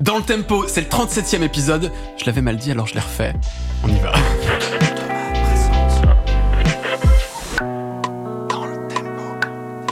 Dans le tempo, c'est le 37e épisode. Je l'avais mal dit, alors je l'ai refait. On y va. Dans le tempo.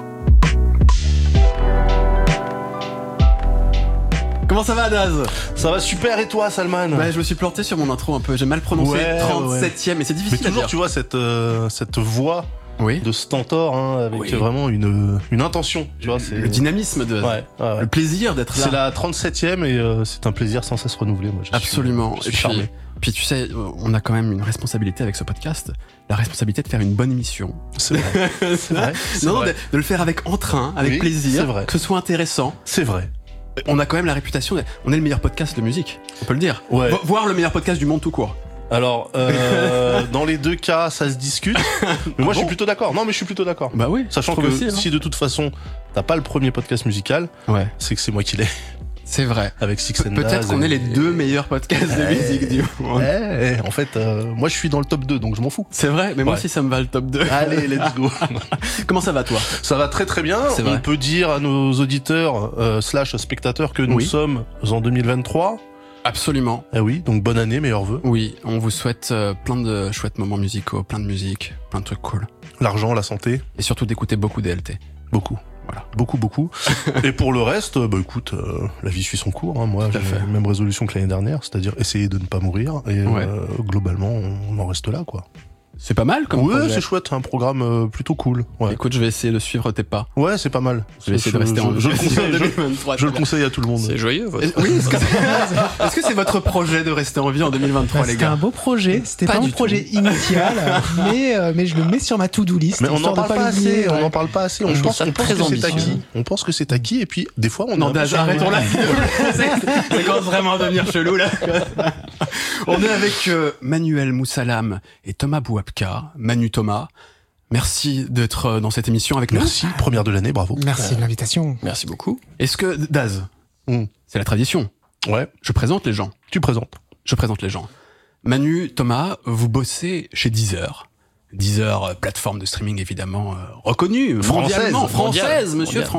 Comment ça va, Daz ? Ça va super, et toi, Salman ? Ouais, je me suis planté sur mon intro un peu. J'ai mal prononcé 37e, mais c'est difficile mais toujours, à dire. tu vois, cette voix Oui. de Stentor, hein, avec vraiment une intention. Tu vois, c'est le dynamisme de le plaisir d'être là. C'est la 37e et c'est un plaisir sans cesse renouvelé. Moi, Absolument. Je suis charmé. Puis tu sais, on a quand même une responsabilité avec ce podcast, la responsabilité de faire une bonne émission. C'est vrai. C'est vrai. Non, de le faire avec entrain, avec plaisir, c'est vrai. que ce soit intéressant. C'est vrai. On a quand même la réputation, on est le meilleur podcast de musique, on peut le dire. Ouais. Voire le meilleur podcast du monde tout court. Alors, dans les deux cas, ça se discute. Mais moi, je suis plutôt d'accord. Non, mais je suis plutôt d'accord. Bah oui. Sachant que aussi, si de toute façon, t'as pas le premier podcast musical, c'est que c'est moi qui l'ai. C'est vrai. Avec Six and Peut-être qu'on est les deux meilleurs podcasts de musique du monde. En fait, moi, je suis dans le top 2, donc je m'en fous. C'est vrai, mais moi aussi, ça me va le top 2. Allez, let's go. Comment ça va, toi ? Ça va très très bien. On peut dire à nos auditeurs / spectateurs que nous sommes en 2023. Absolument. Eh oui, donc bonne année, meilleurs vœux. Oui, on vous souhaite plein de chouettes moments musicaux, plein de musique, plein de trucs cool. L'argent, la santé. Et surtout d'écouter beaucoup DLT. Beaucoup. Voilà. Beaucoup. Et pour le reste, écoute, la vie suit son cours. Hein. Moi, j'ai la même résolution que l'année dernière, c'est-à-dire essayer de ne pas mourir. Et globalement, on en reste là, quoi. C'est pas mal comme projet. Ouais, c'est chouette, un programme plutôt cool. Ouais. Écoute, je vais essayer de suivre tes pas. Ouais, c'est pas mal. Je vais essayer de rester en vie. Je le conseille à tout le monde. C'est joyeux, votre... Oui, est-ce que c'est votre projet de rester en vie en 2023, les gars ? C'était un beau projet. C'était pas mon projet initial, mais je le mets sur ma to-do list. Mais on n'en parle pas assez. Ouais. On n'en parle pas assez. On pense que c'est acquis. On pense que c'est acquis, et puis des fois on. Non, arrêtons là. Ça commence vraiment à devenir chelou là. On est avec Manuel Moussalam et Thomas Bouabka. Manu, Thomas, merci d'être dans cette émission avec nous. Merci, première de l'année, bravo. Merci de l'invitation. Merci beaucoup. Est-ce que, Daz, c'est la tradition. Ouais. Je présente les gens. Tu présentes. Je présente les gens. Manu, Thomas, vous bossez chez Deezer. Deezer, plateforme de streaming évidemment reconnue, mondialement, française.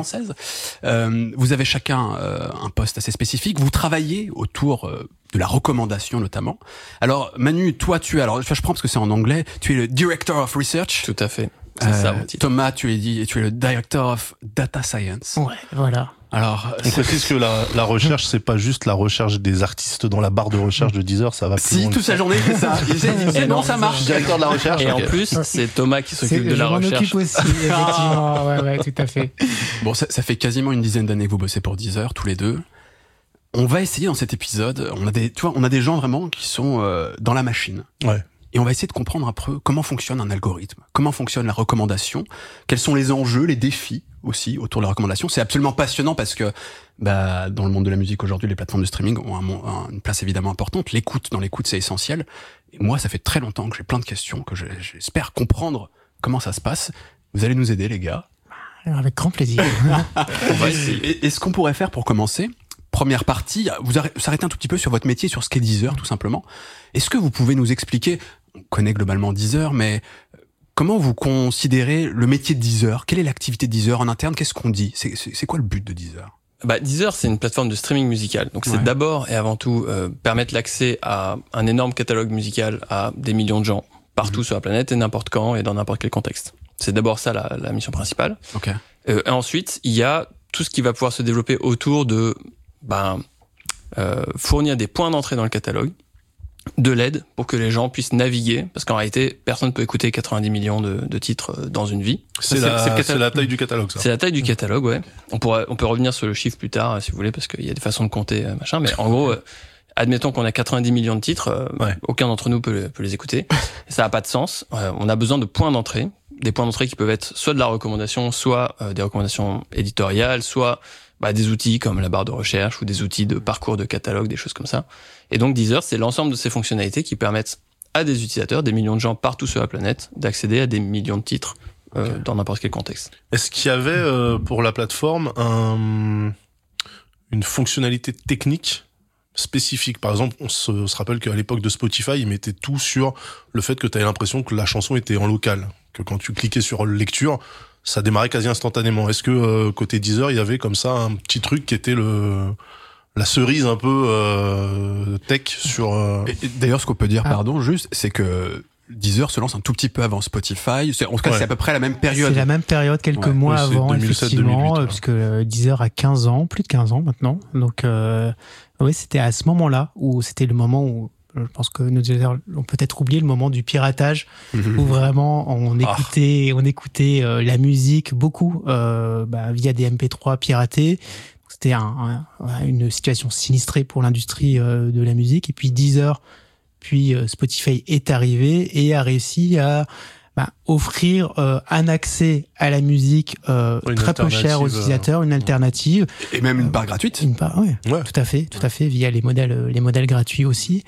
Vous avez chacun un poste assez spécifique. Vous travaillez autour de la recommandation notamment. Alors Manu, toi je prends parce que c'est en anglais. Tu es le Director of Research. Tout à fait. C'est ça mon titre. Thomas, tu es le Director of Data Science. Ouais, voilà. Alors, on précise que la recherche, c'est pas juste la recherche des artistes dans la barre de recherche de Deezer, ça va plus loin. Si, toute sa journée, c'est ça. Et non, ça marche. Directeur de la recherche. Et en plus, c'est Thomas qui s'occupe de la recherche. Je m'en occupe aussi, effectivement. Ouais, tout à fait. Bon, ça fait quasiment une dizaine d'années que vous bossez pour Deezer, tous les deux. On va essayer dans cet épisode, on a des gens vraiment qui sont dans la machine. Ouais. Et on va essayer de comprendre un peu comment fonctionne un algorithme, comment fonctionne la recommandation, quels sont les enjeux, les défis aussi autour de la recommandation. C'est absolument passionnant parce que dans le monde de la musique aujourd'hui, les plateformes de streaming ont une place évidemment importante. Dans l'écoute, c'est essentiel. Et moi, ça fait très longtemps que j'ai plein de questions, que j'espère comprendre comment ça se passe. Vous allez nous aider, les gars. Avec grand plaisir. On va essayer. Et ce qu'on pourrait faire pour commencer, première partie, vous arrêtez un tout petit peu sur votre métier, sur ce qu'est Deezer, tout simplement. Est-ce que vous pouvez nous expliquer, on connaît globalement Deezer, mais comment vous considérez le métier de Deezer ? Quelle est l'activité de Deezer en interne ? Qu'est-ce qu'on dit ? C'est quoi le but de Deezer ? Deezer, c'est une plateforme de streaming musical. Donc c'est d'abord et avant tout permettre l'accès à un énorme catalogue musical à des millions de gens partout sur la planète et n'importe quand et dans n'importe quel contexte. C'est d'abord ça la mission principale. Okay. Et ensuite, il y a tout ce qui va pouvoir se développer autour de fournir des points d'entrée dans le catalogue, de l'aide pour que les gens puissent naviguer, parce qu'en réalité, personne ne peut écouter 90 millions de titres dans une vie. C'est la taille du catalogue, ça. C'est la taille du catalogue, ouais. On peut revenir sur le chiffre plus tard, si vous voulez, parce qu'il y a des façons de compter, machin, mais en gros, admettons qu'on a 90 millions de titres, aucun d'entre nous peut les écouter. Ça n'a pas de sens. On a besoin de points d'entrée, des points d'entrée qui peuvent être soit de la recommandation, soit des recommandations éditoriales, soit des outils comme la barre de recherche ou des outils de parcours de catalogue, des choses comme ça. Et donc Deezer, c'est l'ensemble de ces fonctionnalités qui permettent à des utilisateurs, des millions de gens partout sur la planète, d'accéder à des millions de titres dans n'importe quel contexte. Est-ce qu'il y avait pour la plateforme une fonctionnalité technique spécifique? Par exemple, on se rappelle qu'à l'époque de Spotify, ils mettaient tout sur le fait que tu avais l'impression que la chanson était en local, que quand tu cliquais sur lecture, ça démarrait quasi instantanément. Est-ce que côté Deezer, il y avait comme ça un petit truc qui était la cerise un peu tech sur. Et d'ailleurs, ce qu'on peut dire, juste, c'est que Deezer se lance un tout petit peu avant Spotify. En tout cas, c'est à peu près la même période. C'est la même période, quelques mois avant, 2007, effectivement, 2008, puisque Deezer a 15 ans, plus de 15 ans maintenant. Donc, oui, c'était à ce moment-là où c'était le moment où je pense que nos utilisateurs ont peut-être oublié le moment du piratage, où vraiment on écoutait la musique beaucoup via des MP3 piratés. C'était une situation sinistrée pour l'industrie de la musique. Et puis Deezer, puis Spotify est arrivé et a réussi à offrir un accès à la musique très peu cher aux utilisateurs, une alternative et même une part gratuite. Tout à fait, via les modèles gratuits aussi.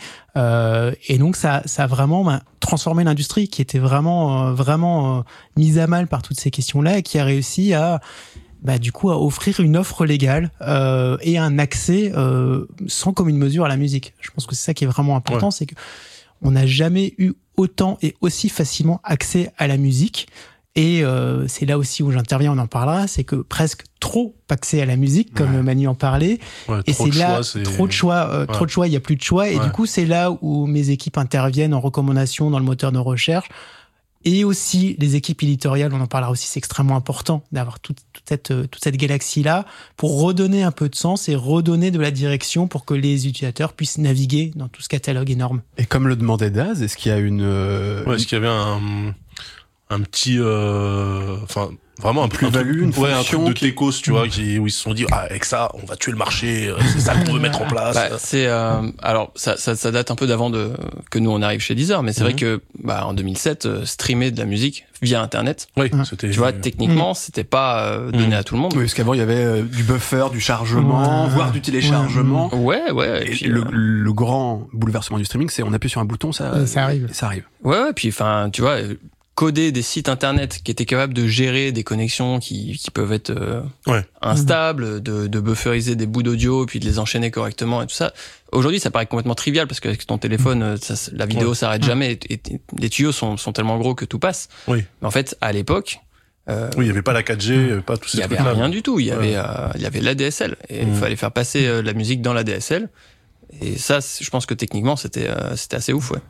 Et donc ça a vraiment transformé l'industrie qui était vraiment mise à mal par toutes ces questions-là et qui a réussi à du coup à offrir une offre légale et un accès sans commune mesure à la musique. Je pense que c'est ça qui est vraiment important, c'est que on n'a jamais eu autant et aussi facilement accès à la musique. Et c'est là aussi où j'interviens, on en parlera, c'est que presque trop accès à la musique, comme Manu en parlait. Et c'est là, trop de choix, il n'y a plus de choix. Et du coup, c'est là où mes équipes interviennent en recommandation dans le moteur de recherche. Et aussi, les équipes éditoriales, on en parlera aussi, c'est extrêmement important d'avoir toute cette galaxie-là pour redonner un peu de sens et redonner de la direction pour que les utilisateurs puissent naviguer dans tout ce catalogue énorme. Et comme le demandait Daz, est-ce qu'il y a est-ce qu'il y avait un petit... vraiment un plus-value, une fonction un truc de techos, tu vois, où ils se sont dit avec ça on va tuer le marché, c'est ça qu'on veut mettre en place. C'est alors ça date un peu d'avant que nous on arrive chez Deezer, mais c'est vrai que en 2007 streamer de la musique via internet, c'était, tu vois, techniquement c'était pas donné à tout le monde. Oui, parce qu'avant il y avait du buffer, du chargement, voire du téléchargement. Ouais. Et puis, le grand bouleversement du streaming, c'est on appuie sur un bouton, ça arrive. Ouais, puis tu vois, coder des sites internet qui étaient capables de gérer des connexions qui peuvent être instables, de bufferiser des bouts d'audio puis de les enchaîner correctement et tout ça. Aujourd'hui, ça paraît complètement trivial parce qu'avec ton téléphone, la vidéo s'arrête jamais et les tuyaux sont tellement gros que tout passe. Oui. Mais en fait, à l'époque, il y avait pas la 4G, il y avait pas tous ces trucs-là. Il y avait rien du tout. Il y avait l'ADSL et il fallait faire passer la musique dans l'ADSL. Et ça, je pense que techniquement, c'était assez ouf, ouais.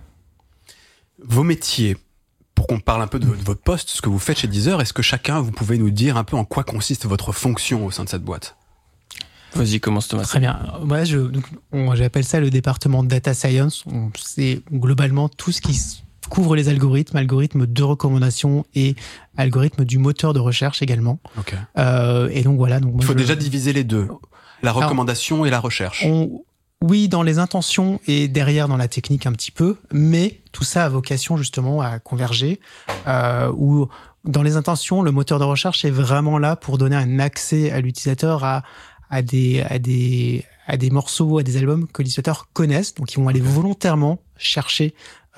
Vos métiers. Pour qu'on parle un peu de votre poste, ce que vous faites chez Deezer, est-ce que chacun, vous pouvez nous dire un peu en quoi consiste votre fonction au sein de cette boîte ? Vas-y, commence Thomas. Très bien. Moi, j'appelle ça le département de Data Science. C'est globalement tout ce qui couvre les algorithmes de recommandation et algorithmes du moteur de recherche également. Okay. Et donc voilà. Il faut déjà diviser les deux, la recommandation et la recherche. Oui, dans les intentions et derrière dans la technique un petit peu, mais tout ça a vocation justement à converger. Où dans les intentions, le moteur de recherche est vraiment là pour donner un accès à l'utilisateur à des morceaux, à des albums que l'utilisateur connaisse. Donc ils vont aller volontairement chercher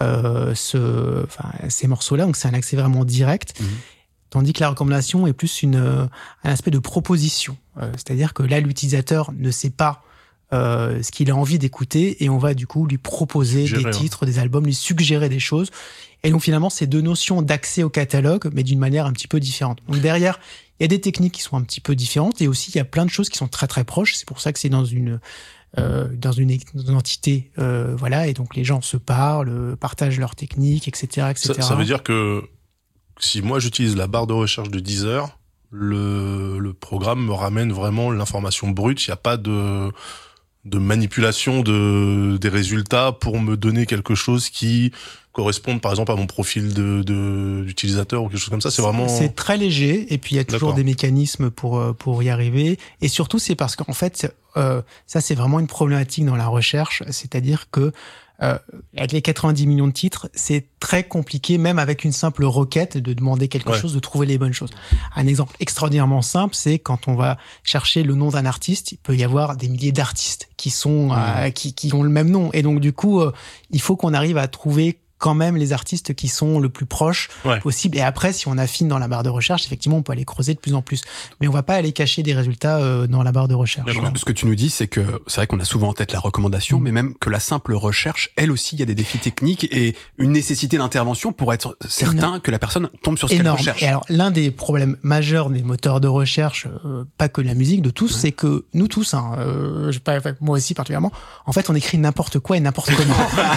ces morceaux-là. Donc c'est un accès vraiment direct. Tandis que la recommandation est plus un aspect de proposition. C'est-à-dire que là, l'utilisateur ne sait pas ce qu'il a envie d'écouter et on va du coup lui proposer des titres, des albums, lui suggérer des choses. Et donc finalement, c'est deux notions d'accès au catalogue, mais d'une manière un petit peu différente. Donc derrière, il y a des techniques qui sont un petit peu différentes et aussi il y a plein de choses qui sont très très proches. C'est pour ça que c'est dans une entité, voilà. Et donc les gens se parlent, partagent leurs techniques, etc., etc. Ça veut dire que si moi j'utilise la barre de recherche de Deezer, le programme me ramène vraiment l'information brute. Il n'y a pas de manipulation des résultats pour me donner quelque chose qui corresponde par exemple à mon profil d'utilisateur ou quelque chose comme ça. C'est très léger et puis il y a toujours des mécanismes pour y arriver. Et surtout c'est parce qu'en fait ça c'est vraiment une problématique dans la recherche, c'est-à-dire que avec les 90 millions de titres, c'est très compliqué, même avec une simple requête, de demander quelque chose, de trouver les bonnes choses. Un exemple extraordinairement simple, c'est quand on va chercher le nom d'un artiste, il peut y avoir des milliers d'artistes qui sont qui ont le même nom, et donc du coup, il faut qu'on arrive à trouver quand même les artistes qui sont le plus proches possible. Et après, si on affine dans la barre de recherche, effectivement, on peut aller creuser de plus en plus. Mais on va pas aller cacher des résultats dans la barre de recherche. Ce que tu nous dis, c'est que c'est vrai qu'on a souvent en tête la recommandation, mais même que la simple recherche, elle aussi, il y a des défis techniques et une nécessité d'intervention pour être certain que la personne tombe sur ce qu'elle recherche. Et alors, l'un des problèmes majeurs des moteurs de recherche, pas que la musique, de tous, c'est que nous tous, moi aussi particulièrement, en fait, on écrit n'importe quoi et n'importe comment.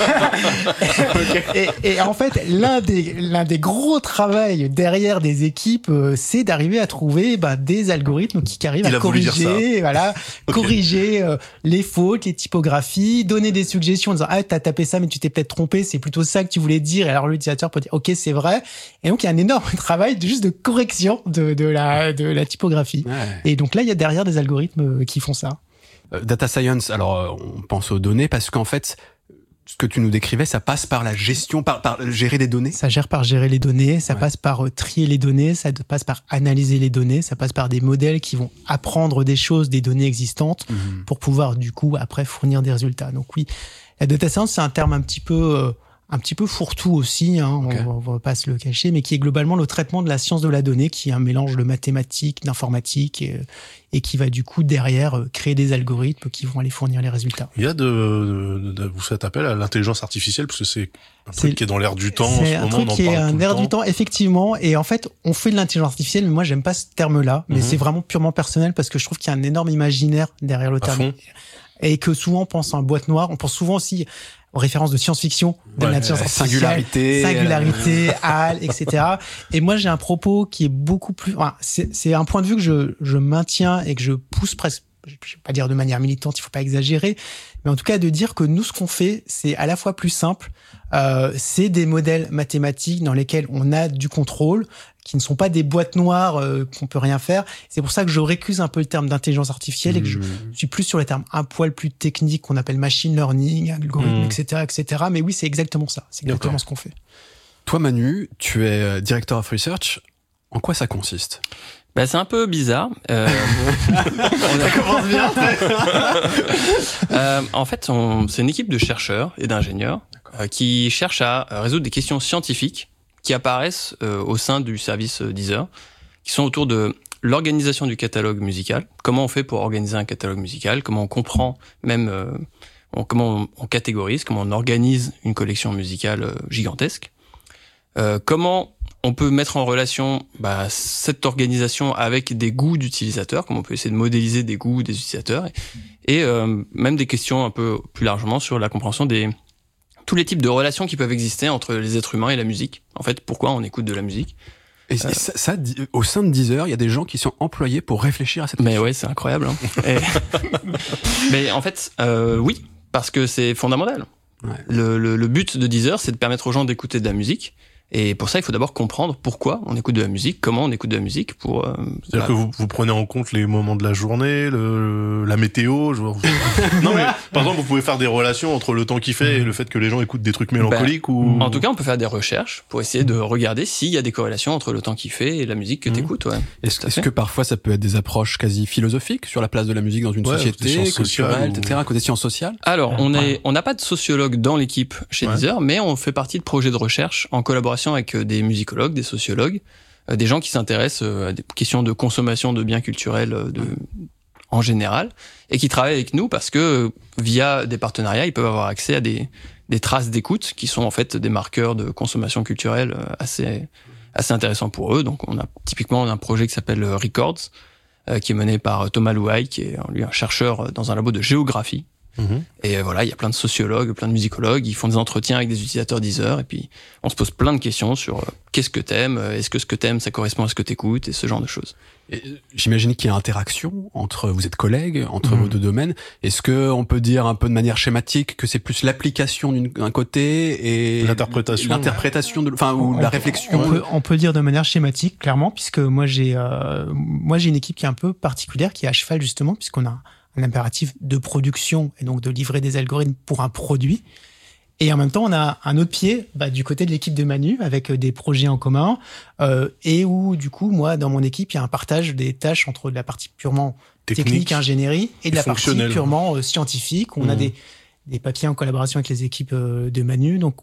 Et en fait, l'un des gros travails derrière des équipes, c'est d'arriver à trouver des algorithmes qui arrivent à corriger, corriger les fautes, les typographies, donner des suggestions en disant t'as tapé ça mais tu t'es peut-être trompé, c'est plutôt ça que tu voulais dire. Et alors l'utilisateur peut dire ok, c'est vrai. Et donc il y a un énorme travail de correction de la typographie. Et donc là il y a derrière des algorithmes qui font ça. Data science, alors on pense aux données parce qu'en fait ce que tu nous décrivais, ça passe par la gestion, par gérer des données. Ça gère par gérer les données, ça passe par trier les données, ça passe par analyser les données, ça passe par des modèles qui vont apprendre des choses des données existantes pour pouvoir du coup après fournir des résultats. Donc oui, la data science c'est un terme un petit peu fourre-tout aussi, on va pas se le cacher, mais qui est globalement le traitement de la science de la donnée, qui est un mélange de mathématiques, d'informatique, et qui va du coup derrière créer des algorithmes qui vont aller fournir les résultats. Il y a vous faites appel à l'intelligence artificielle, parce que c'est un truc qui est dans l'air du temps en ce moment. C'est un truc qui est un air du temps, effectivement, et en fait, on fait de l'intelligence artificielle, mais moi j'aime pas ce terme-là, mais c'est vraiment purement personnel, parce que je trouve qu'il y a un énorme imaginaire derrière le terme. Et que souvent on pense à un boîte noire, on pense souvent aussi aux références de science-fiction, de l'intelligence artificielle, singularité, HAL, etc. Et moi, j'ai un propos qui est beaucoup plus... c'est un point de vue que je maintiens et que je pousse presque, je vais pas dire de manière militante, il faut pas exagérer, mais en tout cas de dire que nous, ce qu'on fait, c'est à la fois plus simple, c'est des modèles mathématiques dans lesquels on a du contrôle, qui ne sont pas des boîtes noires qu'on peut rien faire. C'est pour ça que je récuse un peu le terme d'intelligence artificielle et que je suis plus sur les termes un poil plus techniques qu'on appelle machine learning, algorithme, etc., etc. Mais oui, c'est exactement ça. C'est exactement ce qu'on fait. Toi, Manu, tu es Director of Research. En quoi ça consiste ? C'est un peu bizarre. Ça commence bien. En fait, c'est une équipe de chercheurs et d'ingénieurs qui cherchent à résoudre des questions scientifiques qui apparaissent au sein du service Deezer, qui sont autour de l'organisation du catalogue musical. Comment on fait pour organiser un catalogue musical ? Comment on comprend même, comment on catégorise, comment on organise une collection musicale gigantesque ? Comment on peut mettre en relation cette organisation avec des goûts d'utilisateurs, comment on peut essayer de modéliser des goûts des utilisateurs, et même des questions un peu plus largement sur la compréhension tous les types de relations qui peuvent exister entre les êtres humains et la musique. En fait, pourquoi on écoute de la musique ? Et ça, au sein de Deezer, il y a des gens qui sont employés pour réfléchir à cette question. Mais ouais, c'est incroyable. Mais en fait, oui, parce que c'est fondamental. Ouais. Le but de Deezer, c'est de permettre aux gens d'écouter de la musique. Et pour ça, il faut d'abord comprendre pourquoi on écoute de la musique, comment on écoute de la musique. C'est-à-dire que vous prenez en compte les moments de la journée, la météo. Non, mais par exemple, vous pouvez faire des relations entre le temps qu'il fait et le fait que les gens écoutent des trucs mélancoliques ou. En tout cas, on peut faire des recherches pour essayer de regarder s'il y a des corrélations entre le temps qu'il fait et la musique que t'écoutes. Ouais. Est-ce que parfois ça peut être des approches quasi philosophiques sur la place de la musique dans une société, culturelle, etc., côté sciences sociales ? Alors, on n'a pas de sociologue dans l'équipe chez Deezer, mais on fait partie de projets de recherche en collaboration avec des musicologues, des sociologues, des gens qui s'intéressent à des questions de consommation de biens culturels en général, et qui travaillent avec nous parce que via des partenariats, ils peuvent avoir accès à des traces d'écoute qui sont en fait des marqueurs de consommation culturelle assez intéressants pour eux. Donc on a typiquement un projet qui s'appelle Records, qui est mené par Thomas Louaille, qui est lui un chercheur dans un labo de géographie. Et voilà, il y a plein de sociologues, plein de musicologues, ils font des entretiens avec des utilisateurs Deezer, et puis on se pose plein de questions sur qu'est-ce que t'aimes, est-ce que ce que t'aimes ça correspond à ce que t'écoutes, et ce genre de choses. Et j'imagine qu'il y a interaction entre, vous êtes collègues, entre vos deux domaines. Est-ce que on peut dire un peu de manière schématique que c'est plus l'application d'un côté et l'interprétation ou la réflexion? On peut dire de manière schématique, clairement, puisque moi j'ai une équipe qui est un peu particulière, qui est à cheval justement, puisqu'on a un impératif de production et donc de livrer des algorithmes pour un produit. Et en même temps, on a un autre pied du côté de l'équipe de Manu avec des projets en commun et où, du coup, moi, dans mon équipe, il y a un partage des tâches entre la partie purement technique ingénierie et de la partie purement scientifique. On a des papiers en collaboration avec les équipes de Manu. Donc,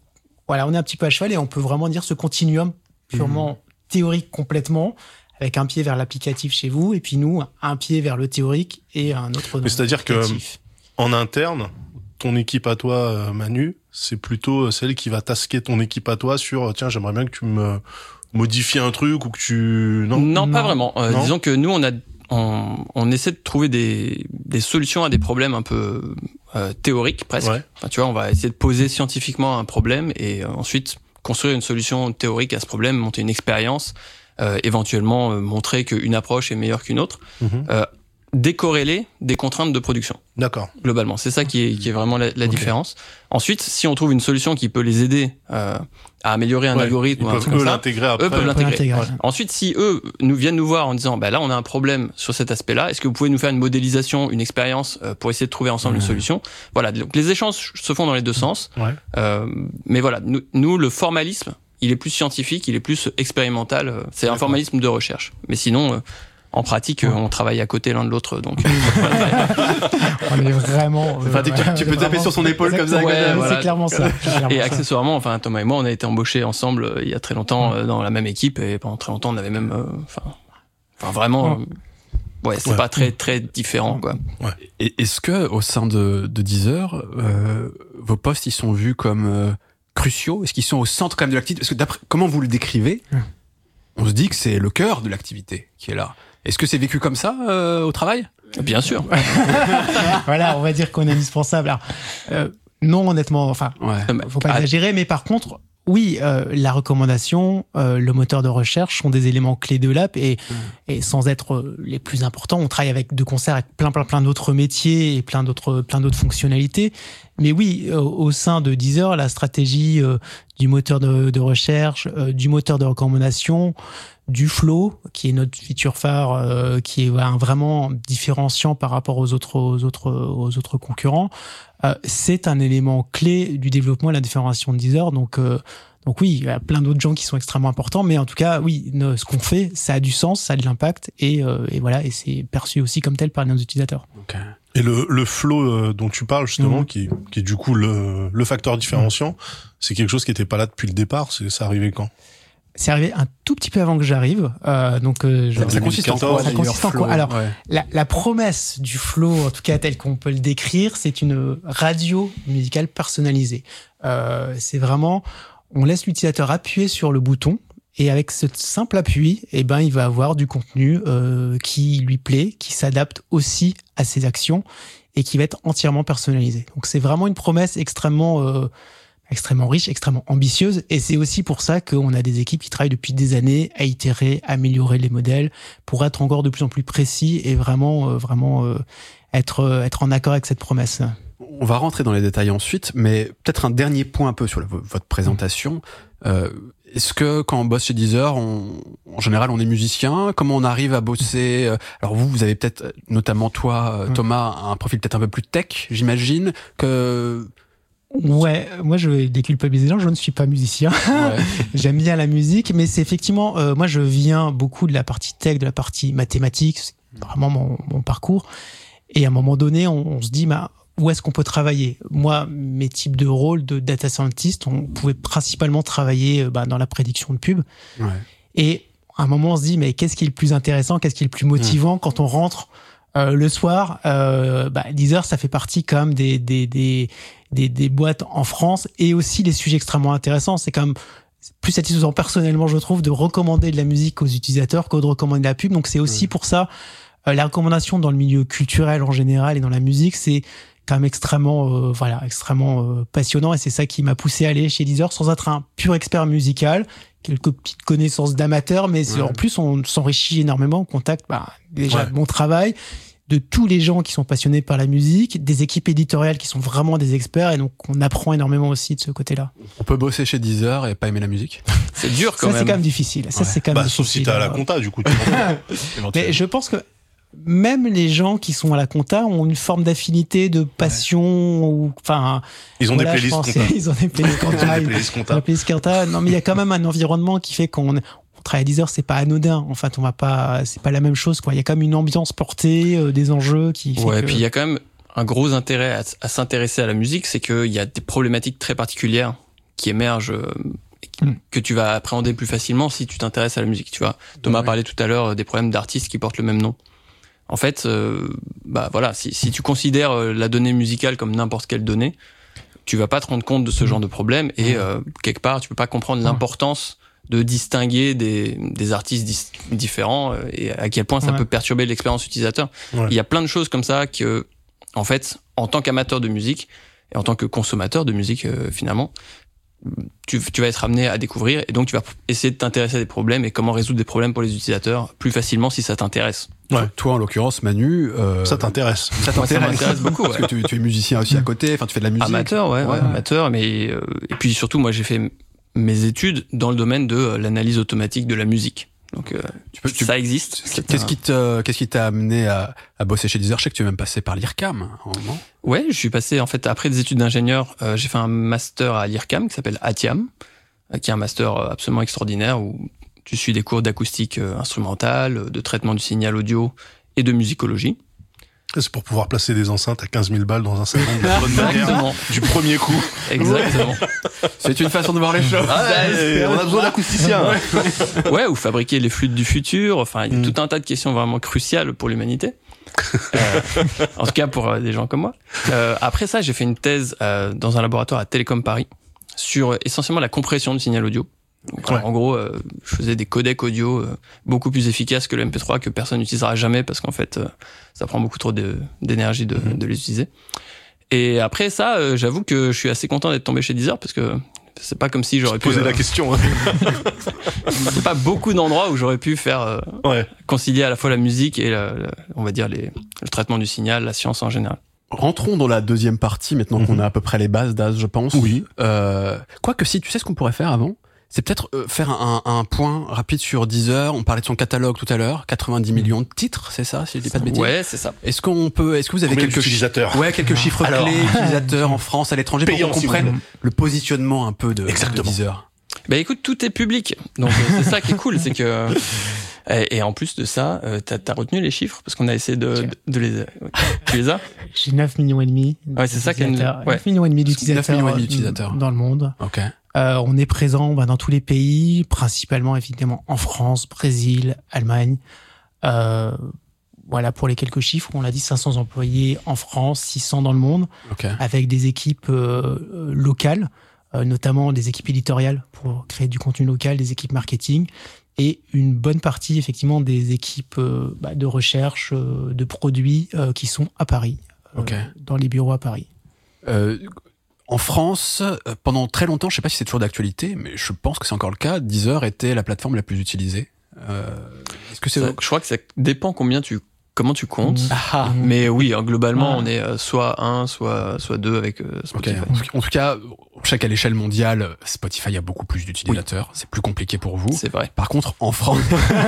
voilà, on est un petit peu à cheval et on peut vraiment dire ce continuum purement théorique complètement, avec un pied vers l'applicatif chez vous et puis nous, un pied vers le théorique et un autre. Mais c'est-à-dire que en interne, ton équipe à toi, Manu, c'est plutôt celle qui va tasquer ton équipe à toi sur tiens, j'aimerais bien que tu me modifies un truc ou que tu non, pas vraiment. Non. Disons que nous on essaie de trouver des solutions à des problèmes un peu théoriques presque. Ouais. Enfin, tu vois, on va essayer de poser scientifiquement un problème et ensuite construire une solution théorique à ce problème, monter une expérience, éventuellement montrer qu'une approche est meilleure qu'une autre. Décorréler des contraintes de production. D'accord. Globalement, c'est ça qui est vraiment la différence. Ensuite, si on trouve une solution qui peut les aider à améliorer un algorithme ou un truc comme ça, eux peuvent l'intégrer. Ouais. Ensuite, si eux viennent nous voir en disant là on a un problème sur cet aspect-là, est-ce que vous pouvez nous faire une modélisation, une expérience pour essayer de trouver ensemble une solution? Voilà, donc les échanges se font dans les deux sens. Mais voilà, nous le formalisme, il est plus scientifique, il est plus expérimental, c'est un formalisme de recherche. Mais sinon en pratique, on travaille à côté l'un de l'autre, donc on est vraiment. Enfin, tu peux taper sur son épaule comme ça. C'est clairement ça. Et accessoirement, enfin Thomas et moi, on a été embauchés ensemble il y a très longtemps dans la même équipe et pendant très longtemps, on avait même, enfin vraiment, c'est pas très très différent quoi. Et est-ce que au sein de Deezer, vos postes ils sont vus comme cruciaux? Est-ce qu'ils sont au centre quand même de l'activité? Parce que d'après comment vous le décrivez, on se dit que c'est le cœur de l'activité qui est là. Est-ce que c'est vécu comme ça au travail? Bien sûr. Voilà, on va dire qu'on est indispensable. Alors, non, honnêtement, enfin, faut pas exagérer, mais par contre, oui, la recommandation, le moteur de recherche sont des éléments clés de l'app et sans être les plus importants, on travaille de concert avec plein d'autres métiers et plein d'autres fonctionnalités. Mais oui, au sein de Deezer, la stratégie du moteur de recherche, du moteur de recommandation, du flow, qui est notre feature phare, qui est vraiment différenciant par rapport aux autres concurrents, c'est un élément clé du développement et de la différenciation de Deezer. Donc oui, il y a plein d'autres gens qui sont extrêmement importants, mais en tout cas, oui, ce qu'on fait, ça a du sens, ça a de l'impact, et voilà, et c'est perçu aussi comme tel par nos utilisateurs. Okay. Et le flow dont tu parles justement, qui est du coup le facteur différenciant, c'est quelque chose qui était pas là depuis le départ. Ça arrivait quand? C'est arrivé un tout petit peu avant que j'arrive. Ça consiste en quoi? Alors, la promesse du flow, en tout cas tel qu'on peut le décrire, c'est une radio musicale personnalisée. C'est vraiment, on laisse l'utilisateur appuyer sur le bouton et avec ce simple appui, il va avoir du contenu qui lui plaît, qui s'adapte aussi à ses actions et qui va être entièrement personnalisé. Donc c'est vraiment une promesse extrêmement riche, extrêmement ambitieuse, et c'est aussi pour ça qu'on a des équipes qui travaillent depuis des années à itérer, améliorer les modèles pour être encore de plus en plus précis et vraiment être en accord avec cette promesse. On va rentrer dans les détails ensuite, mais peut-être un dernier point un peu sur votre présentation. Est-ce que quand on bosse chez Deezer, en général, on est musicien? Comment on arrive à bosser? Alors vous avez peut-être, notamment toi, Thomas, un profil peut-être un peu plus tech, j'imagine que... Ouais, moi je vais déculpabiliser les gens, je ne suis pas musicien. J'aime bien la musique, mais c'est effectivement, moi je viens beaucoup de la partie tech, de la partie mathématiques, c'est vraiment mon parcours. Et à un moment donné, on se dit, où est-ce qu'on peut travailler? Moi, mes types de rôles de data scientist, on pouvait principalement travailler dans la prédiction de pub. Et à un moment, on se dit, mais qu'est-ce qui est le plus intéressant, qu'est-ce qui est le plus motivant quand on rentre le soir? Deezer, ça fait partie quand même des boîtes en France, et aussi les sujets extrêmement intéressants. C'est quand même plus satisfaisant personnellement, je trouve, de recommander de la musique aux utilisateurs que de recommander de la pub. Donc c'est aussi pour ça, la recommandation dans le milieu culturel en général et dans la musique, c'est quand même extrêmement passionnant, et c'est ça qui m'a poussé à aller chez Deezer sans être un pur expert musical, quelques petites connaissances d'amateur, mais en plus on s'enrichit énormément, on contacte déjà mon travail, de tous les gens qui sont passionnés par la musique, des équipes éditoriales qui sont vraiment des experts, et donc on apprend énormément aussi de ce côté-là. On peut bosser chez Deezer et pas aimer la musique? C'est dur quand même. Ça c'est quand même difficile. Ça c'est quand même difficile. Sauf si t'as à la compta, du coup. Mais je pense que même les gens qui sont à la compta ont une forme d'affinité, de passion, ou enfin. Ils ont des playlists compta. Ils ont des playlists compta. Non, mais il y a quand même un environnement qui fait qu'on travaille à Deezer, c'est pas anodin. En fait, c'est pas la même chose, quoi. Il y a quand même une ambiance portée, des enjeux qui. Et puis il y a quand même un gros intérêt à s'intéresser à la musique, c'est qu'il y a des problématiques très particulières qui émergent, que tu vas appréhender plus facilement si tu t'intéresses à la musique. Tu vois, Thomas parlait tout à l'heure des problèmes d'artistes qui portent le même nom. En fait, voilà, si tu considères la donnée musicale comme n'importe quelle donnée, tu vas pas te rendre compte de ce genre de problème et quelque part, tu peux pas comprendre l'importance de distinguer des artistes différents et à quel point ça peut perturber l'expérience utilisateur. Il y a plein de choses comme ça que, en fait, en tant qu'amateur de musique et en tant que consommateur de musique, finalement, tu vas être amené à découvrir et donc tu vas essayer de t'intéresser à des problèmes et comment résoudre des problèmes pour les utilisateurs plus facilement si ça t'intéresse. Toi, en l'occurrence, Manu, ça t'intéresse. Ça m'intéresse beaucoup parce que tu es musicien aussi à côté. Enfin, tu fais de la musique. Amateur, amateur. Mais et puis surtout, moi, j'ai fait mes études dans le domaine de l'analyse automatique de la musique. Donc, ça existe. Qu'est-ce qui t'a amené à bosser chez Deezer? Je sais que tu es même passé par l'IRCAM, à un moment. Ouais, je suis passé, en fait, après des études d'ingénieur, j'ai fait un master à l'IRCAM qui s'appelle ATIAM, qui est un master absolument extraordinaire où tu suis des cours d'acoustique instrumentale, de traitement du signal audio et de musicologie. C'est pour pouvoir placer des enceintes à 15 000 balles dans un salon de la bonne manière, du premier coup. Exactement. C'est une façon de voir les choses. On a besoin d'acousticiens. Ouais, ou fabriquer les flûtes du futur. Enfin, il y a tout un tas de questions vraiment cruciales pour l'humanité. En tout cas, pour des gens comme moi. Après ça, j'ai fait une thèse dans un laboratoire à Télécom Paris sur essentiellement la compression du signal audio. Donc, en gros, je faisais des codecs audio beaucoup plus efficaces que le MP3 que personne n'utilisera jamais parce qu'en fait, ça prend beaucoup trop d'énergie de les utiliser. Et après ça, j'avoue que je suis assez content d'être tombé chez Deezer parce que c'est pas comme si j'aurais pu poser la question. C'est pas beaucoup d'endroits où j'aurais pu faire concilier à la fois la musique et on va dire le traitement du signal, la science en général. Rentrons dans la deuxième partie maintenant qu'on a à peu près les bases d'Az, je pense. Oui. Quoique si, tu sais ce qu'on pourrait faire avant? C'est peut-être faire un point rapide sur Deezer. On parlait de son catalogue tout à l'heure, 90 millions de titres, c'est ça, si je dis pas de bêtises. Ouais, c'est ça. Est-ce que vous avez quelques utilisateurs? Quelques chiffres clés utilisateurs en France, à l'étranger, pour qu'on comprenne le positionnement un peu de Deezer? Bah écoute, tout est public. Donc c'est ça qui est cool, c'est que et en plus de ça, t'as retenu les chiffres parce qu'on a essayé de les tu les as? J'ai 9 millions et demi. Ouais, c'est ça qui est 9 millions et demi d'utilisateurs dans le monde. OK. On est présent dans tous les pays, principalement évidemment en France, Brésil, Allemagne. Voilà pour les quelques chiffres. On l'a dit, 500 employés en France, 600 dans le monde, avec des équipes locales, notamment des équipes éditoriales pour créer du contenu local, des équipes marketing et une bonne partie effectivement des équipes de recherche, de produits qui sont à Paris, dans les bureaux à Paris. En France, pendant très longtemps, je sais pas si c'est toujours d'actualité, mais je pense que c'est encore le cas, Deezer était la plateforme la plus utilisée. Est-ce que c'est ça, je crois que ça dépend comment tu comptes. Mais oui, globalement, on est soit 1, soit 2 avec Spotify. En tout cas, je sais qu'à l'échelle mondiale, Spotify a beaucoup plus d'utilisateurs. C'est plus compliqué pour vous. C'est vrai. Par contre, en France,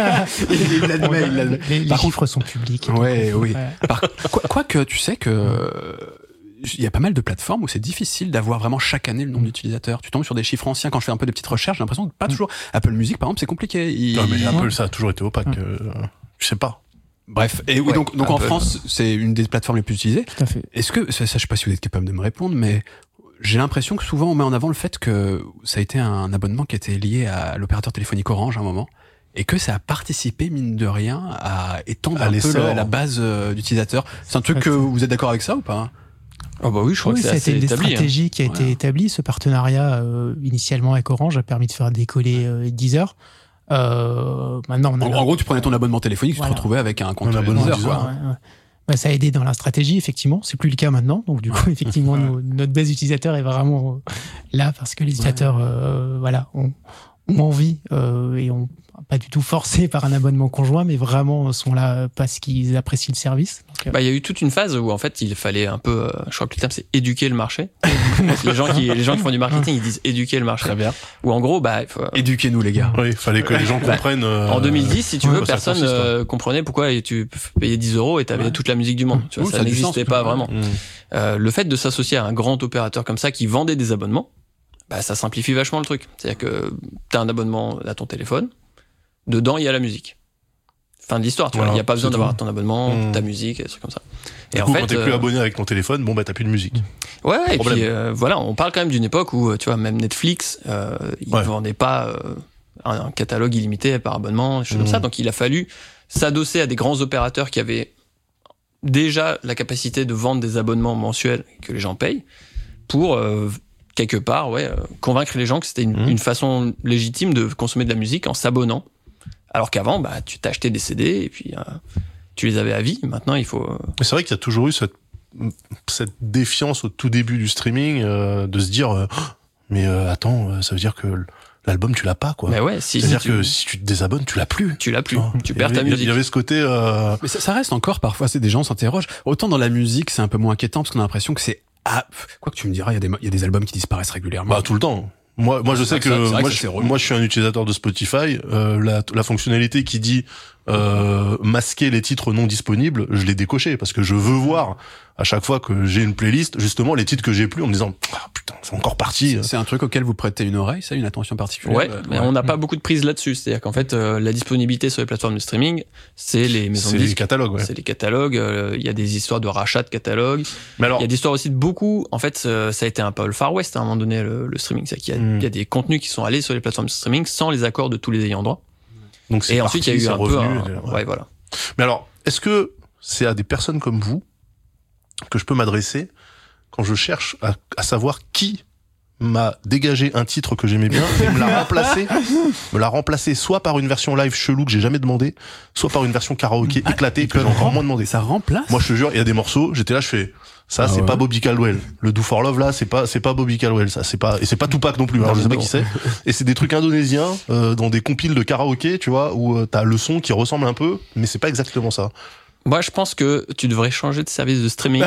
les chiffres sont publics. Oui. Quoique, tu sais que il y a pas mal de plateformes où c'est difficile d'avoir vraiment chaque année le nombre d'utilisateurs. Tu tombes sur des chiffres anciens. Quand je fais un peu de petites recherches, j'ai l'impression que pas toujours. Apple Music, par exemple, c'est compliqué. Non, mais Apple, ça a toujours été opaque. Je sais pas. Bref, et oui, donc en France, c'est une des plateformes les plus utilisées. Tout à fait. Est-ce que, ça, je sais pas si vous êtes capable de me répondre, mais j'ai l'impression que souvent on met en avant le fait que ça a été un abonnement qui était lié à l'opérateur téléphonique Orange à un moment, et que ça a participé, mine de rien, à étendre un peu la base d'utilisateurs. C'est un truc que vous êtes d'accord avec ça ou pas? Oh bah oui, je crois que c'est assez une établi. Stratégie qui a été établie. Ce partenariat, initialement avec Orange, a permis de faire décoller Deezer. Maintenant, en gros, tu prenais ton abonnement téléphonique, tu te retrouvais avec un compte Deezer. Ça a aidé dans la stratégie, effectivement. C'est plus le cas maintenant. Donc, du coup, effectivement, notre base utilisateur est vraiment là parce que les utilisateurs, ont envie et ont pas du tout forcé par un abonnement conjoint, mais vraiment sont là parce qu'ils apprécient le service. Donc, il y a eu toute une phase où en fait il fallait un peu, je crois que le terme c'est éduquer le marché. les gens qui font du marketing, ils disent éduquer le marché. Très bien. Ou en gros, éduquez-nous les gars. Oui, il fallait que les gens comprennent. En 2010, si tu veux, personne comprenait pourquoi tu payais 10 € et t'avais toute la musique du monde. Tu vois, ça n'existait pas vraiment. Le fait de s'associer à un grand opérateur comme ça qui vendait des abonnements, ça simplifie vachement le truc. C'est-à-dire que t'as un abonnement à ton téléphone. Dedans, il y a la musique. fin de l'histoire. Tu vois, il y a pas besoin d'avoir ton abonnement, ta musique, et des trucs comme ça. Et en fait, quand t'es plus abonné avec ton téléphone, bon bah t'as plus de musique. Ouais, et puis voilà, on parle quand même d'une époque où tu vois même Netflix, ils vendaient pas un catalogue illimité par abonnement, des choses comme ça. Donc il a fallu s'adosser à des grands opérateurs qui avaient déjà la capacité de vendre des abonnements mensuels que les gens payent pour quelque part convaincre les gens que c'était une façon légitime de consommer de la musique en s'abonnant. Alors qu'avant, bah tu t'achetais des CD et puis tu les avais à vie. Maintenant, il faut. Mais c'est vrai qu'il y a toujours eu cette défiance au tout début du streaming de se dire mais attends, ça veut dire que l'album tu l'as pas quoi. Mais ouais, c'est-à-dire que si tu te désabonnes, tu l'as plus. Tu perds ta musique. Il y avait ce côté Mais ça reste encore parfois, c'est des gens s'interrogent. Autant dans la musique, c'est un peu moins inquiétant parce qu'on a l'impression que c'est quoi que tu me diras, il y a des albums qui disparaissent régulièrement. Bah tout le temps. Moi je sais que moi je suis un utilisateur de Spotify, la fonctionnalité qui dit masquer les titres non disponibles, je l'ai décoché parce que je veux voir à chaque fois que j'ai une playlist justement les titres que j'ai plus en me disant putain, c'est encore parti. C'est un truc auquel vous prêtez une oreille, ça, une attention particulière. Ouais, mais on n'a pas beaucoup de prise là-dessus, c'est-à-dire qu'en fait la disponibilité sur les plateformes de streaming, c'est les maisons de disques, les catalogues, c'est les catalogues, il y a des histoires de rachat de catalogues. Mais alors, il y a des histoires aussi de beaucoup, en fait ça a été un peu le Far West à un moment donné le streaming, c'est qu'il y a des contenus qui sont allés sur les plateformes de streaming sans les accords de tous les ayants droit. Donc et ensuite il y a eu un peu voilà. Mais alors, est-ce que c'est à des personnes comme vous que je peux m'adresser quand je cherche à savoir qui m'a dégagé un titre que j'aimais bien et me l'a remplacé soit par une version live chelou que j'ai jamais demandé, soit par une version karaoké éclatée que j'ai encore moins demandé. Ça remplace? Moi, je te jure, il y a des morceaux, j'étais là, je fais, ça, c'est pas Bobby Caldwell. Le Do For Love, là, c'est pas Bobby Caldwell, ça, et c'est pas Tupac non plus, alors je sais pas qui c'est. Et c'est des trucs indonésiens, dans des compiles de karaoké, tu vois, où t'as le son qui ressemble un peu, mais c'est pas exactement ça. Moi, je pense que tu devrais changer de service de streaming.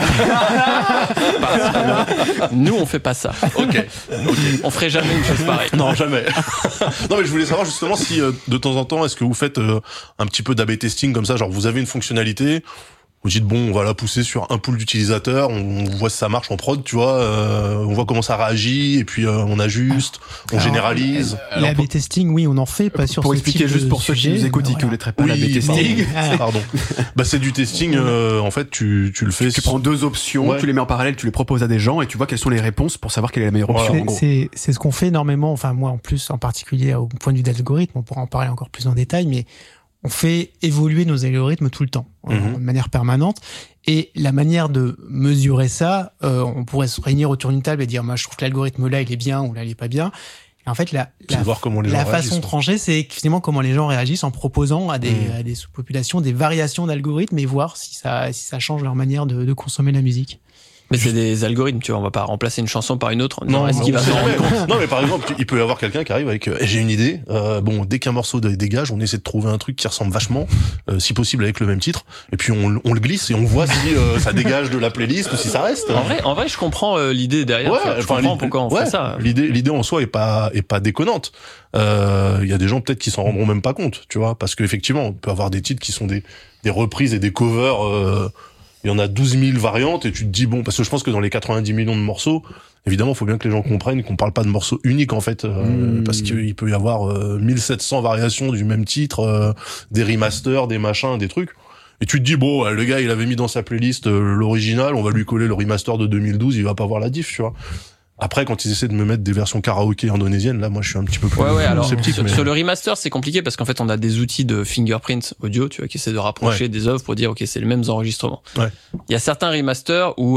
Parce que nous, on fait pas ça. Ok. On ferait jamais une chose pareille. Non, jamais. Non, mais je voulais savoir justement si, de temps en temps, est-ce que vous faites un petit peu d'A/B testing comme ça, genre vous avez une fonctionnalité, vous dites bon, on va la pousser sur un pool d'utilisateurs, on voit si ça marche en prod, tu vois, on voit comment ça réagit et puis on ajuste, on généralise. L'A/B testing, oui, on en fait pas sur pour expliquer juste pour ceux qui nous écoutent et qui connaîtraient pas l'A/B testing. Pardon. Bah c'est du testing. En fait, tu le fais. Tu prends deux options, tu les mets en parallèle, tu les proposes à des gens et tu vois quelles sont les réponses pour savoir quelle est la meilleure option. En gros. C'est ce qu'on fait énormément. Enfin moi en plus en particulier au point de vue d'algorithme, on pourra en parler encore plus en détail, mais on fait évoluer nos algorithmes tout le temps, de manière permanente. Et la manière de mesurer ça, on pourrait se réunir autour d'une table et dire, moi, je trouve que l'algorithme là, il est bien ou là, il est pas bien. Et en fait, la façon de trancher, c'est finalement comment les gens réagissent en proposant à des sous-populations des variations d'algorithmes et voir si ça change leur manière de consommer la musique. Mais c'est des algorithmes, tu vois, on va pas remplacer une chanson par une autre. Non, est-ce qu'il va se rendre compte ? Non, mais par exemple, il peut y avoir quelqu'un qui arrive avec j'ai une idée. Bon, dès qu'un morceau dégage, on essaie de trouver un truc qui ressemble vachement, si possible avec le même titre, et puis on le glisse et on voit si ça dégage de la playlist ou si ça reste. En vrai, je comprends l'idée derrière. Je comprends pourquoi on fait ça. L'idée en soi est pas déconnante. Il y a des gens peut-être qui s'en rendront même pas compte, tu vois, parce qu'effectivement, on peut avoir des titres qui sont des reprises et des covers. Il y en a 12 000 variantes et tu te dis bon, parce que je pense que dans les 90 millions de morceaux, évidemment, il faut bien que les gens comprennent qu'on parle pas de morceaux uniques en fait, parce qu'il peut y avoir 1700 variations du même titre, des remasters, des machins, des trucs. Et tu te dis bon, le gars il avait mis dans sa playlist l'original, on va lui coller le remaster de 2012, il va pas voir la diff, tu vois. Après, quand ils essaient de me mettre des versions karaoké indonésiennes, là, moi, je suis un petit peu plus alors, sceptique. Sur le remaster, c'est compliqué parce qu'en fait, on a des outils de fingerprint audio, tu vois, qui essaient de rapprocher des œuvres pour dire, OK, c'est les mêmes enregistrements. Il y a certains remasters où,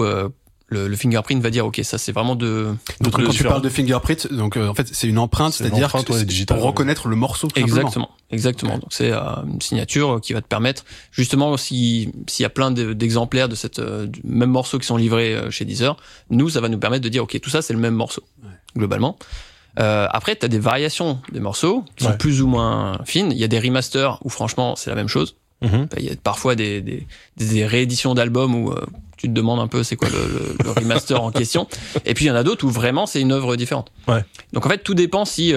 le fingerprint va dire, OK, ça, c'est vraiment donc, quand tu parles de fingerprint, donc, en fait, c'est une empreinte, c'est-à-dire pour reconnaître le morceau. Exactement. Donc, c'est une signature qui va te permettre, justement, s'il y a plein d'exemplaires de cette, du même morceau qui sont livrés chez Deezer, ça va nous permettre de dire, OK, tout ça, c'est le même morceau. Globalement. Après, t'as des variations des morceaux qui sont plus ou moins fines. Il y a des remasters où, franchement, c'est la même chose. Il y a parfois des rééditions d'albums où tu te demandes un peu c'est quoi le remaster en question. Et puis il y en a d'autres où vraiment c'est une œuvre différente. Donc en fait tout dépend si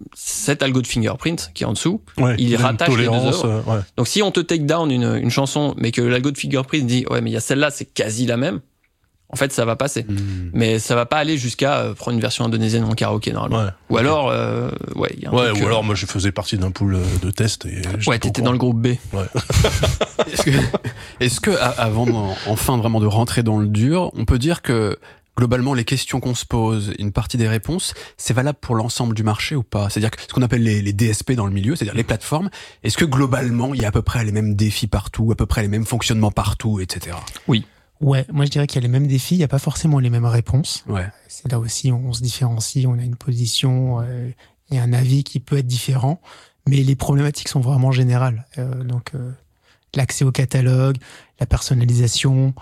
cet algo de fingerprint qui est en dessous, il rattache les deux œuvres. Donc si on te take down une chanson mais que l'algo de fingerprint dit ouais mais il y a celle-là c'est quasi la même, en fait, ça va passer. Mais ça va pas aller jusqu'à prendre une version indonésienne en karaoké, normalement. Ouais. Ou alors, y a un truc, ou alors, moi, je faisais partie d'un pool de test. Et t'étais dans le groupe B. Ouais. Est-ce que avant, enfin, vraiment de rentrer dans le dur, on peut dire que, globalement, les questions qu'on se pose, une partie des réponses, c'est valable pour l'ensemble du marché ou pas? C'est-à-dire que ce qu'on appelle les DSP dans le milieu, c'est-à-dire les plateformes, est-ce que globalement, il y a à peu près les mêmes défis partout, à peu près les mêmes fonctionnements partout, etc.? Oui. Ouais, moi je dirais qu'il y a les mêmes défis, il n'y a pas forcément les mêmes réponses. Ouais. C'est là aussi on se différencie, on a une position et un avis qui peut être différent, mais les problématiques sont vraiment générales. Donc l'accès au catalogue, la personnalisation,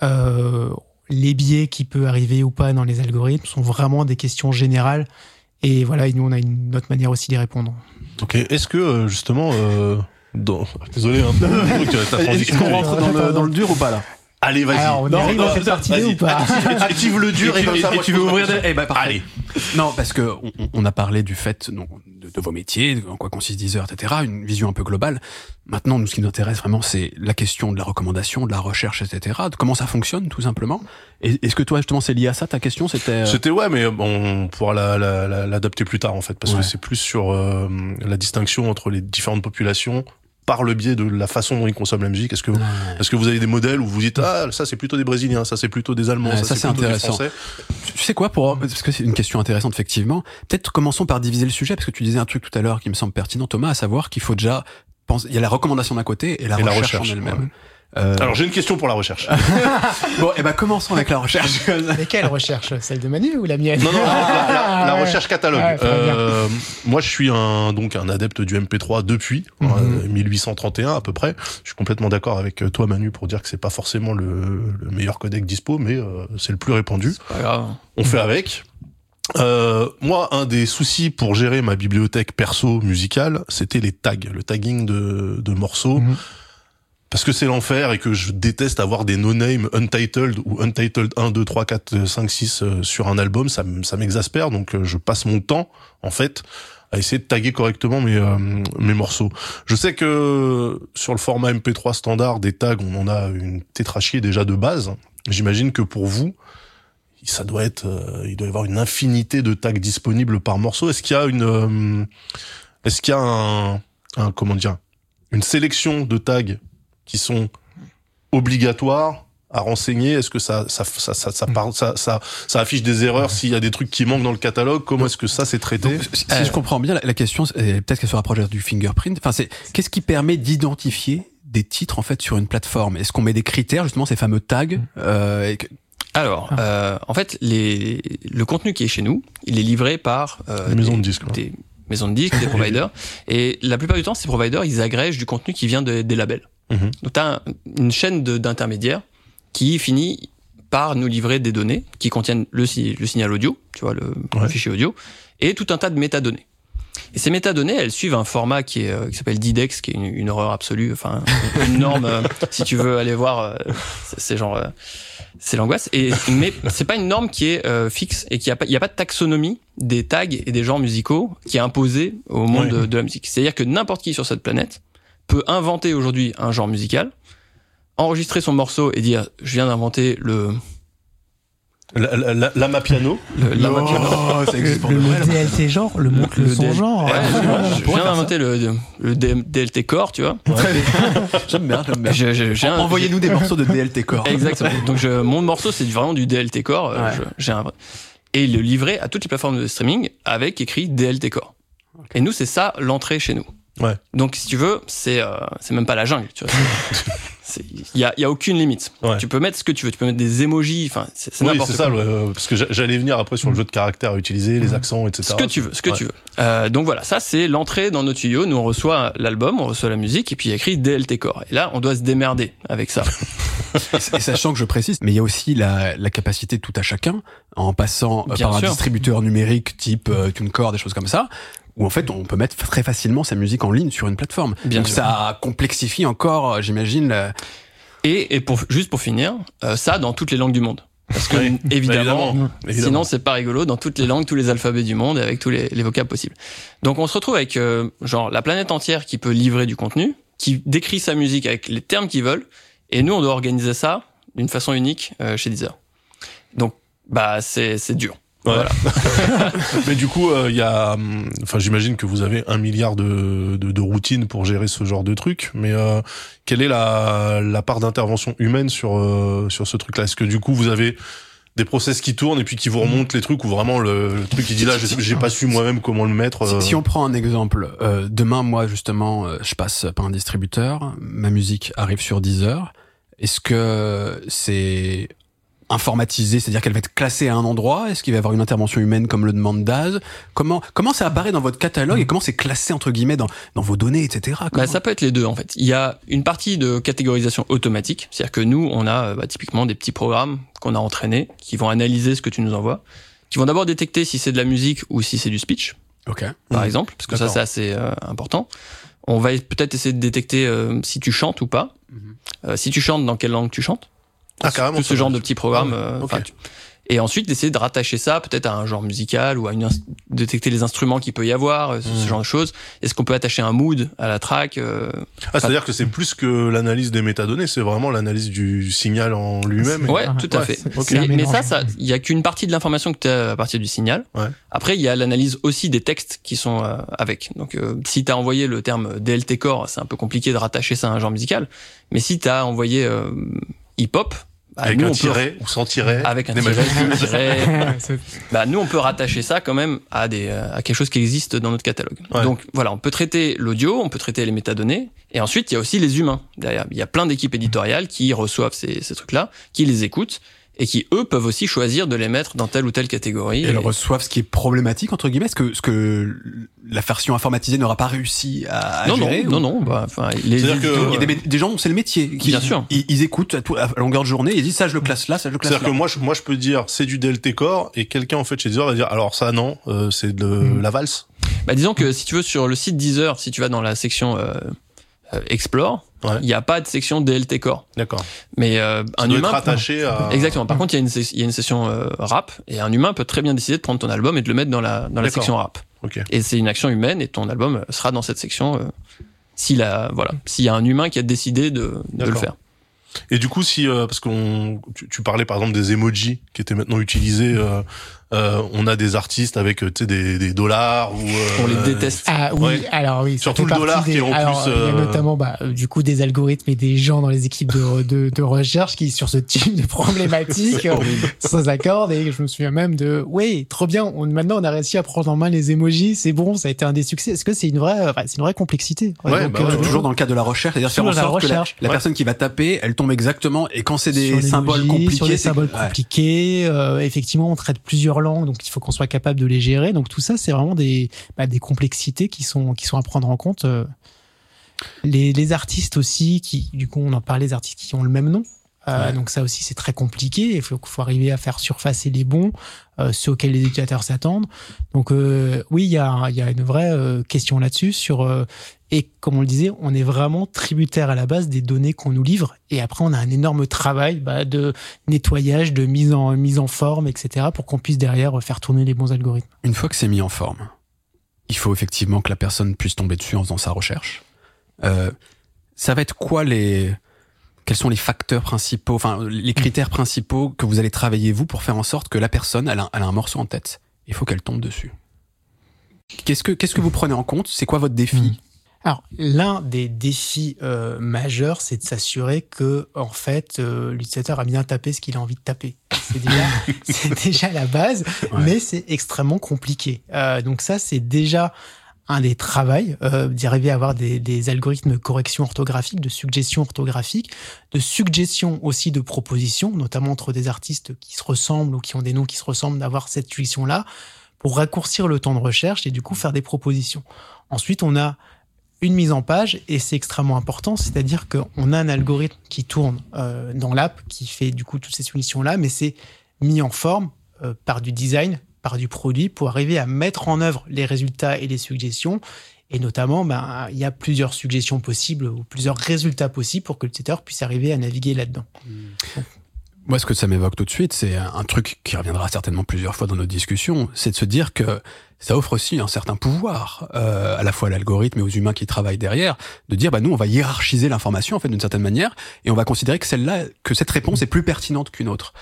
les biais qui peut arriver ou pas dans les algorithmes sont vraiment des questions générales. Et voilà, et nous on a une autre manière aussi d'y répondre. Ok, est-ce que justement, désolé, Est-ce qu'on rentre dans le dur ou pas là? Allez, vas-y. Alors, on arrive à cette partie ou pas? Tu veux le dur et tu veux ouvrir des... Allez. Non, parce que on a parlé du fait de vos métiers, en quoi consiste Deezer, etc. Une vision un peu globale. Maintenant, nous, ce qui nous intéresse vraiment, c'est la question de la recommandation, de la recherche, etc. De comment ça fonctionne, tout simplement. Et est-ce que toi, justement, c'est lié à ça, ta question? C'était ouais, mais on pourra l'adapter plus tard, en fait, parce que c'est plus sur la distinction entre les différentes populations par le biais de la façon dont ils consomment la musique. Est-ce que vous avez des modèles où vous dites ça c'est plutôt des Brésiliens, ça c'est plutôt des Allemands, ça c'est plutôt intéressant. des Français. Tu sais quoi, parce que c'est une question intéressante effectivement. Peut-être commençons par diviser le sujet, parce que tu disais un truc tout à l'heure qui me semble pertinent, Thomas, à savoir qu'il faut déjà penser. Il y a la recommandation d'un côté et la recherche en elle-même. Ouais. Alors j'ai une question pour la recherche. Bon, commençons avec la recherche. Mais quelle recherche? Celle de Manu ou la mienne? Non, la recherche catalogue. Ouais, moi, je suis un adepte du MP3 depuis 1831 à peu près. Je suis complètement d'accord avec toi, Manu, pour dire que c'est pas forcément le meilleur codec dispo, mais c'est le plus répandu. C'est pas grave. On fait avec. Moi, un des soucis pour gérer ma bibliothèque perso musicale, c'était les tags, le tagging de morceaux. Parce que c'est l'enfer et que je déteste avoir des no-name untitled ou untitled 1, 2, 3, 4, 5, 6 sur un album, ça m'exaspère, donc je passe mon temps, en fait, à essayer de taguer correctement mes morceaux. Je sais que sur le format MP3 standard, des tags, on en a une tétrachie déjà de base. J'imagine que pour vous, il doit y avoir une infinité de tags disponibles par morceau. Est-ce qu'il y a une sélection de tags qui sont obligatoires à renseigner? Est-ce que ça affiche des erreurs s'il y a des trucs qui manquent dans le catalogue? Comment est-ce que ça c'est traité? Donc, si je comprends bien, la question, peut-être qu'elle se rapproche du fingerprint. Enfin, qu'est-ce qui permet d'identifier des titres en fait sur une plateforme? Est-ce qu'on met des critères, justement, ces fameux tags? Alors, en fait, le contenu qui est chez nous, il est livré par les maisons de disques. Des maisons de disques, des providers. Et la plupart du temps, ces providers, ils agrègent du contenu qui vient des labels. Donc, tu as une chaîne d'intermédiaires qui finit par nous livrer des données qui contiennent le signal audio, tu vois, le fichier audio, et tout un tas de métadonnées. Et ces métadonnées, elles suivent un format qui s'appelle DIDEX, qui est une horreur absolue, enfin, une norme, si tu veux aller voir, c'est genre, c'est l'angoisse. Mais c'est pas une norme qui est fixe et il y a pas de taxonomie des tags et des genres musicaux qui est imposée au monde de la musique. C'est-à-dire que n'importe qui sur cette planète peut inventer aujourd'hui un genre musical, enregistrer son morceau et dire je viens d'inventer l'ama piano. L'ama piano. Ça existe pour le DLT genre, le son genre. Ouais, je viens d'inventer le DLT core, tu vois. J'aime bien. Envoyez-nous des morceaux de DLT core. Exactement. Donc mon morceau c'est vraiment du DLT core. Et le livrer à toutes les plateformes de streaming avec écrit DLT core. Okay. Et nous c'est ça l'entrée chez nous. Ouais. Donc si tu veux, c'est même pas la jungle, tu vois. Il y a aucune limite. Ouais. Tu peux mettre ce que tu veux, tu peux mettre des emojis, enfin c'est n'importe quoi. Oui, c'est ça, parce que j'allais venir après sur le jeu de caractères à utiliser, les accents, etc. Ce que tu veux. Donc voilà, ça c'est l'entrée dans notre studio. Nous on reçoit l'album, on reçoit la musique et puis il y a écrit DLT Core. Et là, on doit se démerder avec ça. Et sachant que je précise, mais il y a aussi la capacité de tout à chacun en passant par un distributeur numérique type TuneCore, des choses comme ça, où en fait on peut mettre très facilement sa musique en ligne sur une plateforme. Donc ça complexifie encore, j'imagine. Et juste pour finir, ça dans toutes les langues du monde. Parce que évidemment, sinon c'est pas rigolo, dans toutes les langues, tous les alphabets du monde, avec tous les vocables possibles. Donc on se retrouve avec genre la planète entière qui peut livrer du contenu, qui décrit sa musique avec les termes qu'ils veulent, et nous on doit organiser ça d'une façon unique chez Deezer. Donc, c'est dur. Ouais. Voilà. Mais du coup, j'imagine que vous avez 1 milliard de routines pour gérer ce genre de truc. Mais quelle est la part d'intervention humaine sur ce truc-là? Est-ce que du coup, vous avez des process qui tournent et puis qui vous remontent les trucs, ou vraiment le truc qui dit là, j'ai pas su moi-même comment le mettre. Si on prend un exemple, demain, moi justement, je passe par un distributeur, ma musique arrive sur Deezer. Est-ce que c'est informatisé, c'est-à-dire qu'elle va être classée à un endroit? Est-ce qu'il va y avoir une intervention humaine comme le demande Daz? Comment ça apparaît dans votre catalogue et comment c'est classé entre guillemets dans vos données, etc. Ça peut être les deux en fait. Il y a une partie de catégorisation automatique, c'est-à-dire que nous on a typiquement des petits programmes qu'on a entraînés qui vont analyser ce que tu nous envoies, qui vont d'abord détecter si c'est de la musique ou si c'est du speech, par exemple, parce que ça c'est assez important. On va peut-être essayer de détecter si tu chantes ou pas, si tu chantes, dans quelle langue tu chantes. Carrément, tout ce genre de petits programmes. Okay. Et ensuite d'essayer de rattacher ça peut-être à un genre musical ou à détecter les instruments qu'il peut y avoir, ce genre de choses. Est-ce qu'on peut attacher un mood à la track c'est-à-dire que c'est plus que l'analyse des métadonnées, c'est vraiment l'analyse du signal en lui-même. Ouais, tout à fait. Mais ça, il y a qu'une partie de l'information que tu as à partir du signal. Ouais. Après, il y a l'analyse aussi des textes qui sont avec. Donc, si tu as envoyé le terme DLT Core, c'est un peu compliqué de rattacher ça à un genre musical. Mais si tu as envoyé hip-hop, avec un tiret ou sans tiret, avec un tiret, nous on peut rattacher ça quand même à quelque chose qui existe dans notre catalogue. Ouais. Donc voilà, on peut traiter l'audio, on peut traiter les métadonnées, et ensuite il y a aussi les humains derrière. Il y a plein d'équipes éditoriales qui reçoivent ces trucs-là, qui les écoutent, et qui eux peuvent aussi choisir de les mettre dans telle ou telle catégorie. Et elles reçoivent ce qui est problématique entre guillemets, ce que la version informatisée n'aura pas réussi à gérer. Non. C'est-à-dire que il y a des gens, c'est le métier. Bien sûr. Ils écoutent à longueur de journée, ils disent ça je le classe là, ça je le classe là. C'est-à-dire que moi je peux dire c'est du DLT Core, et quelqu'un en fait chez Deezer va dire alors ça non, c'est de la valse. Disons que si tu veux, sur le site Deezer, si tu vas dans la section Explore, il n'y a pas de section DLT Core. D'accord. Mais un humain rattaché à... Exactement. Par contre, il y a une session rap, et un humain peut très bien décider de prendre ton album et de le mettre dans la section rap. Okay. Et c'est une action humaine, et ton album sera dans cette section s'il y a un humain qui a décidé de le faire. Et du coup, parce que tu parlais par exemple des emojis qui étaient maintenant utilisés, on a des artistes avec des dollars ou on les déteste. Alors oui, surtout le dollar qui est en plus. Il y a notamment du coup des algorithmes et des gens dans les équipes de recherche qui sur ce type de problématique s'accordent, et je me souviens même de trop bien. Maintenant on a réussi à prendre en main les emojis, c'est bon, ça a été un des succès. Est-ce que c'est une vraie complexité? Toujours dans le cadre de la recherche, c'est-à-dire faire en sorte que la personne qui va taper, elle tombe exactement, et quand c'est des symboles compliqués, sur des symboles compliqués, effectivement on traite plusieurs langues, donc il faut qu'on soit capable de les gérer. Donc tout ça, c'est vraiment des complexités qui sont à prendre en compte. Les artistes aussi, qui du coup on en parlait, les artistes qui ont le même nom. Donc ça aussi c'est très compliqué. Il faut arriver à faire surfacer les bons, ceux auxquels les utilisateurs s'attendent. Donc oui, il y a une vraie question là-dessus sur et comme on le disait, on est vraiment tributaire à la base des données qu'on nous livre, et après on a un énorme travail de nettoyage, de mise en forme, etc. pour qu'on puisse derrière faire tourner les bons algorithmes. Une fois que c'est mis en forme, il faut effectivement que la personne puisse tomber dessus en faisant sa recherche. Ça va être quoi quels sont les facteurs principaux, les critères principaux que vous allez travailler vous pour faire en sorte que la personne elle a un morceau en tête, il faut qu'elle tombe dessus. Qu'est-ce que vous prenez en compte? C'est quoi votre défi? Alors, l'un des défis majeurs, c'est de s'assurer que, en fait, l'utilisateur a bien tapé ce qu'il a envie de taper. C'est déjà la base, mais c'est extrêmement compliqué. Donc ça, c'est déjà un des travails, d'arriver à avoir des algorithmes de correction orthographique, de suggestion orthographique, de suggestion aussi de propositions, notamment entre des artistes qui se ressemblent ou qui ont des noms qui se ressemblent, d'avoir cette suggestion-là pour raccourcir le temps de recherche et du coup faire des propositions. Ensuite, on a une mise en page, et c'est extrêmement important, c'est-à-dire qu'on a un algorithme qui tourne dans l'app, qui fait du coup toutes ces solutions-là, mais c'est mis en forme par du design, par du produit, pour arriver à mettre en œuvre les résultats et les suggestions. Et notamment, il y a plusieurs suggestions possibles ou plusieurs résultats possibles pour que l'utilisateur puisse arriver à naviguer là-dedans. Moi, ce que ça m'évoque tout de suite, c'est un truc qui reviendra certainement plusieurs fois dans notre discussion, c'est de se dire que ça offre aussi un certain pouvoir, à la fois à l'algorithme et aux humains qui travaillent derrière, de dire, nous, on va hiérarchiser l'information, en fait, d'une certaine manière, et on va considérer que cette réponse est plus pertinente qu'une autre.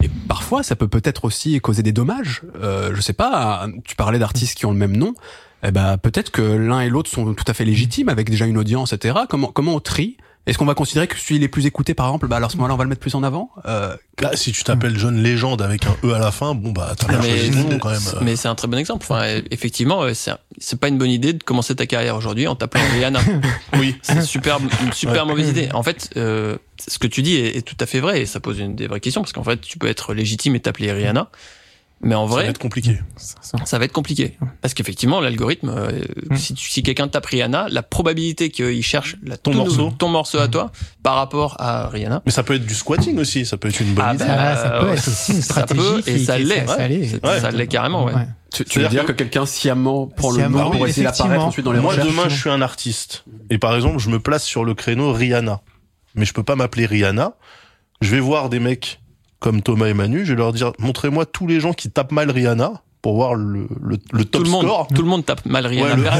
Et parfois, ça peut-être aussi causer des dommages. Je sais pas, tu parlais d'artistes qui ont le même nom. Eh ben, peut-être que l'un et l'autre sont tout à fait légitimes, avec déjà une audience, etc. Comment on trie? Est-ce qu'on va considérer que celui-là est plus écouté, par exemple, alors à ce moment-là, on va le mettre plus en avant? Là, si tu t'appelles John Legend avec un E à la fin, bon, bah, t'as bien choisi le nom, quand même. Mais c'est un très bon exemple. Enfin, effectivement, c'est pas une bonne idée de commencer ta carrière aujourd'hui en t'appelant Rihanna. Oui. C'est une super mauvaise idée. En fait, ce que tu dis est tout à fait vrai, et ça pose des vraies questions, parce qu'en fait, tu peux être légitime et t'appeler Rihanna. Mais en vrai, ça va être compliqué. Ça va être compliqué. Parce qu'effectivement, l'algorithme, si quelqu'un tape Rihanna, la probabilité qu'il cherche ton morceau à toi par rapport à Rihanna. Mais ça peut être du squatting aussi, ça peut être une bonne idée. Ça peut être aussi une stratégie. Et ça l'est. Ça l'est carrément, ouais. Tu veux dire que quelqu'un sciemment prend le nom pour essayer d'apparaître ensuite dans les recherches? Moi, demain, je suis un artiste. Et par exemple, je me place sur le créneau Rihanna. Mais je peux pas m'appeler Rihanna. Je vais voir des mecs comme Thomas et Manu, je vais leur dire, montrez-moi tous les gens qui tapent mal Rihanna pour voir le top score. Tout le monde tape mal Rihanna. Ouais,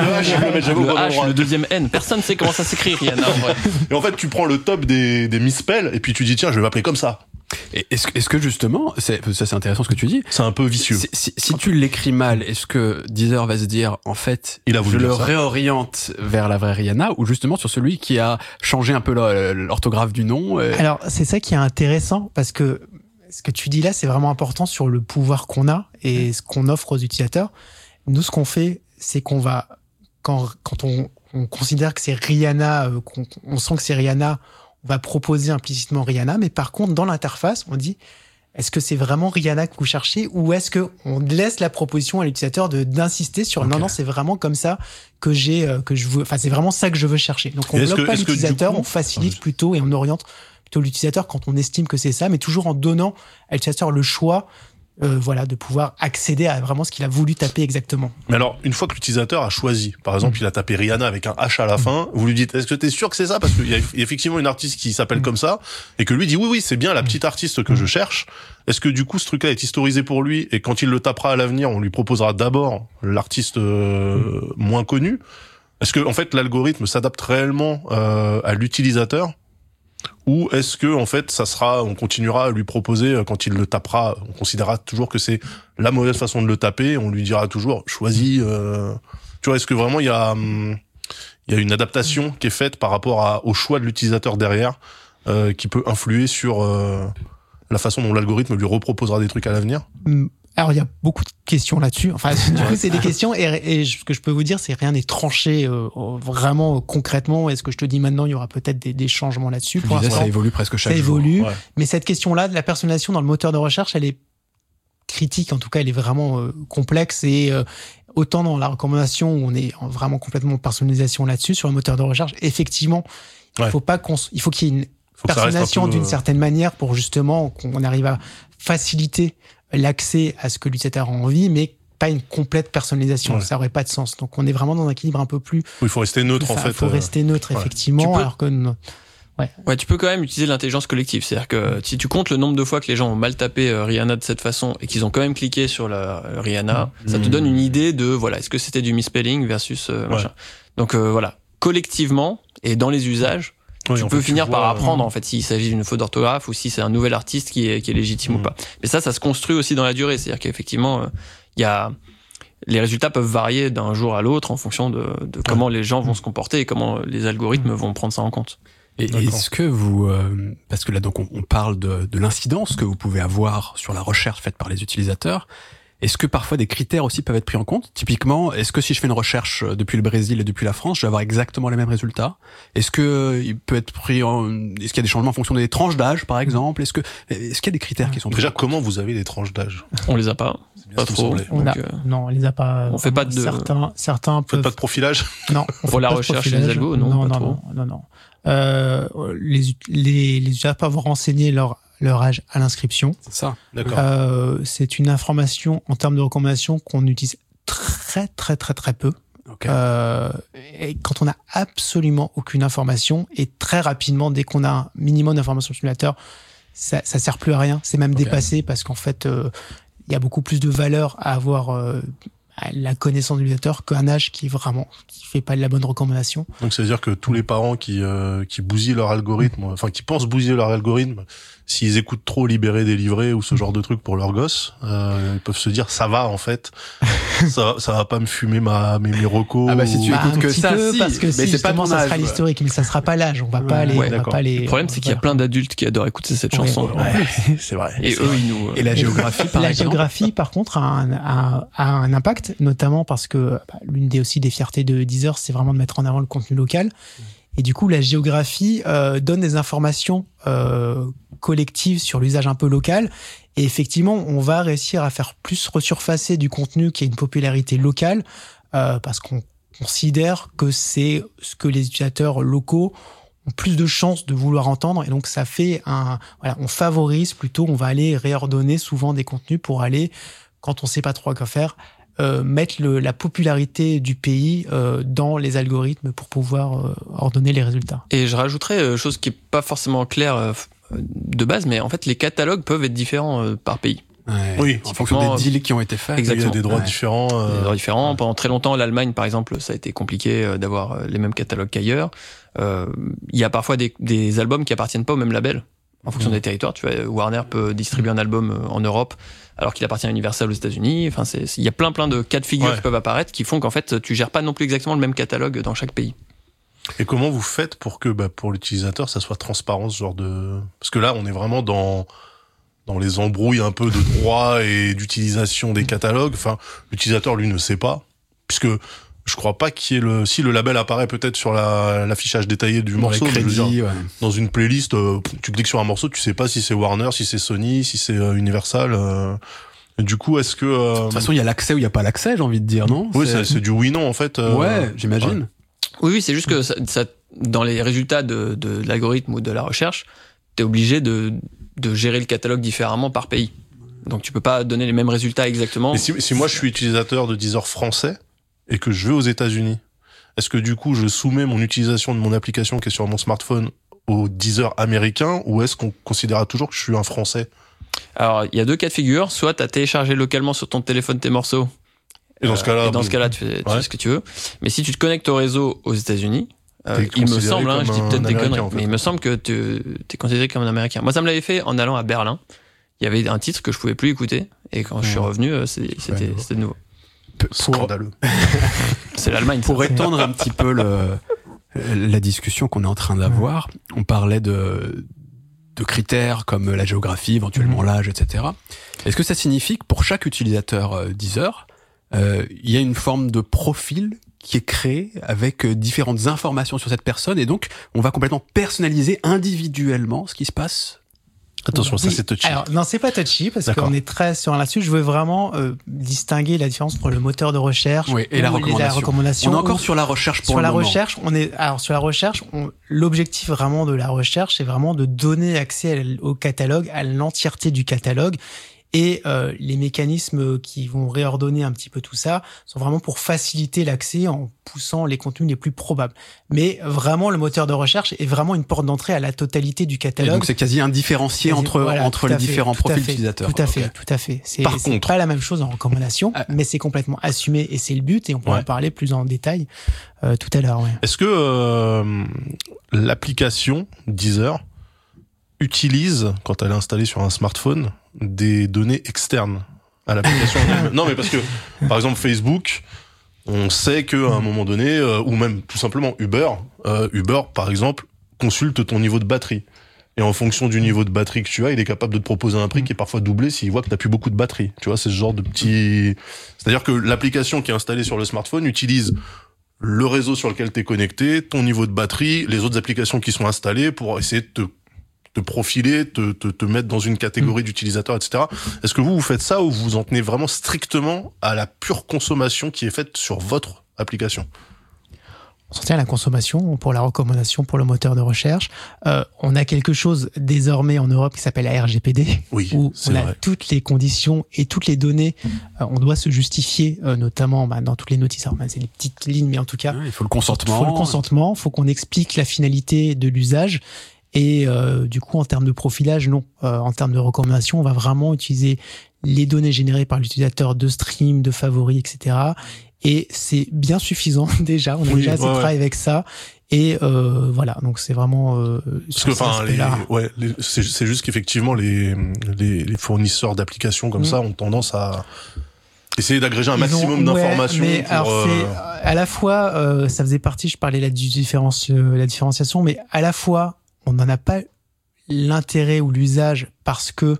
le H, le deuxième N. Personne sait comment ça s'écrit, Rihanna, en vrai. Et en fait, tu prends le top des misspells et puis tu dis, tiens, je vais m'appeler comme ça. Et est-ce que justement, ça c'est intéressant ce que tu dis. C'est un peu vicieux. Si tu l'écris mal, est-ce que Deezer va se dire, en fait, je le réoriente vers la vraie Rihanna, ou justement sur celui qui a changé un peu l'orthographe du nom? Alors, c'est ça qui est intéressant, parce que ce que tu dis là, c'est vraiment important sur le pouvoir qu'on a et ce qu'on offre aux utilisateurs. Nous, ce qu'on fait, c'est qu'on va, quand on considère que c'est Rihanna, on sent que c'est Rihanna, on va proposer implicitement Rihanna, mais par contre, dans l'interface, on dit, est-ce que c'est vraiment Rihanna que vous cherchez, ou est-ce que on laisse la proposition à l'utilisateur d'insister sur non, c'est vraiment comme ça que je veux, enfin, c'est vraiment ça que je veux chercher. Donc, on bloque pas l'utilisateur, on facilite plutôt et on oriente plutôt l'utilisateur quand on estime que c'est ça, mais toujours en donnant à l'utilisateur le choix, de pouvoir accéder à vraiment ce qu'il a voulu taper exactement. Mais alors, une fois que l'utilisateur a choisi, par exemple, il a tapé Rihanna avec un H à la fin, vous lui dites, est-ce que t'es sûr que c'est ça? Parce qu'il y a effectivement une artiste qui s'appelle comme ça, et que lui dit, oui, c'est bien la petite artiste que je cherche. Est-ce que du coup, ce truc-là est historisé pour lui, et quand il le tapera à l'avenir, on lui proposera d'abord l'artiste moins connu? Est-ce que, en fait, l'algorithme s'adapte réellement à l'utilisateur? Ou est-ce que en fait on continuera à lui proposer quand il le tapera, on considérera toujours que c'est la mauvaise façon de le taper, on lui dira toujours choisis. Tu vois, est-ce que vraiment il y a une adaptation qui est faite par rapport au choix de l'utilisateur derrière, qui peut influer sur la façon dont l'algorithme lui reproposera des trucs à l'avenir? Alors, il y a beaucoup de questions là-dessus. Enfin, du coup, c'est des questions. Et ce que je peux vous dire, c'est rien n'est tranché vraiment concrètement. Est-ce que je te dis maintenant, il y aura peut-être des changements là-dessus? Pour l'instant, ça évolue presque chaque jour. Ça évolue. Ouais. Mais cette question-là de la personnalisation dans le moteur de recherche, elle est critique. En tout cas, elle est vraiment complexe. Et autant dans la recommandation où on est vraiment complètement personnalisation là-dessus, sur le moteur de recherche, effectivement, il faut qu'il y ait une personnalisation d'une certaine manière pour justement qu'on arrive à faciliter l'accès à ce que l'utilisateur a envie, mais pas une complète personnalisation. Ça aurait pas de sens. Donc, on est vraiment dans un équilibre un peu plus... Oui, il faut rester neutre, en fait. Il faut rester neutre, effectivement, alors que... Ouais, tu peux quand même utiliser l'intelligence collective. C'est-à-dire que si tu comptes le nombre de fois que les gens ont mal tapé Rihanna de cette façon et qu'ils ont quand même cliqué sur la Rihanna, ça te donne une idée de, est-ce que c'était du misspelling versus machin. Donc, collectivement et dans les usages, tu peux finir par apprendre en fait s'il s'agit d'une faute d'orthographe ou si c'est un nouvel artiste qui est légitime ou pas. Mais ça se construit aussi dans la durée, c'est-à-dire qu'effectivement les résultats peuvent varier d'un jour à l'autre en fonction de comment les gens vont se comporter et comment les algorithmes vont prendre ça en compte. Et est-ce que vous, parce que là donc on parle de l'incidence que vous pouvez avoir sur la recherche faite par les utilisateurs. Est-ce que parfois des critères aussi peuvent être pris en compte? Typiquement, est-ce que si je fais une recherche depuis le Brésil et depuis la France, je vais avoir exactement les mêmes résultats? Est-ce que il peut être pris est-ce qu'il y a des changements en fonction des tranches d'âge, par exemple? Est-ce qu'il y a des critères qui sont pris? Déjà, comment vous avez les tranches d'âge? On les a pas. Pas trop. Non, on les a pas. On fait pas de. Certains peuvent. Faites pas de profilage? Non. Pour la recherche des algos, non. Les utilisateurs peuvent renseigner leur âge à l'inscription. C'est ça. D'accord. C'est une information en termes de recommandation qu'on utilise très très très très peu. Okay. Et quand on n'a absolument aucune information et très rapidement, dès qu'on a un minimum d'informations sur l'utilisateur, ça sert plus à rien. C'est même dépassé parce qu'en fait, il y a beaucoup plus de valeur à avoir la connaissance de l'utilisateur qu'un âge qui fait pas de la bonne recommandation. Donc, c'est-à-dire que tous les parents qui bousillent leur algorithme, enfin, qui pensent bousiller leur algorithme, s'ils écoutent trop Libéré, Délivré ou ce genre de trucs pour leurs gosses, ils peuvent se dire ça va en fait, ça va pas me fumer mes recos. Ah bah si tu écoutes que ça, peu, si, parce que mais si, c'est pas ton ça âge, sera l'historique, mais ça sera pas l'âge. On va pas aller. Le problème, c'est qu'il y a plein d'adultes qui adorent écouter cette chanson. C'est vrai. Et eux, ils nous. Et la géographie, par exemple. La géographie, par contre, a un impact, notamment parce que l'une des fiertés de Deezer, c'est vraiment de mettre en avant le contenu local. Et du coup, la géographie donne des informations collectives sur l'usage un peu local. Et effectivement, on va réussir à faire plus resurfacer du contenu qui a une popularité locale parce qu'on considère que c'est ce que les utilisateurs locaux ont plus de chances de vouloir entendre. Et donc, ça fait on favorise plutôt, on va aller réordonner souvent des contenus pour aller, quand on sait pas trop quoi faire, mettre la popularité du pays dans les algorithmes pour pouvoir ordonner les résultats. Et je rajouterais chose qui est pas forcément claire de base, mais en fait les catalogues peuvent être différents par pays. Ouais, oui, en fonction des deals qui ont été faits. Exactement. Il y a des droits différents. Des droits différents. Pendant très longtemps, l'Allemagne, par exemple, ça a été compliqué d'avoir les mêmes catalogues qu'ailleurs. Il y a parfois des albums qui appartiennent pas au même label. En fonction des territoires, tu vois, Warner peut distribuer un album en Europe alors qu'il appartient à Universal aux États-Unis. Enfin, il y a plein de cas de figure qui peuvent apparaître qui font qu'en fait, tu gères pas non plus exactement le même catalogue dans chaque pays. Et comment vous faites pour que, pour l'utilisateur, ça soit transparent, ce genre de... Parce que là, on est vraiment dans les embrouilles un peu de droit et d'utilisation des catalogues. Enfin, l'utilisateur, lui, ne sait pas, puisque je crois pas qu'il y ait si le label apparaît peut-être sur l'affichage détaillé du morceau, dans une playlist, tu cliques sur un morceau, tu sais pas si c'est Warner, si c'est Sony, si c'est Universal. Et du coup, est-ce que de toute façon, il y a l'accès ou il y a pas l'accès, j'ai envie de dire, non? Oui, c'est du oui/non en fait. Ouais, j'imagine. Ouais. Oui, c'est juste que ça, dans les résultats de l'algorithme ou de la recherche, t'es obligé de gérer le catalogue différemment par pays. Donc tu peux pas donner les mêmes résultats exactement. Mais si moi je suis utilisateur de Deezer français et que je vais aux États-Unis, est-ce que du coup je soumets mon utilisation de mon application qui est sur mon smartphone au Deezer américain, ou est-ce qu'on considérera toujours que je suis un Français? Alors il y a deux cas de figure. Soit t'as téléchargé localement sur ton téléphone tes morceaux. Et dans ce cas-là, tu fais ce que tu veux. Mais si tu te connectes au réseau aux États-Unis, il me semble, je dis peut-être des conneries, mais il me semble que t'es considéré comme un Américain. Moi, ça me l'avait fait en allant à Berlin. Il y avait un titre que je pouvais plus écouter, et quand je suis revenu, c'était de nouveau. Scandaleux. C'est l'Allemagne. Pour étendre un petit peu la discussion qu'on est en train d'avoir, on parlait de critères comme la géographie, éventuellement l'âge, etc. Est-ce que ça signifie que pour chaque utilisateur Deezer, il y a une forme de profil qui est créé avec différentes informations sur cette personne, et donc on va complètement personnaliser individuellement ce qui se passe? Attention, ça c'est touchy. Alors non, c'est pas touchy parce qu'on est très sur là-dessus. Je veux vraiment distinguer la différence entre le moteur de recherche et la recommandation. On est encore sur la recherche pour le moment. Sur la recherche, l'objectif vraiment de la recherche, c'est vraiment de donner accès au catalogue, à l'entièreté du catalogue. Et les mécanismes qui vont réordonner un petit peu tout ça sont vraiment pour faciliter l'accès en poussant les contenus les plus probables. Mais vraiment, le moteur de recherche est vraiment une porte d'entrée à la totalité du catalogue. Et donc c'est quasi indifférencié entre les différents profils d'utilisateurs. Tout à fait. C'est pas la même chose en recommandation, mais c'est complètement assumé et c'est le but. Et on pourra en parler plus en détail tout à l'heure. Ouais. Est-ce que l'application Deezer utilise, quand elle est installée sur un smartphone, des données externes à l'application? Non, mais parce que, par exemple, Facebook, on sait qu'à un moment donné, ou même tout simplement Uber, par exemple, consulte ton niveau de batterie. Et en fonction du niveau de batterie que tu as, il est capable de te proposer un prix qui est parfois doublé s'il voit que t'as plus beaucoup de batterie. Tu vois, c'est ce genre de petit... C'est-à-dire que l'application qui est installée sur le smartphone utilise le réseau sur lequel t'es connecté, ton niveau de batterie, les autres applications qui sont installées pour essayer de te profiler, te mettre dans une catégorie d'utilisateurs, etc. Est-ce que vous faites ça, ou vous en tenez vraiment strictement à la pure consommation qui est faite sur votre application? On s'en tient à la consommation pour la recommandation, pour le moteur de recherche. On a quelque chose désormais en Europe qui s'appelle la RGPD, où on a toutes les conditions et toutes les données. On doit se justifier, notamment dans toutes les notices. Alors, c'est les petites lignes, mais en tout cas, il faut le consentement. Il faut qu'on explique la finalité de l'usage. Et du coup, en termes de profilage, non. En termes de recommandation, on va vraiment utiliser les données générées par l'utilisateur de stream, de favoris, etc. Et c'est bien suffisant déjà. On a déjà assez de travail avec ça. Et voilà, donc c'est vraiment parce que c'est juste qu'effectivement les fournisseurs d'applications comme ça ont tendance à essayer d'agréger un maximum d'informations. Mais alors à la fois ça faisait partie, je parlais là du la différenciation, mais à la fois on n'en a pas l'intérêt ou l'usage parce qu'on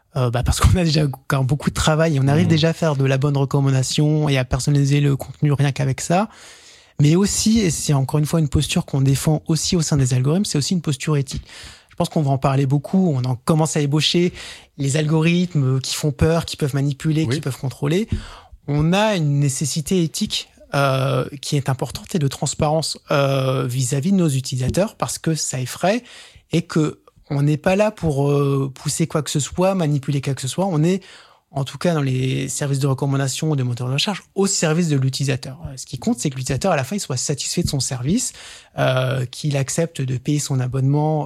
a déjà quand même beaucoup de travail et on arrive déjà à faire de la bonne recommandation et à personnaliser le contenu rien qu'avec ça. Mais aussi, et c'est encore une fois une posture qu'on défend aussi au sein des algorithmes, c'est aussi une posture éthique. Je pense qu'on va en parler beaucoup, on en commence à ébaucher les algorithmes qui font peur, qui peuvent manipuler, qui peuvent contrôler. On a une nécessité éthique qui est importante et de transparence vis-à-vis de nos utilisateurs parce que ça effraie et que on n'est pas là pour pousser quoi que ce soit, manipuler quoi que ce soit. On est, en tout cas dans les services de recommandation ou des moteurs de recherche, au service de l'utilisateur. Ce qui compte, c'est que l'utilisateur, à la fin, il soit satisfait de son service, qu'il accepte de payer son abonnement,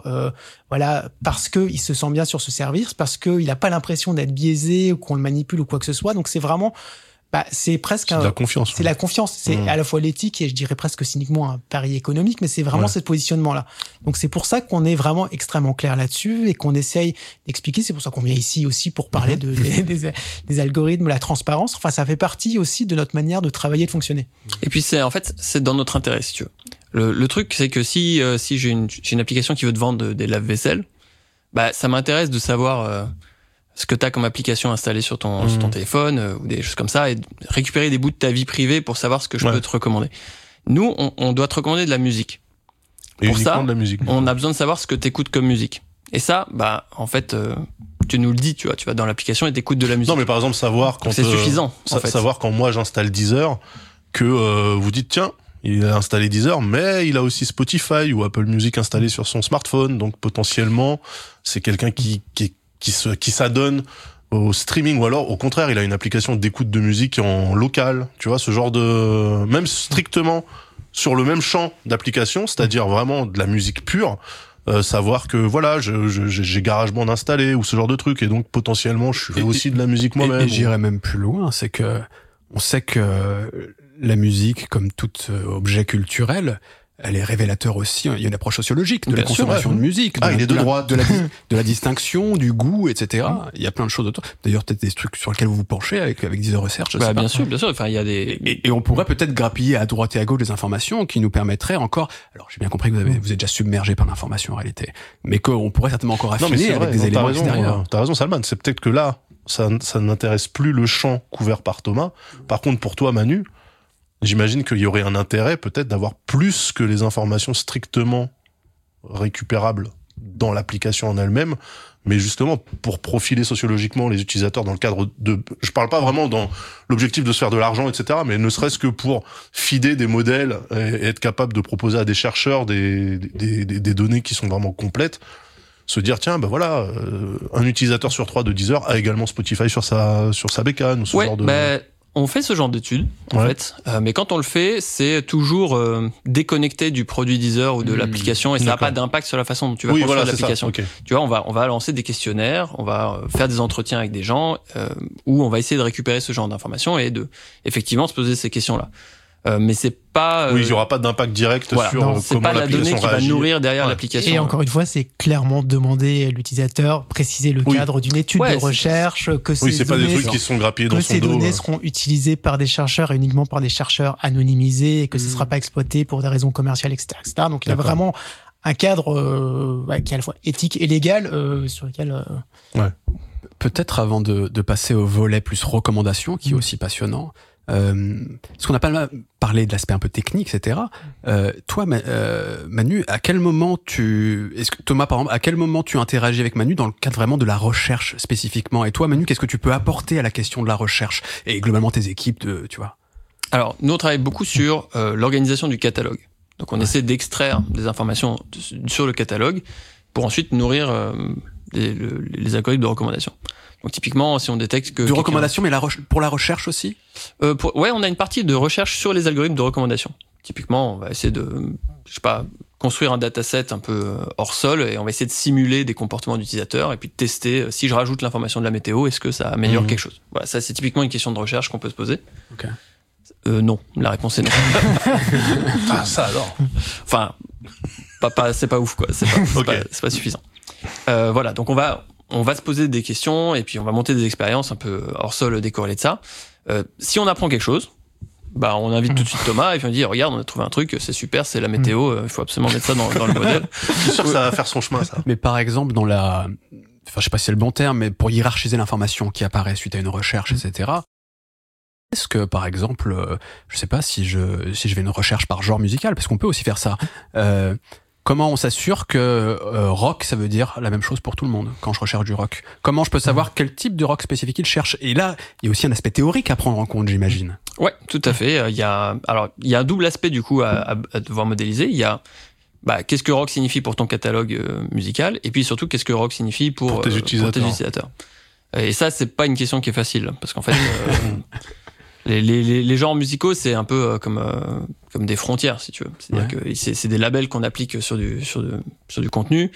parce qu'il se sent bien sur ce service, parce qu'il n'a pas l'impression d'être biaisé ou qu'on le manipule ou quoi que ce soit. Donc c'est vraiment... c'est presque de la confiance. C'est la confiance. C'est à la fois l'éthique et je dirais presque cyniquement un pari économique, mais c'est vraiment ce positionnement-là. Donc c'est pour ça qu'on est vraiment extrêmement clair là-dessus et qu'on essaye d'expliquer. C'est pour ça qu'on vient ici aussi pour parler des algorithmes, la transparence. Enfin, ça fait partie aussi de notre manière de travailler et de fonctionner. Et puis c'est dans notre intérêt, si tu veux. Le truc, c'est que si j'ai une application qui veut te vendre des lave-vaisselle, ça m'intéresse de savoir ce que tu as comme application installée sur ton téléphone ou des choses comme ça et récupérer des bouts de ta vie privée pour savoir ce que je peux te recommander. Nous, on doit te recommander de la musique. Et pour ça, de la musique. On a besoin de savoir ce que tu écoutes comme musique. Et ça, en fait, tu nous le dis, tu vas dans l'application et t'écoutes de la musique. Non, mais par exemple, savoir quand c'est suffisant. Savoir quand moi j'installe Deezer que vous dites tiens, il a installé Deezer, mais il a aussi Spotify ou Apple Music installé sur son smartphone, donc potentiellement c'est quelqu'un qui s'adonne au streaming, ou alors au contraire il a une application d'écoute de musique en local, tu vois, ce genre de, même strictement sur le même champ d'application, c'est-à-dire vraiment de la musique pure, savoir que voilà, j'ai GarageBand installé ou ce genre de truc, et donc potentiellement je fais aussi de la musique moi-même. Et j'irais même plus loin, c'est que on sait que la musique, comme tout objet culturel, elle est révélateur aussi. Il y a une approche sociologique de la consommation de musique, de la distinction, du goût, etc. Il y a plein de choses autour. D'ailleurs, peut-être des trucs sur lesquels vous vous penchez avec Deezer Research. Je sais pas. Bien sûr. Enfin, il y a des et on pourrait peut-être grappiller à droite et à gauche des informations qui nous permettraient encore. Alors, j'ai bien compris que vous êtes déjà submergé par l'information en réalité, mais qu'on pourrait certainement encore affiner avec des éléments extérieurs. T'as raison, Salman. C'est peut-être que là, ça n'intéresse plus le champ couvert par Thomas. Par contre, pour toi, Manu, j'imagine qu'il y aurait un intérêt peut-être d'avoir plus que les informations strictement récupérables dans l'application en elle-même, mais justement pour profiler sociologiquement les utilisateurs dans le cadre de... Je parle pas vraiment dans l'objectif de se faire de l'argent, etc., mais ne serait-ce que pour feeder des modèles et être capable de proposer à des chercheurs des données qui sont vraiment complètes, se dire tiens voilà, un utilisateur sur 3 de Deezer a également Spotify sur sa bécane ou ce genre de... On fait ce genre d'études, en fait, mais quand on le fait, c'est toujours déconnecté du produit Deezer ou de l'application, et ça n'a pas d'impact sur la façon dont tu vas construire l'application. Okay. Tu vois, on va lancer des questionnaires, on va faire des entretiens avec des gens, où on va essayer de récupérer ce genre d'informations et de effectivement se poser ces questions-là. Mais c'est pas... il y aura pas d'impact direct sur comment l'application réagit. C'est pas la donnée qui va nourrir derrière l'application. Et encore une fois, c'est clairement demander à l'utilisateur, préciser le cadre d'une étude de recherche, que c'est pas des trucs qui sont grappillés dans son dos. Que ces données seront utilisées par des chercheurs et uniquement par des chercheurs anonymisés et que ce sera pas exploité pour des raisons commerciales, etc. Donc il y a vraiment un cadre qui est à la fois éthique et légal sur lequel... Peut-être avant de passer au volet plus recommandation, qui est aussi passionnant, parce qu'on n'a pas parlé de l'aspect un peu technique, etc. Toi, Manu, à quel moment Thomas, par exemple, à quel moment tu interagis avec Manu dans le cadre vraiment de la recherche spécifiquement? Et toi, Manu, qu'est-ce que tu peux apporter à la question de la recherche et globalement tes équipes, tu vois? Alors, nous on travaille beaucoup sur l'organisation du catalogue. Donc, on essaie d'extraire des informations sur le catalogue pour ensuite nourrir les algorithmes de recommandation. Donc typiquement, si on détecte que... De recommandation, mais pour la recherche aussi? On a une partie de recherche sur les algorithmes de recommandation. Typiquement, on va essayer de, construire un dataset un peu hors sol et on va essayer de simuler des comportements d'utilisateurs et puis de tester si je rajoute l'information de la météo, est-ce que ça améliore quelque chose? Voilà, ça c'est typiquement une question de recherche qu'on peut se poser. Okay. Non, la réponse est non. Ça alors. Enfin, c'est pas ouf, quoi. C'est pas suffisant. Voilà, donc on va se poser des questions et puis on va monter des expériences un peu hors sol décorrélées de ça. Si on apprend quelque chose, on invite tout de suite Thomas et puis on dit regarde, on a trouvé un truc, c'est super, c'est la météo, il faut absolument mettre ça dans le modèle. Je suis sûr que ça va faire son chemin, ça. Mais par exemple, je sais pas si c'est le bon terme, mais pour hiérarchiser l'information qui apparaît suite à une recherche, etc. Est-ce que, par exemple, je sais pas si je fais une recherche par genre musical, parce qu'on peut aussi faire ça. Comment on s'assure que rock, ça veut dire la même chose pour tout le monde quand je recherche du rock? Comment je peux savoir quel type de rock spécifique il cherche? Et là, il y a aussi un aspect théorique à prendre en compte, j'imagine. Ouais, tout à fait. Il y a un double aspect du coup à devoir modéliser. Il y a qu'est-ce que rock signifie pour ton catalogue musical, et puis surtout qu'est-ce que rock signifie pour tes utilisateurs. Et ça, c'est pas une question qui est facile, parce qu'en fait, les genres musicaux, c'est un peu comme des frontières, si tu veux. C'est-à-dire que c'est des labels qu'on applique sur du contenu.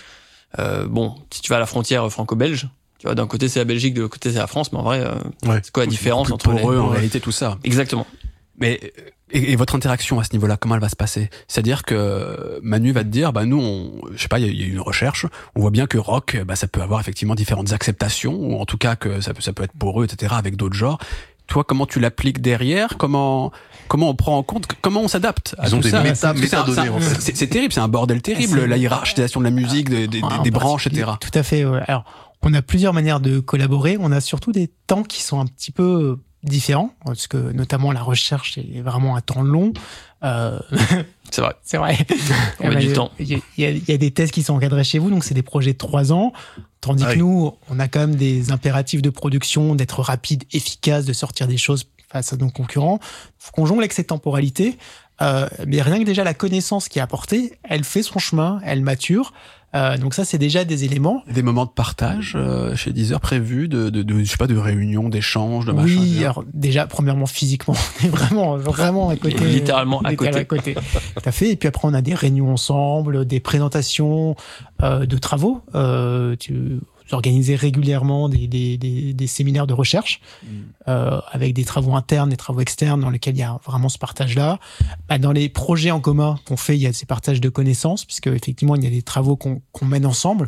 Si tu vas à la frontière franco-belge, tu vois, d'un côté c'est la Belgique, de l'autre côté c'est la France, mais en vrai, c'est quoi la différence entre les... en réalité, tout ça. Exactement. Mais et votre interaction à ce niveau-là, comment elle va se passer? C'est-à-dire que Manu va te dire, nous, je sais pas, il y a eu une recherche, on voit bien que rock, ça peut avoir effectivement différentes acceptations, ou en tout cas que ça peut être pour eux, etc., avec d'autres genres. Toi, comment tu l'appliques derrière? Comment on prend en compte? Comment on s'adapte à tout ça? Métadonnées, en fait. C'est terrible, c'est un bordel terrible, la hiérarchisation de la musique, des branches, etc. Tout à fait. Ouais. Alors, on a plusieurs manières de collaborer. On a surtout des temps qui sont un petit peu différents, parce que notamment la recherche est vraiment un temps long. C'est vrai. C'est vrai. On met du temps. Il y a des thèses qui sont encadrées chez vous, donc c'est des projets de 3 ans. Tandis que nous, on a quand même des impératifs de production, d'être rapide, efficace, de sortir des choses face à nos concurrents. Faut qu'on jongle avec cette temporalité. Mais rien que déjà la connaissance qui est apportée, elle fait son chemin, elle mature. Donc ça, c'est déjà des éléments. Des moments de partage chez Deezer prévus, je sais pas, de réunions, d'échanges, de machin. Oui, alors déjà, premièrement, physiquement, on est vraiment à côté. Littéralement à côté. Tout à fait. Et puis après, on a des réunions ensemble, des présentations de travaux. Vous organisez régulièrement des séminaires de recherche avec des travaux internes, des travaux externes dans lesquels il y a vraiment ce partage-là. Dans les projets en commun qu'on fait, il y a ces partages de connaissances, puisque effectivement, il y a des travaux qu'on mène ensemble.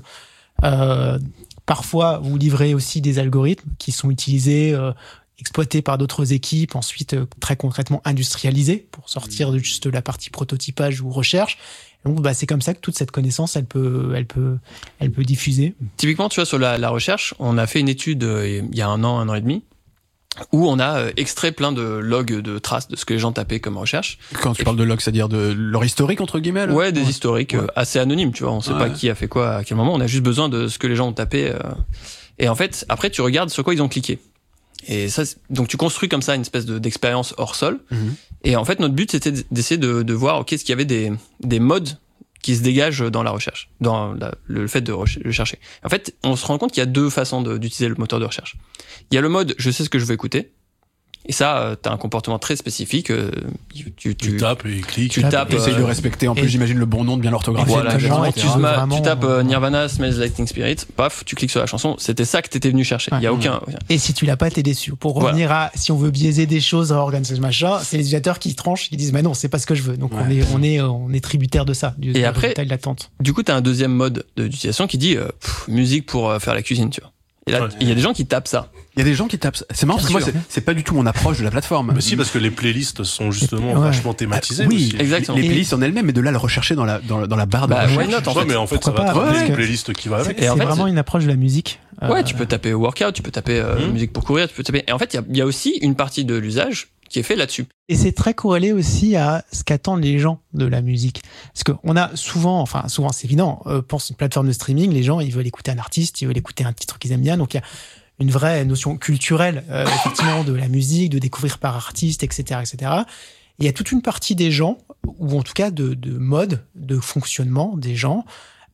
Parfois, vous livrez aussi des algorithmes qui sont utilisés, exploités par d'autres équipes, ensuite très concrètement industrialisés pour sortir de juste la partie prototypage ou recherche. Donc, c'est comme ça que toute cette connaissance, elle peut diffuser. Typiquement, tu vois, sur la recherche, on a fait une étude il y a un an et demi, où on a extrait plein de logs de traces de ce que les gens tapaient comme recherche. Quand tu parles de logs, c'est-à-dire de leur historique, entre guillemets? Ouais, des historiques assez anonymes, tu vois. On sait pas qui a fait quoi à quel moment. On a juste besoin de ce que les gens ont tapé. Et en fait, après, tu regardes sur quoi ils ont cliqué. Et ça, donc tu construis comme ça une espèce d'expérience hors sol. Et en fait, notre but, c'était d'essayer de voir, est-ce qu'il y avait des modes qui se dégagent dans la recherche, dans le fait de chercher. En fait, on se rend compte qu'il y a 2 façons d'utiliser le moteur de recherche. Il y a le mode, je sais ce que je veux écouter. Et ça, t'as un comportement très spécifique. Tu tapes et cliques. Tu tapes, essaye de respecter en plus, j'imagine, le bon nom, de bien l'orthographier. Voilà, tu tapes Nirvana, Smells Like Teen Spirit, paf, tu cliques sur la chanson. C'était ça que t'étais venu chercher. Il y a aucun. Et si tu l'as pas, t'es déçu. Pour revenir à, si on veut biaiser des choses à organiser ce machin, c'est les utilisateurs qui tranchent, qui disent, non, c'est pas ce que je veux. Donc on est tributaire de ça, et après, résultat de l'attente. Du coup, t'as un deuxième mode d'utilisation qui dit musique pour faire la cuisine, tu vois. Et là, il y a des gens qui tapent ça. Il y a des gens qui tapent ça. C'est marrant parce que moi, c'est pas du tout mon approche de la plateforme. Mais si, parce que les playlists sont justement vachement thématisées. Oui, aussi. Exactement. Les playlists en elles-mêmes, et de là le rechercher dans la barre de recherche. Why not, en fait. Mais en fait, ça va trouver une playlist qui va avec. C'est vraiment une approche de la musique. Ouais, tu peux taper workout, tu peux taper musique pour courir, tu peux taper. Et en fait, il y a aussi une partie de l'usage qui est fait là-dessus. Et c'est très corrélé aussi à ce qu'attendent les gens de la musique. Parce qu'on a souvent c'est évident, pour une plateforme de streaming, les gens, ils veulent écouter un artiste, ils veulent écouter un titre qu'ils aiment bien. Donc, il y a une vraie notion culturelle, effectivement, de la musique, de découvrir par artiste, etc., etc. Et il y a toute une partie des gens, ou en tout cas de mode, de fonctionnement des gens,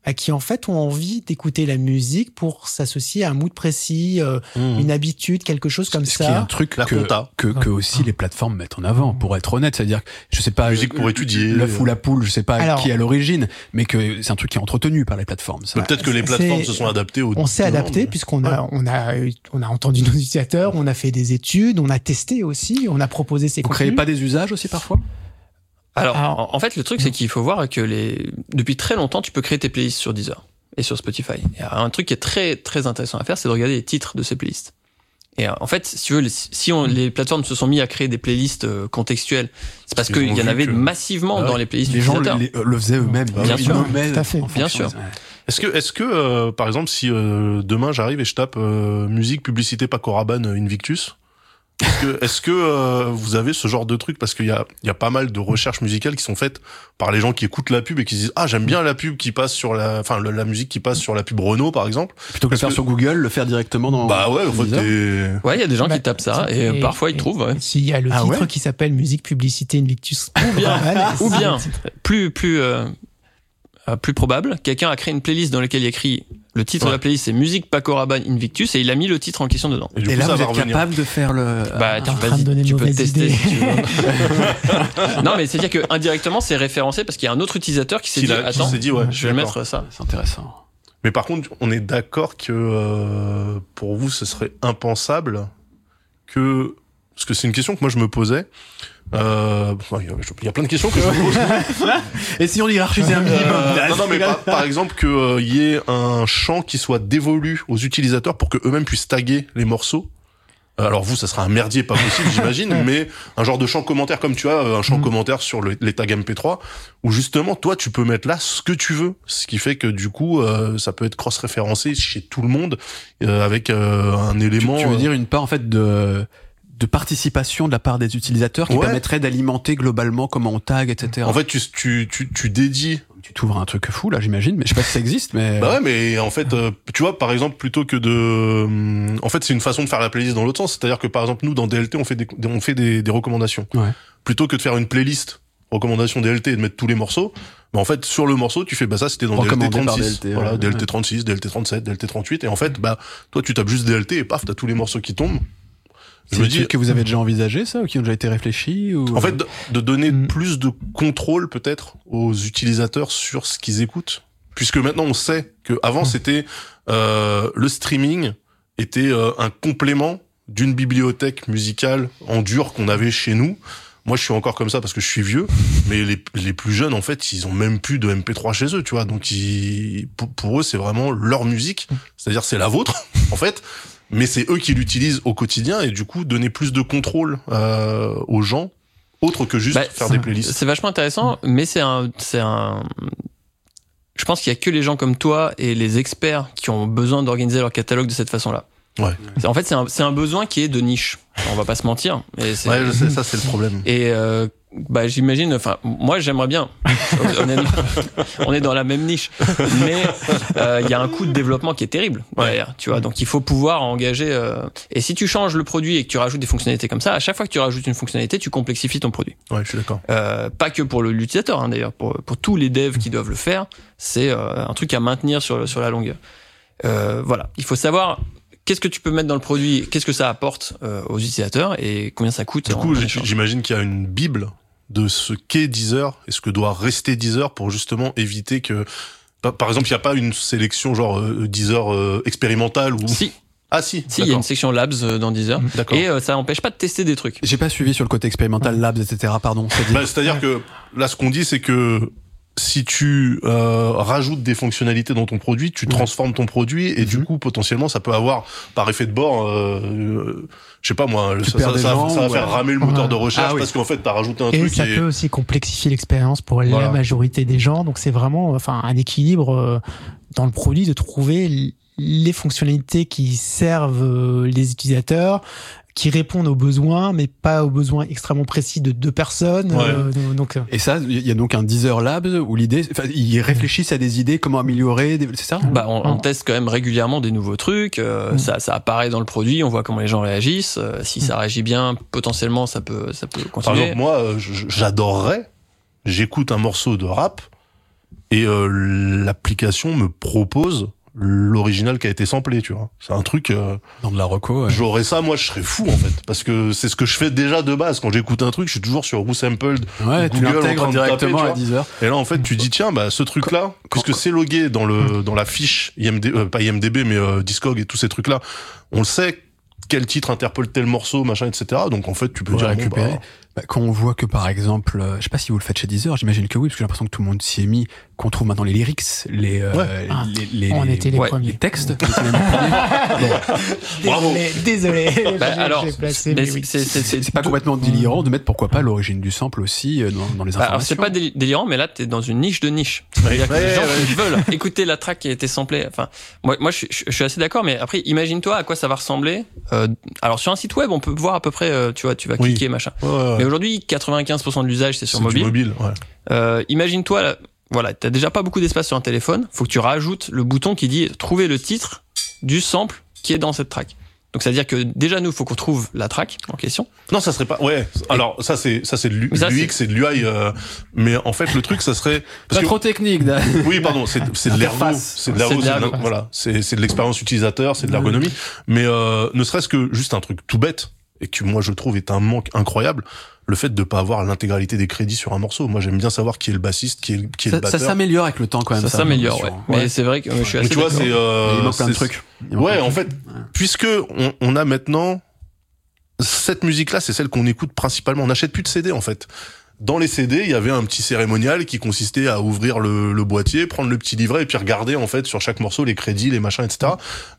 qui en fait ont envie d'écouter la musique pour s'associer à un mood précis, une habitude, quelque chose comme ça. Ce qui est un truc que aussi les plateformes mettent en avant, pour être honnête. C'est-à-dire, je sais pas, musique pour étudier, l'œuf ou la poule, je sais pas qui est à l'origine, mais que c'est un truc qui est entretenu par les plateformes. Ça. Peut-être que les plateformes se sont adaptées au. On s'est adapté puisqu'on a entendu nos utilisateurs, on a fait des études, on a testé aussi, on a proposé ces contenus. Vous créez pas des usages aussi parfois? Alors, en fait, le truc, c'est qu'il faut voir que depuis très longtemps, tu peux créer tes playlists sur Deezer et sur Spotify. Il y a un truc qui est très, très intéressant à faire, c'est de regarder les titres de ces playlists. Et en fait, si tu veux, les plateformes se sont mis à créer des playlists contextuelles, c'est parce qu'il y en avait massivement dans les playlists les gens utilisateurs. le faisaient eux-mêmes. Bien sûr, tout à fait. Bien sûr. Est-ce que par exemple, si demain j'arrive et je tape musique, publicité Paco Rabanne, Invictus, est-ce que vous avez ce genre de truc, parce qu'il y a pas mal de recherches musicales qui sont faites par les gens qui écoutent la pub et qui se disent j'aime bien la pub qui passe sur la musique qui passe sur la pub Renault par exemple, plutôt que le faire sur Google, le faire directement dans il y a des gens qui tapent ça et parfois ils trouvent s'il y a le titre qui s'appelle musique publicité Invictus ou bien plus probable, quelqu'un a créé une playlist dans laquelle il écrit le titre de la playlist, c'est musique Paco Rabanne Invictus, et il a mis le titre en question dedans. Et là, vous êtes capable de faire le... tu peux tester si tu veux. Non, mais c'est-à-dire que indirectement, c'est référencé parce qu'il y a un autre utilisateur qui s'est dit, attends, je vais mettre ça. C'est intéressant. Mais par contre, on est d'accord que pour vous, ce serait impensable que... Parce que c'est une question que moi je me posais. Il y a plein de questions que je me pose. Et si on hiérarchisait un minimum? Non, mais par exemple que y ait un champ qui soit dévolu aux utilisateurs pour que eux-mêmes puissent taguer les morceaux. Alors vous, ça sera un merdier pas possible, j'imagine, mais un genre de champ commentaire comme tu as un champ commentaire sur les tags MP3 où justement toi tu peux mettre là ce que tu veux, ce qui fait que du coup ça peut être cross-référencé chez tout le monde avec un élément. Tu veux dire une part en fait de participation de la part des utilisateurs qui permettrait d'alimenter globalement comment on tag, etc. En fait, tu dédies... Tu t'ouvres un truc fou, là, j'imagine, mais je sais pas si ça existe, mais... Bah ouais, mais en fait, tu vois, par exemple, plutôt que de... En fait, c'est une façon de faire la playlist dans l'autre sens. C'est-à-dire que, par exemple, nous, dans DLT, on fait des recommandations. Ouais. Plutôt que de faire une playlist recommandation DLT et de mettre tous les morceaux, bah en fait, sur le morceau, tu fais, ça, c'était dans DLT 36. Voilà, DLT 36, DLT 37, DLT 38, et en fait, toi, tu tapes juste DLT et paf, t'as tous les morceaux qui tombent. Je me dis que vous avez déjà envisagé ça, ou qui ont déjà été réfléchis, ou... En fait, de donner plus de contrôle peut-être aux utilisateurs sur ce qu'ils écoutent, puisque maintenant on sait que avant c'était le streaming était un complément d'une bibliothèque musicale en dur qu'on avait chez nous. Moi, je suis encore comme ça parce que je suis vieux, mais les plus jeunes, en fait, ils ont même plus de MP3 chez eux, tu vois. Donc, pour eux, c'est vraiment leur musique, c'est-à-dire c'est la vôtre, en fait. Mais c'est eux qui l'utilisent au quotidien et du coup donner plus de contrôle aux gens autre que juste faire des playlists. C'est vachement intéressant, mais c'est un je pense qu'il y a que les gens comme toi et les experts qui ont besoin d'organiser leur catalogue de cette façon-là. Ouais. En fait, c'est un besoin qui est de niche. On va pas se mentir. Et je sais, ça c'est le problème. Et j'imagine, enfin, moi j'aimerais bien. On est dans la même niche, mais il y a un coût de développement qui est terrible derrière, tu vois. Donc il faut pouvoir engager. Et si tu changes le produit et que tu rajoutes des fonctionnalités comme ça, à chaque fois que tu rajoutes une fonctionnalité, tu complexifies ton produit. Ouais, je suis d'accord. Pas que pour l'utilisateur, d'ailleurs, pour tous les devs qui doivent le faire, c'est un truc à maintenir sur la longueur. Voilà, il faut savoir. Qu'est-ce que tu peux mettre dans le produit? Qu'est-ce que ça apporte aux utilisateurs et combien ça coûte? Du coup, j'imagine qu'il y a une bible de ce qu'est Deezer et ce que doit rester Deezer pour justement éviter que, par exemple, il n'y a pas une sélection genre Deezer expérimentale ou... Si. Ah si. Si, il y a une section Labs dans Deezer. D'accord. Et ça n'empêche pas de tester des trucs. J'ai pas suivi sur le côté expérimental Labs, etc. Pardon. C'est-à-dire que là, ce qu'on dit, c'est que si tu rajoutes des fonctionnalités dans ton produit, tu transformes ton produit et du coup potentiellement ça peut avoir par effet de bord je sais pas moi ça va faire ramer le moteur de recherche parce qu'en fait t'as rajouté un truc et ça peut aussi complexifier l'expérience pour la majorité des gens, donc c'est vraiment un équilibre dans le produit de trouver les fonctionnalités qui servent les utilisateurs, qui répondent aux besoins, mais pas aux besoins extrêmement précis de deux personnes. Et ça, il y a donc un Deezer Labs où l'idée, ils réfléchissent à des idées, comment améliorer, c'est ça? On teste quand même régulièrement des nouveaux trucs, ça apparaît dans le produit, on voit comment les gens réagissent, si ça réagit bien, potentiellement ça peut continuer. Par exemple, moi, j'adorerais, j'écoute un morceau de rap, et l'application me propose l'original qui a été samplé, tu vois. C'est un truc... dans de la reco, ouais. J'aurais ça, moi, je serais fou, en fait. Parce que c'est ce que je fais déjà de base. Quand j'écoute un truc, je suis toujours sur WhoSampled. Ouais, tu l'intègres directement à Deezer. Et là, en fait, tu dis, tiens, bah, ce truc-là, puisque c'est logué dans la fiche pas IMDb, mais Discog et tous ces trucs-là, on le sait, quel titre interpelle tel morceau, machin, etc. Donc, en fait, tu peux dire, récupérer. Quand on voit que, par exemple, je sais pas si vous le faites chez Deezer, j'imagine que oui, parce que j'ai l'impression que tout le monde s'y est mis, qu'on trouve maintenant les lyrics, on était les premiers. Les textes. Bravo. Désolé. Alors, c'est pas complètement délirant de mettre, pourquoi pas, l'origine du sample aussi dans les informations. Alors, c'est pas délirant, mais là, t'es dans une niche de niche. C'est-à-dire que les gens qui veulent écouter la track qui a été samplée. Enfin, moi, je suis assez d'accord, mais après, imagine-toi à quoi ça va ressembler. Alors, sur un site web, on peut voir à peu près, tu vas cliquer, machin. Mais aujourd'hui, 95% de l'usage, c'est sur mobile. Imagine-toi, voilà, t'as déjà pas beaucoup d'espace sur un téléphone. Faut que tu rajoutes le bouton qui dit trouver le titre du sample qui est dans cette track. Donc, c'est-à-dire que déjà, nous, faut qu'on trouve la track en question. Non, ça serait pas, alors, ça, c'est de l'UX, c'est de l'UI, mais en fait, le truc, ça serait, pas trop technique, oui, pardon, c'est de l'ergo, c'est de l'expérience utilisateur, c'est de l'ergonomie, mais, ne serait-ce que juste un truc tout bête, et que moi je trouve est un manque incroyable, le fait de pas avoir l'intégralité des crédits sur un morceau. Moi j'aime bien savoir qui est le bassiste, qui est le batteur. Ça s'améliore avec le temps quand même. Ça s'améliore, ouais. Mais c'est vrai que je suis assez d'accord. Tu vois, il manque plein de trucs. En fait, puisque on a maintenant cette musique-là, c'est celle qu'on écoute principalement. On n'achète plus de CD en fait. Dans les CD, il y avait un petit cérémonial qui consistait à ouvrir le boîtier, prendre le petit livret et puis regarder en fait sur chaque morceau les crédits, les machins, etc.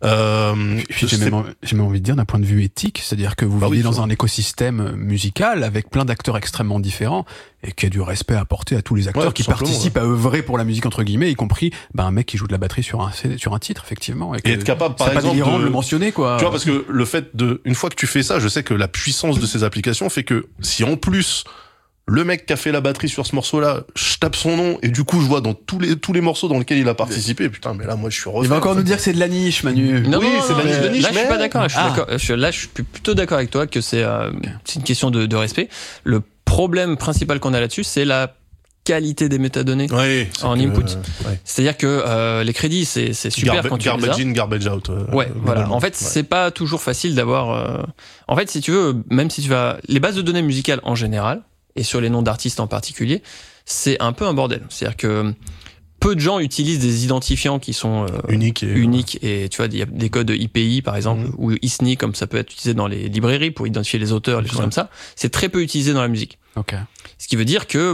Puis j'ai même envie de dire d'un point de vue éthique, c'est-à-dire que vous vivez dans un écosystème musical avec plein d'acteurs extrêmement différents et qu'il y a du respect à apporter à tous les acteurs qui participent à œuvrer pour la musique entre guillemets, y compris un mec qui joue de la batterie sur un titre effectivement. Et être capable par exemple de le mentionner quoi. Tu vois, parce que le fait une fois que tu fais ça, je sais que la puissance de ces applications fait que si en plus le mec qui a fait la batterie sur ce morceau-là, je tape son nom et du coup je vois dans tous les morceaux dans lesquels il a participé. Putain, mais là moi je suis refait. Il va encore nous dire que c'est de la niche, Manu. Non, c'est de la niche. Là je suis pas d'accord. Je suis plutôt d'accord avec toi que c'est une question de respect. Le problème principal qu'on a là-dessus, c'est la qualité des métadonnées en input. C'est-à-dire que les crédits, c'est super quand tu les as. Garbage in, garbage out. Voilà. En fait, c'est pas toujours facile d'avoir. En fait, si tu veux, même si tu vas les bases de données musicales en général. Et sur les noms d'artistes en particulier, c'est un peu un bordel. C'est-à-dire que peu de gens utilisent des identifiants qui sont uniques. Et tu vois, il y a des codes IPI, par exemple, ou ISNI, comme ça peut être utilisé dans les librairies pour identifier les auteurs, les choses comme ça. C'est très peu utilisé dans la musique. Okay. Ce qui veut dire que,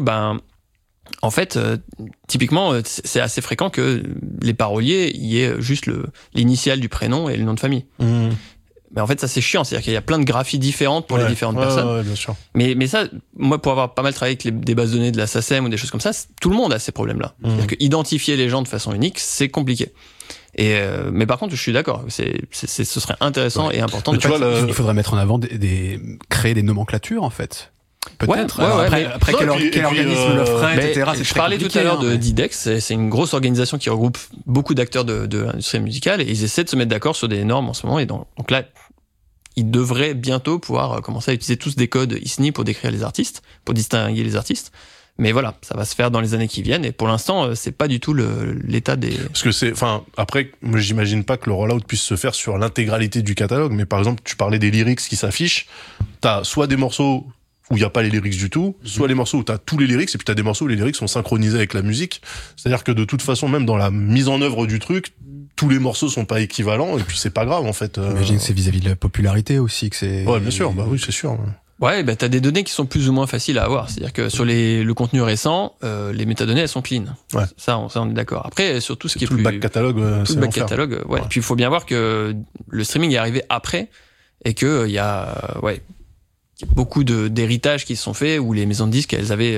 en fait, typiquement, c'est assez fréquent que les paroliers y aient juste l'initial du prénom et le nom de famille. Mais en fait, ça c'est chiant, c'est-à-dire qu'il y a plein de graphies différentes pour les différentes personnes. Ouais, bien sûr. Mais ça, moi, pour avoir pas mal travaillé avec des bases de données de la SACEM ou des choses comme ça, tout le monde a ces problèmes-là. C'est-à-dire que identifier les gens de façon unique, c'est compliqué. Mais par contre, je suis d'accord, ce serait intéressant et important. Il faudrait mettre en avant créer des nomenclatures en fait. Peut-être. Après quel organisme le ferait, etc. Je parlais tout à l'heure d'IDEX, c'est une grosse organisation qui regroupe beaucoup d'acteurs de l'industrie musicale et ils essaient de se mettre d'accord sur des normes en ce moment. Et donc là, ils devraient bientôt pouvoir commencer à utiliser tous des codes ISNI pour décrire les artistes, pour distinguer les artistes. Mais voilà, ça va se faire dans les années qui viennent et pour l'instant, c'est pas du tout l'état des... Parce que après, j'imagine pas que le rollout puisse se faire sur l'intégralité du catalogue, mais par exemple, tu parlais des lyrics qui s'affichent, t'as soit des morceaux où il n'y a pas les lyrics du tout, soit les morceaux où t'as tous les lyrics, et puis t'as des morceaux où les lyrics sont synchronisés avec la musique. C'est-à-dire que de toute façon, même dans la mise en œuvre du truc, tous les morceaux sont pas équivalents, et puis c'est pas grave, en fait. J'imagine que c'est vis-à-vis de la popularité aussi que c'est... Ouais, bien sûr, oui, c'est sûr. Ouais, t'as des données qui sont plus ou moins faciles à avoir. C'est-à-dire que sur le contenu récent, les métadonnées, elles sont clean. Ouais. Ça, on est d'accord. Après, sur tout ce qui est plus... le back catalogue, tout le back catalogue, ouais. Puis il faut bien voir que le streaming est arrivé après, et que il y a beaucoup d'héritages qui se sont faits où les maisons de disques elles avaient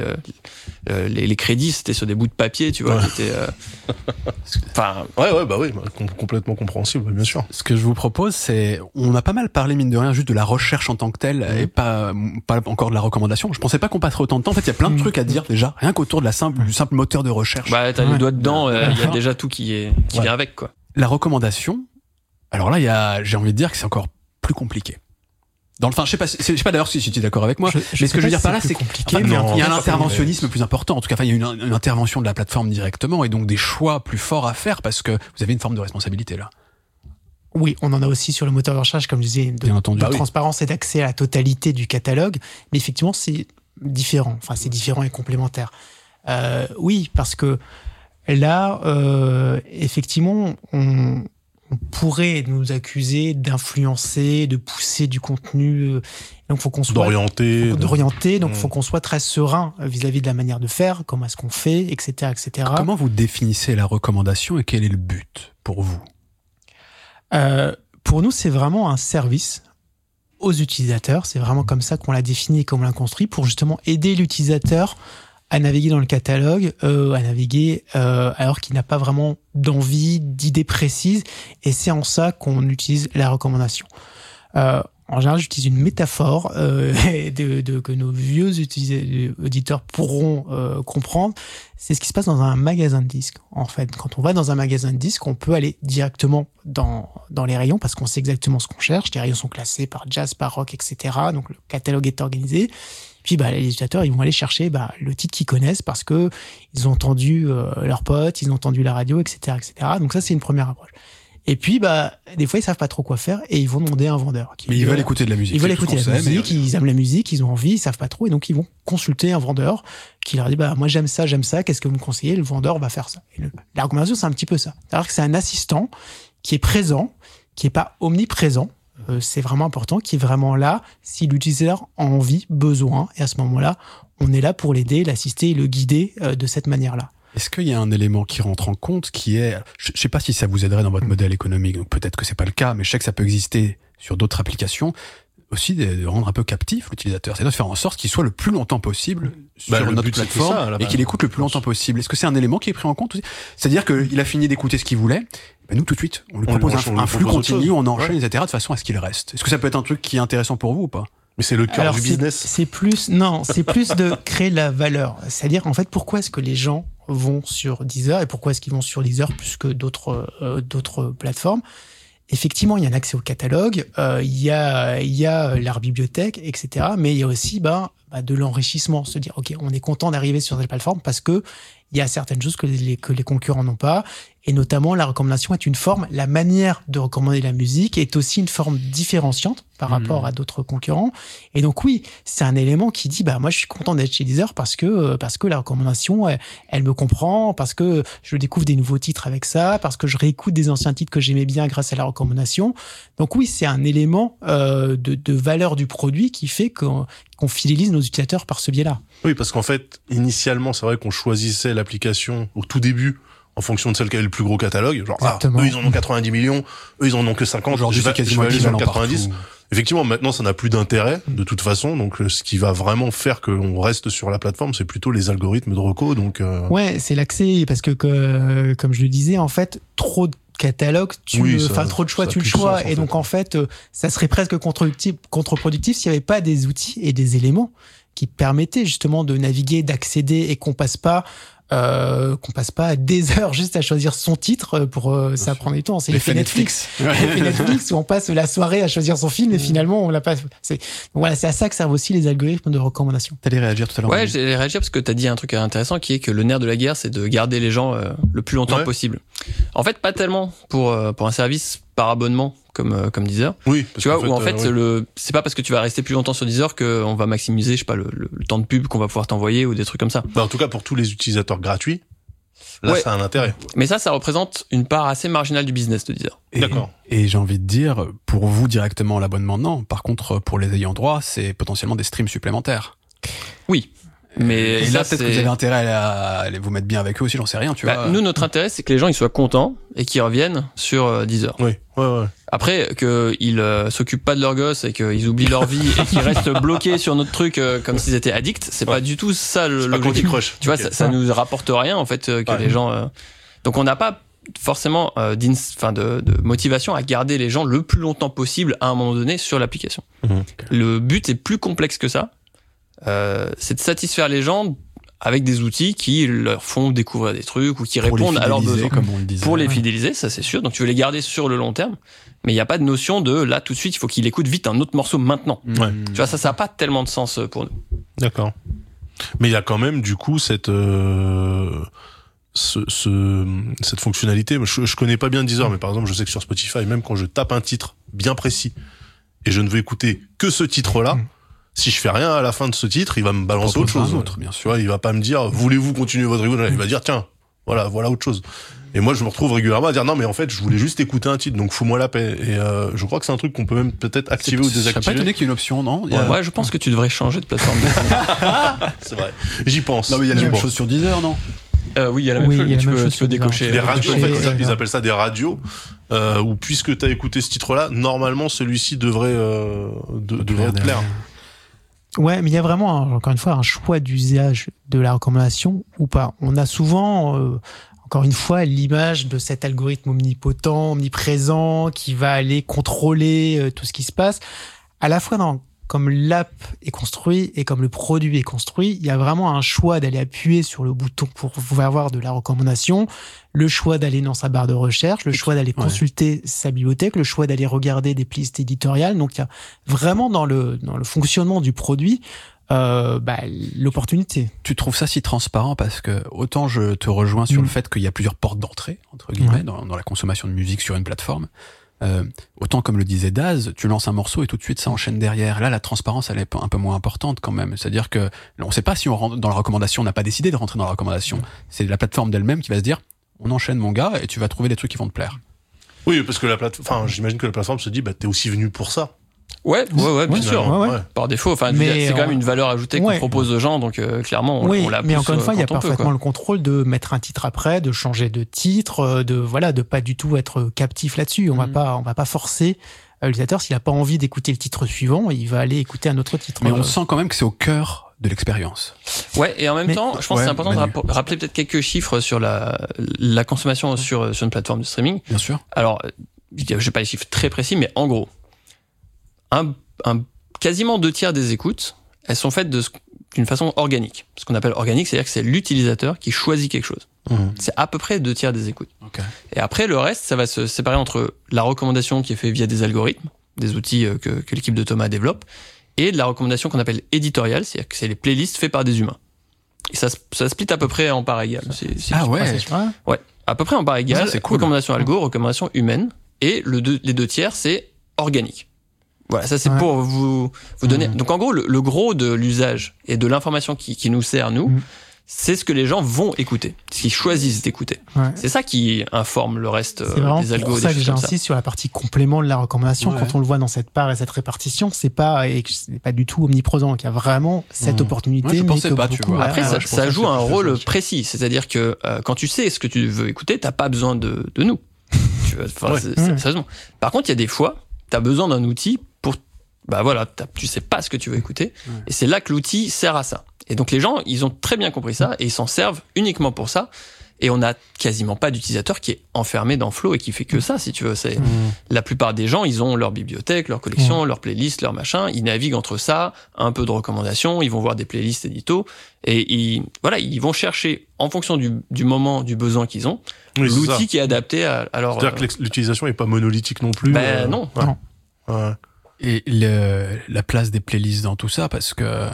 les crédits c'était sur des bouts de papier qui étaient complètement compréhensible bien sûr. Ce que je vous propose c'est on a pas mal parlé mine de rien juste de la recherche en tant que telle et pas encore de la recommandation. Je pensais pas qu'on passerait autant de temps. En fait il y a plein de trucs à dire déjà rien qu'autour de du simple moteur de recherche. T'as les doigts dedans, il y a déjà tout qui vient avec quoi. La recommandation, alors là j'ai envie de dire que c'est encore plus compliqué. je sais pas d'ailleurs si tu es d'accord avec moi, mais ce que je veux dire par là, c'est compliqué. Il y a un interventionnisme plus important. En tout cas, il y a une intervention de la plateforme directement et donc des choix plus forts à faire parce que vous avez une forme de responsabilité là. Oui, on en a aussi sur le moteur de recherche, comme je disais, de transparence et d'accès à la totalité du catalogue. Mais effectivement, c'est différent. Enfin, c'est différent et complémentaire. Oui, parce que là, effectivement, on pourrait nous accuser d'influencer, de pousser du contenu. Donc, faut qu'on soit d'orienter. Donc, faut qu'on soit très serein vis-à-vis de la manière de faire, comment est-ce qu'on fait, etc., etc. Comment vous définissez la recommandation et quel est le but pour vous? Pour nous, c'est vraiment un service aux utilisateurs. C'est vraiment comme ça qu'on l'a défini et qu'on l'a construit pour justement aider l'utilisateur à naviguer dans le catalogue, à naviguer alors qu'il n'a pas vraiment d'envie, d'idées précises. Et c'est en ça qu'on utilise la recommandation. En général, j'utilise une métaphore que nos vieux auditeurs pourront comprendre. C'est ce qui se passe dans un magasin de disques. En fait, quand on va dans un magasin de disques, on peut aller directement dans les rayons parce qu'on sait exactement ce qu'on cherche. Les rayons sont classés par jazz, par rock, etc. Donc, le catalogue est organisé. Puis, les utilisateurs, ils vont aller chercher le titre qu'ils connaissent parce que ils ont entendu leurs potes, ils ont entendu la radio, etc., etc. Donc, ça, c'est une première approche. Et puis, des fois, ils savent pas trop quoi faire et ils vont demander à un vendeur. Mais ils veulent écouter de la musique. Ils veulent écouter de la musique, ils aiment la musique, ils ont envie, ils savent pas trop et donc ils vont consulter un vendeur qui leur dit, moi j'aime ça, qu'est-ce que vous me conseillez? Le vendeur va faire ça. Et la recommandation, c'est un petit peu ça. C'est-à-dire que c'est un assistant qui est présent, qui est pas omniprésent. C'est vraiment important, qui est vraiment là si l'utilisateur a envie, besoin. Et à ce moment-là, on est là pour l'aider, l'assister et le guider de cette manière-là. Est-ce qu'il y a un élément qui rentre en compte qui est, je sais pas si ça vous aiderait dans votre modèle économique, donc peut-être que c'est pas le cas, mais je sais que ça peut exister sur d'autres applications, aussi de rendre un peu captif l'utilisateur, c'est-à-dire de faire en sorte qu'il soit le plus longtemps possible sur notre plateforme et qu'il écoute le plus longtemps possible. Est-ce que c'est un élément qui est pris en compte aussi? C'est-à-dire qu'il a fini d'écouter ce qu'il voulait, nous tout de suite, on lui propose un flux continu, on enchaîne, etc., de façon à ce qu'il reste. Est-ce que ça peut être un truc qui est intéressant pour vous ou pas? Mais c'est le cœur du business. C'est plus de créer la valeur. C'est-à-dire, en fait, pourquoi est-ce que les gens vont sur Deezer et pourquoi est-ce qu'ils vont sur Deezer plus que d'autres plateformes? Effectivement, il y a un accès au catalogue, il y a leur bibliothèque, etc. Mais il y a aussi de l'enrichissement. Se dire, OK, on est content d'arriver sur cette plateforme parce que il y a certaines choses que les concurrents n'ont pas. Et notamment, la recommandation est une forme, la manière de recommander la musique est aussi une forme différenciante par rapport à d'autres concurrents. Et donc, oui, c'est un élément qui dit, moi, je suis content d'être chez Deezer parce que la recommandation, elle me comprend, parce que je découvre des nouveaux titres avec ça, parce que je réécoute des anciens titres que j'aimais bien grâce à la recommandation. Donc, oui, c'est un élément de valeur du produit qui fait qu'on fidélise nos utilisateurs par ce biais-là. Oui, parce qu'en fait, initialement, c'est vrai qu'on choisissait l'application au tout début en fonction de celle qui avait le plus gros catalogue. Genre, eux, ils en ont 90 millions, eux, ils en ont que 50. Aujourd'hui, c'est quasiment équivalent 90. Partout. Effectivement, maintenant, ça n'a plus d'intérêt, de toute façon. Donc, ce qui va vraiment faire qu'on reste sur la plateforme, c'est plutôt les algorithmes de reco. Donc, ouais, c'est l'accès, parce que, comme je le disais, en fait, trop de catalogue, trop de choix, tu le choix. Et donc, en fait, ça serait presque contre-productif s'il n'y avait pas des outils et des éléments qui permettaient justement de naviguer, d'accéder et qu'on passe pas des heures juste à choisir son titre pour ça prend du temps. C'est l'effet Netflix. L'effet Netflix où on passe la soirée à choisir son film et finalement on l'a pas. C'est à ça que servent aussi les algorithmes de recommandation. T'allais réagir tout à l'heure. Ouais, j'allais réagir parce que t'as dit un truc intéressant qui est que le nerf de la guerre, c'est de garder les gens le plus longtemps possible. En fait, pas tellement pour un service par abonnement comme Deezer. Oui, tu vois, où en fait, c'est pas parce que tu vas rester plus longtemps sur Deezer qu'on va maximiser, je sais pas, le temps de pub qu'on va pouvoir t'envoyer ou des trucs comme ça. En tout cas, pour tous les utilisateurs gratuits, là, ça a un intérêt. Mais ça représente une part assez marginale du business de Deezer. D'accord. Et j'ai envie de dire, pour vous directement, l'abonnement, non. Par contre, pour les ayants droit, c'est potentiellement des streams supplémentaires. Oui. Mais et là, peut-être que vous avez intérêt à aller vous mettre bien avec eux aussi, j'en sais rien, tu vois. Nous, notre intérêt, c'est que les gens ils soient contents et qu'ils reviennent sur Deezer. Oui, ouais. Après, qu'ils s'occupent pas de leur gosse et qu'ils oublient leur vie et qu'ils restent bloqués sur notre truc comme s'ils étaient addicts, c'est pas du tout ça l'objectif. Tu vois, ça nous rapporte rien en fait que les gens. Donc on n'a pas forcément de motivation à garder les gens le plus longtemps possible à un moment donné sur l'application. Le but est plus complexe que ça. C'est de satisfaire les gens avec des outils qui leur font découvrir des trucs ou qui répondent à leurs besoins. Comme on le disait. Pour les fidéliser, ça c'est sûr. Donc tu veux les garder sur le long terme, mais il n'y a pas de notion de là tout de suite, il faut qu'il écoute vite un autre morceau maintenant. Ouais. Tu vois, ça n'a pas tellement de sens pour nous. D'accord. Mais il y a quand même du coup cette fonctionnalité. Je connais pas bien Deezer, mais par exemple, je sais que sur Spotify, même quand je tape un titre bien précis et je ne veux écouter que ce titre-là, si je fais rien à la fin de ce titre, il va me balancer autre chose. Bien sûr. Tu vois, il va pas me dire voulez-vous continuer votre rigolade, il va dire tiens, voilà autre chose. Et moi, je me retrouve régulièrement à dire non, mais en fait, je voulais juste écouter un titre, donc fous-moi la paix. Et je crois que c'est un truc qu'on peut même peut-être activer ou désactiver. Je serais pas étonné qu'il y ait une option, non? Ouais, je pense que tu devrais changer de plateforme. C'est vrai. J'y pense. Non, mais il y a la même chose sur Deezer, non? Oui, il y a la même chose. Tu peux décocher. Les radios, en fait, ils appellent ça des radios. Où puisque t'as écouté ce titre-là, normalement, celui-ci devrait te plaire. Ouais, mais il y a vraiment, encore une fois, un choix d'usage de la recommandation ou pas. On a souvent, encore une fois, l'image de cet algorithme omnipotent, omniprésent, qui va aller contrôler tout ce qui se passe. À la fois, comme l'app est construit et comme le produit est construit, il y a vraiment un choix d'aller appuyer sur le bouton pour pouvoir avoir de la recommandation, le choix d'aller dans sa barre de recherche, le choix d'aller consulter sa bibliothèque, le choix d'aller regarder des playlists éditoriales. Donc, il y a vraiment dans le fonctionnement du produit, l'opportunité. Tu trouves ça si transparent parce que autant je te rejoins sur le fait qu'il y a plusieurs portes d'entrée, entre guillemets, dans la consommation de musique sur une plateforme. Autant comme le disait Daz, tu lances un morceau et tout de suite ça enchaîne derrière. Là, la transparence elle est un peu moins importante quand même. C'est-à-dire que on ne sait pas si on rentre dans la recommandation, on n'a pas décidé de rentrer dans la recommandation. C'est la plateforme d'elle-même qui va se dire on enchaîne mon gars et tu vas trouver des trucs qui vont te plaire. Oui, parce que j'imagine que la plateforme se dit t'es aussi venu pour ça. Ouais, bien sûr. Ouais. Par défaut, c'est quand même une valeur ajoutée qu'on propose aux gens, donc clairement, on l'a. Mais encore une fois, il y a parfaitement le contrôle de mettre un titre après, de changer de titre, de pas du tout être captif là-dessus. On va pas forcer l'utilisateur s'il a pas envie d'écouter le titre suivant, il va aller écouter un autre titre. Mais on sent quand même que c'est au cœur de l'expérience. Ouais, et en même temps, je pense que c'est important de rappeler peut-être quelques chiffres sur la consommation sur une plateforme de streaming. Bien sûr. Alors, j'ai pas les chiffres très précis, mais en gros, quasiment 2/3 des écoutes, elles sont faites d'une façon organique. Ce qu'on appelle organique, c'est-à-dire que c'est l'utilisateur qui choisit quelque chose. C'est à peu près 2/3 des écoutes. Okay. Et après, le reste, ça va se séparer entre la recommandation qui est faite via des algorithmes, des outils que l'équipe de Thomas développe, et de la recommandation qu'on appelle éditoriale, c'est-à-dire que c'est les playlists faites par des humains. Et ça split à peu près en parts égales. Ouais, à peu près en parts égales. C'est cool. Recommandation algo, recommandation humaine, et les 2/3, c'est organique. Voilà, ça c'est pour vous donner. Donc en gros, le gros de l'usage et de l'information qui nous sert, nous, c'est ce que les gens vont écouter, ce qu'ils choisissent d'écouter. Ouais. C'est ça qui informe le reste des algos. C'est pour ça que j'insiste sur la partie complément de la recommandation. Quand on le voit dans cette part et cette répartition, c'est pas du tout omniprésent. Il y a vraiment cette opportunité. Je pensais pas, tu vois. Après, ça joue un rôle précis. C'est-à-dire que quand tu sais ce que tu veux écouter, t'as pas besoin de nous. Sérieusement. Par contre, il y a des fois, t'as besoin d'un outil pour, tu sais pas ce que tu veux écouter. Et c'est là que l'outil sert à ça. Et donc les gens, ils ont très bien compris ça et ils s'en servent uniquement pour ça. Et on n'a quasiment pas d'utilisateur qui est enfermé dans Flow et qui fait que ça, si tu veux. La plupart des gens, ils ont leur bibliothèque, leur collection, leur playlist, leur machin. Ils naviguent entre ça, un peu de recommandations. Ils vont voir des playlists édito et ils vont chercher en fonction du moment, du besoin qu'ils ont, l'outil qui est adapté à leur. C'est-à-dire que l'utilisation est pas monolithique non plus. Non. Ouais. Et la place des playlists dans tout ça, parce que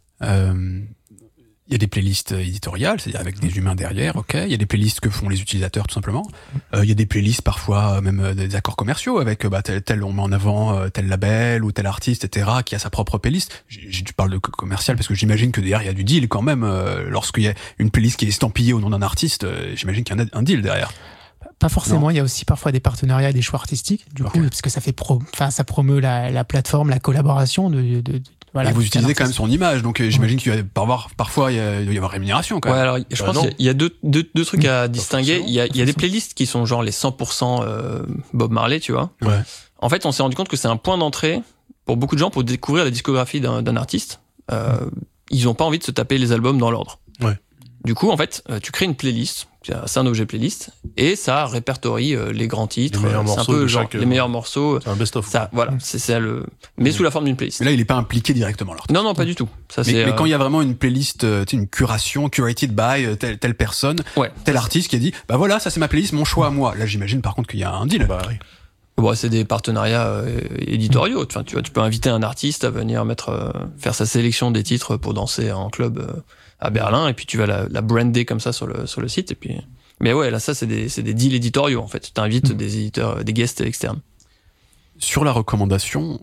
il y a des playlists éditoriales, c'est-à-dire avec des humains derrière, ok. Il y a des playlists que font les utilisateurs tout simplement. Il y a des playlists parfois même des accords commerciaux avec tel on met en avant tel label ou tel artiste, etc. qui a sa propre playlist. Tu parles de commercial parce que j'imagine que derrière il y a du deal quand même. Lorsqu'il y a une playlist qui est estampillée au nom d'un artiste, j'imagine qu'il y a un deal derrière. Pas forcément, il y a aussi parfois des partenariats, des choix artistiques, du coup, parce que ça fait ça promeut la plateforme, la collaboration voilà, et vous utilisez quand même son image, donc j'imagine qu'il va parfois il doit y avoir rémunération quand même. Ouais, alors je pense qu'il y a deux trucs à distinguer. Il y a des playlists qui sont genre les 100% Bob Marley, tu vois. Ouais. En fait, on s'est rendu compte que c'est un point d'entrée pour beaucoup de gens pour découvrir la discographie d'un artiste. Ils ont pas envie de se taper les albums dans l'ordre. Ouais. Du coup, en fait, tu crées une playlist c'est un objet playlist et ça répertorie les grands titres, c'est un peu genre les meilleurs morceaux. C'est un best-of. Ça, voilà, c'est ça mais sous la forme d'une playlist. Mais là, il est pas impliqué directement, alors. Non, pas du tout. Ça, mais quand il y a vraiment une playlist, une curation, curated by telle personne, tel artiste qui a dit, bah voilà, ça c'est ma playlist, mon choix à moi. Là, j'imagine par contre qu'il y a un deal. Bah oui. Bon, c'est des partenariats éditoriaux. Enfin, tu peux inviter un artiste à venir faire sa sélection des titres pour danser en club à Berlin, et puis tu vas la brander comme ça sur le site. Et puis, mais ouais, là, ça c'est des deals éditoriaux en fait. Tu invites des éditeurs, des guests externes. Sur la recommandation,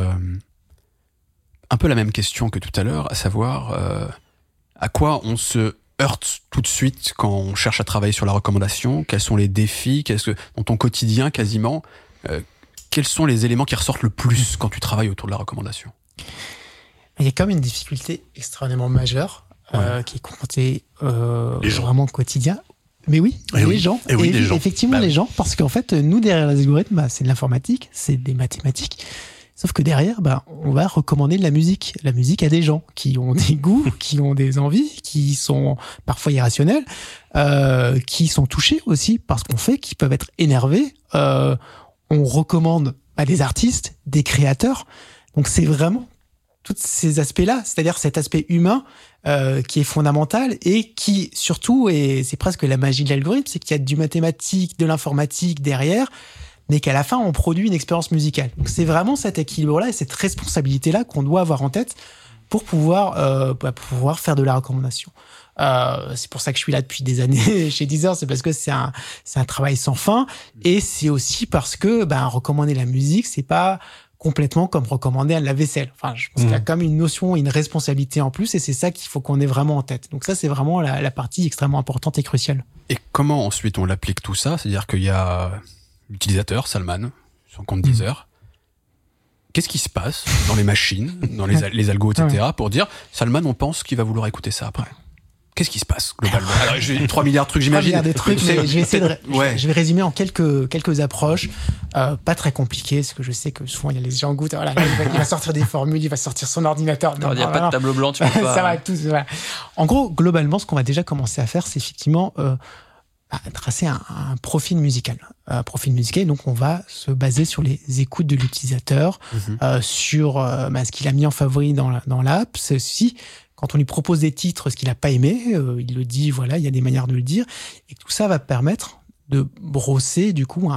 un peu la même question que tout à l'heure, à savoir à quoi on se heurte tout de suite quand on cherche à travailler sur la recommandation. Quels sont les défis, dans ton quotidien quasiment, quels sont les éléments qui ressortent le plus quand tu travailles autour de la recommandation? Il y a quand même une difficulté extrêmement majeure qui est confrontée vraiment au quotidien. Mais oui, les gens. Et oui, les gens. Effectivement, les gens, parce qu'en fait, nous, derrière les algorithmes, c'est de l'informatique, c'est des mathématiques. Sauf que derrière, on va recommander de la musique. La musique à des gens qui ont des goûts, qui ont des envies, qui sont parfois irrationnels, qui sont touchés aussi par ce qu'on fait, qui peuvent être énervés. On recommande à des artistes, des créateurs. Donc c'est vraiment tous ces aspects-là, c'est-à-dire cet aspect humain qui est fondamental et qui surtout, et c'est presque la magie de l'algorithme, c'est qu'il y a du mathématique, de l'informatique derrière, mais qu'à la fin, on produit une expérience musicale. Donc c'est vraiment cet équilibre-là et cette responsabilité-là qu'on doit avoir en tête pour pouvoir faire de la recommandation. C'est pour ça que je suis là depuis des années chez Deezer, c'est parce que c'est un travail sans fin, et c'est aussi parce que recommander la musique, c'est pas complètement comme recommander un lave-vaisselle. Enfin, je pense qu'il y a quand même une notion, une responsabilité en plus, et c'est ça qu'il faut qu'on ait vraiment en tête. Donc ça, c'est vraiment la partie extrêmement importante et cruciale. Et comment ensuite on l'applique tout ça? C'est-à-dire qu'il y a l'utilisateur, Salman, son compte Deezer. Qu'est-ce qui se passe dans les machines, dans les algos, etc., pour dire, Salman, on pense qu'il va vouloir écouter ça après? Qu'est-ce qui se passe globalement? Alors, j'ai 3 milliards de trucs, j'imagine. 3 milliards de trucs, mais je vais essayer je vais résumer en quelques approches, pas très compliquées, parce que je sais que souvent il y a les gens goûtent. Voilà, il va sortir des formules, il va sortir son ordinateur. Il n'y a pas de tableau blanc, tu peux pas. Ça va tout. Voilà. En gros, globalement, ce qu'on va déjà commencer à faire, c'est effectivement tracer un profil musical. Donc on va se baser sur les écoutes de l'utilisateur, sur ce qu'il a mis en favori dans l'app. C'est aussi quand on lui propose des titres, ce qu'il n'a pas aimé, il le dit, voilà, il y a des manières de le dire, et tout ça va permettre de brosser du coup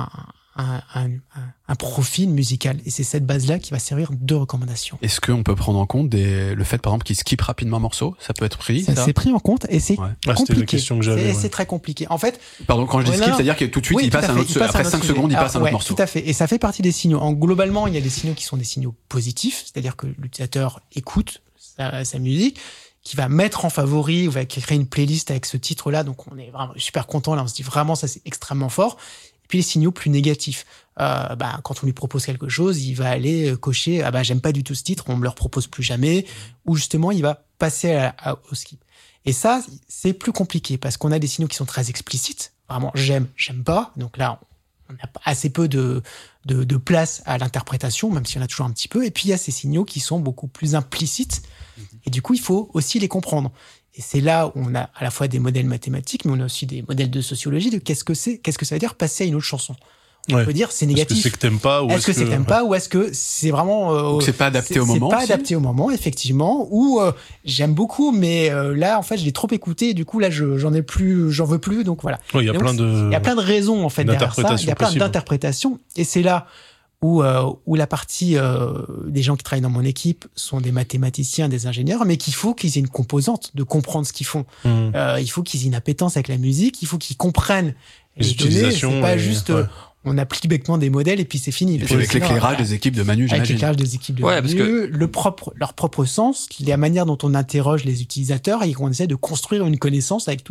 un profil musical. Et c'est cette base-là qui va servir de recommandation. Est-ce qu'on peut prendre en compte le fait, par exemple, qu'il skippe rapidement un morceau? Ça peut être pris? Ça c'est pris en compte, et c'est compliqué. C'était la question que j'avais. C'est très compliqué. En fait. Pardon, quand je dis skip, c'est-à-dire que tout de suite, il passe après 5 secondes, il passe un autre morceau. Tout à fait. Et ça fait partie des signaux. Globalement, il y a des signaux qui sont des signaux positifs, c'est-à-dire que l'utilisateur écoute sa musique, qui va mettre en favori, ou va créer une playlist avec ce titre-là. Donc, on est vraiment super content. Là, on se dit vraiment, ça, c'est extrêmement fort. Et puis, les signaux plus négatifs. Quand on lui propose quelque chose, il va aller cocher, j'aime pas du tout ce titre, on me le repropose plus jamais. Ou justement, il va passer au skip. Et ça, c'est plus compliqué parce qu'on a des signaux qui sont très explicites. Vraiment, j'aime pas. Donc là, on a assez peu de place à l'interprétation, même s'il y en a toujours un petit peu. Et puis, il y a ces signaux qui sont beaucoup plus implicites. Et du coup, il faut aussi les comprendre. Et c'est là où on a à la fois des modèles mathématiques, mais on a aussi des modèles de sociologie de qu'est-ce que ça veut dire passer à une autre chanson. On peut dire c'est négatif. Est-ce que c'est que t'aimes pas, ou est-ce que c'est que t'aimes pas, ou est-ce que c'est vraiment ou que c'est pas adapté au moment? C'est pas adapté au moment, effectivement. Ou j'aime beaucoup, mais là en fait je l'ai trop écouté, et du coup là j'en veux plus, donc voilà. Il y a plein de raisons en fait derrière ça. Il y a plein d'interprétations, et c'est là où la partie des gens qui travaillent dans mon équipe sont des mathématiciens, des ingénieurs, mais qu'il faut qu'ils aient une composante de comprendre ce qu'ils font. Il faut qu'ils aient une appétence avec la musique, il faut qu'ils comprennent les utilisations. C'est pas juste on applique bêtement des modèles et puis c'est fini. Et puis avec l'éclairage des équipes de Manu, j'imagine. Avec l'éclairage des équipes de Manu, parce que leur propre sens, la manière dont on interroge les utilisateurs et qu'on essaie de construire une connaissance avec tout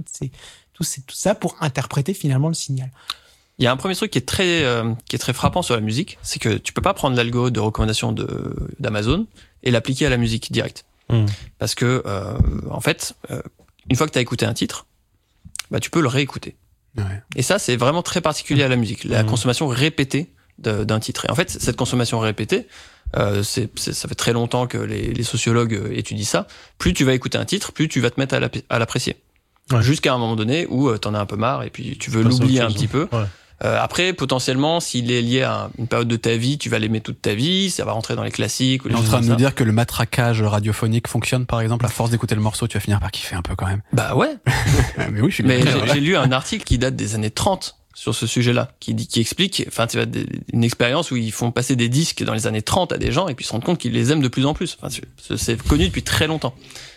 ça pour interpréter finalement le signal. Il y a un premier truc qui est très frappant sur la musique, c'est que tu peux pas prendre l'algo de recommandation d'Amazon et l'appliquer à la musique directe. Parce que, en fait, une fois que tu as écouté un titre, tu peux le réécouter. Ouais. Et ça, c'est vraiment très particulier à la musique, la consommation répétée d'un titre. Et en fait, cette consommation répétée, ça fait très longtemps que les sociologues étudient ça. Plus tu vas écouter un titre, plus tu vas te mettre à l'apprécier. Jusqu'à un moment donné où t'en as un peu marre et puis tu veux l'oublier un petit peu. Après, potentiellement, s'il est lié à une période de ta vie, tu vas l'aimer toute ta vie, ça va rentrer dans les classiques. Ou les en train de nous dire que le matraquage radiophonique fonctionne, par exemple, à force d'écouter le morceau, tu vas finir par kiffer un peu quand même. Bah ouais. Mais oui, je suis Mais j'ai lu un article qui date des années 30 sur ce sujet-là, qui explique, enfin, tu vois, une expérience où ils font passer des disques dans les années 30 à des gens et puis ils se rendent compte qu'ils les aiment de plus en plus. Enfin, c'est connu depuis très longtemps.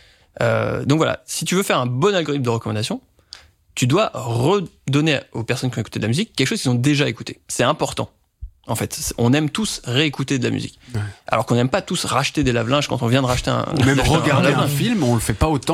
Donc voilà, si tu veux faire un bon algorithme de recommandation, tu dois redonner aux personnes qui ont écouté de la musique quelque chose qu'ils ont déjà écouté. C'est important. En fait, on aime tous réécouter de la musique. Alors qu'on n'aime pas tous racheter des lave-linges quand on vient de racheter un... Même regarder un film, on le fait pas autant.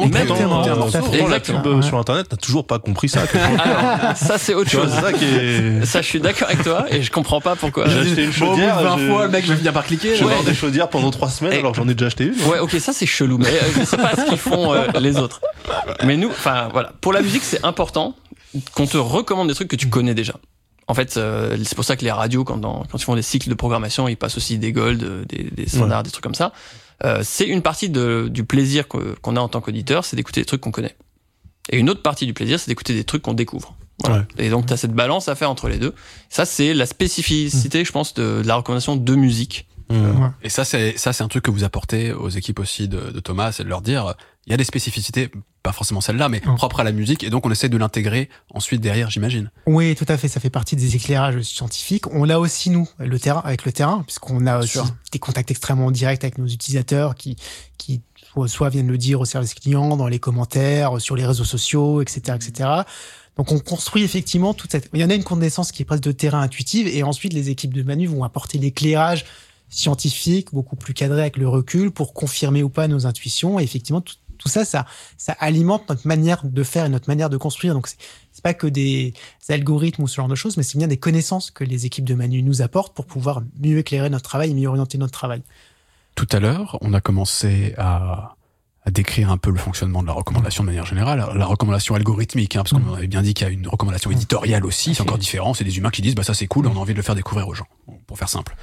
Exactement. Sur Internet, t'as toujours pas compris ça. Alors, ça c'est autre chose. Ça, je suis d'accord avec toi et je comprends pas pourquoi. J'ai acheté une chaudière. 20 fois, le mec, je vais finir par cliquer. Je vais avoir des chaudières pendant 3 semaines alors que j'en ai déjà acheté une. Ouais, ok, ça c'est chelou, mais je sais pas ce qu'ils font les autres. Mais nous, enfin voilà, pour la musique, c'est important qu'on te recommande des trucs que tu connais déjà. En fait, c'est pour ça que les radios, quand ils font des cycles de programmation, ils passent aussi des golds, des standards, des trucs comme ça. C'est une partie du plaisir qu'on a en tant qu'auditeur, c'est d'écouter des trucs qu'on connaît. Et une autre partie du plaisir, c'est d'écouter des trucs qu'on découvre. Voilà. Et donc, t'as cette balance à faire entre les deux. Ça, c'est la spécificité, je pense, de la recommandation de musique. Et ça, c'est un truc que vous apportez aux équipes aussi de Thomas, c'est de leur dire, il y a des spécificités, pas forcément celle-là, mais propres à la musique, et donc on essaie de l'intégrer ensuite derrière, j'imagine. Oui, tout à fait, ça fait partie des éclairages scientifiques. On l'a aussi, nous, avec le terrain, puisqu'on a aussi des contacts extrêmement directs avec nos utilisateurs qui soit viennent le dire au service client, dans les commentaires, sur les réseaux sociaux, etc., etc. Donc on construit effectivement toute cette... Il y en a une connaissance qui est presque de terrain intuitive, et ensuite les équipes de Manu vont apporter l'éclairage scientifique, beaucoup plus cadré avec le recul, pour confirmer ou pas nos intuitions. Et effectivement, tout ça alimente notre manière de faire et notre manière de construire. Donc, c'est pas que des algorithmes ou ce genre de choses, mais c'est bien des connaissances que les équipes de Manu nous apportent pour pouvoir mieux éclairer notre travail et mieux orienter notre travail. Tout à l'heure, on a commencé à décrire un peu le fonctionnement de la recommandation de manière générale. Alors, la recommandation algorithmique, parce qu'on avait bien dit qu'il y a une recommandation éditoriale aussi, c'est encore différent. C'est des humains qui disent, bah ça c'est cool, on a envie de le faire découvrir aux gens, pour faire simple.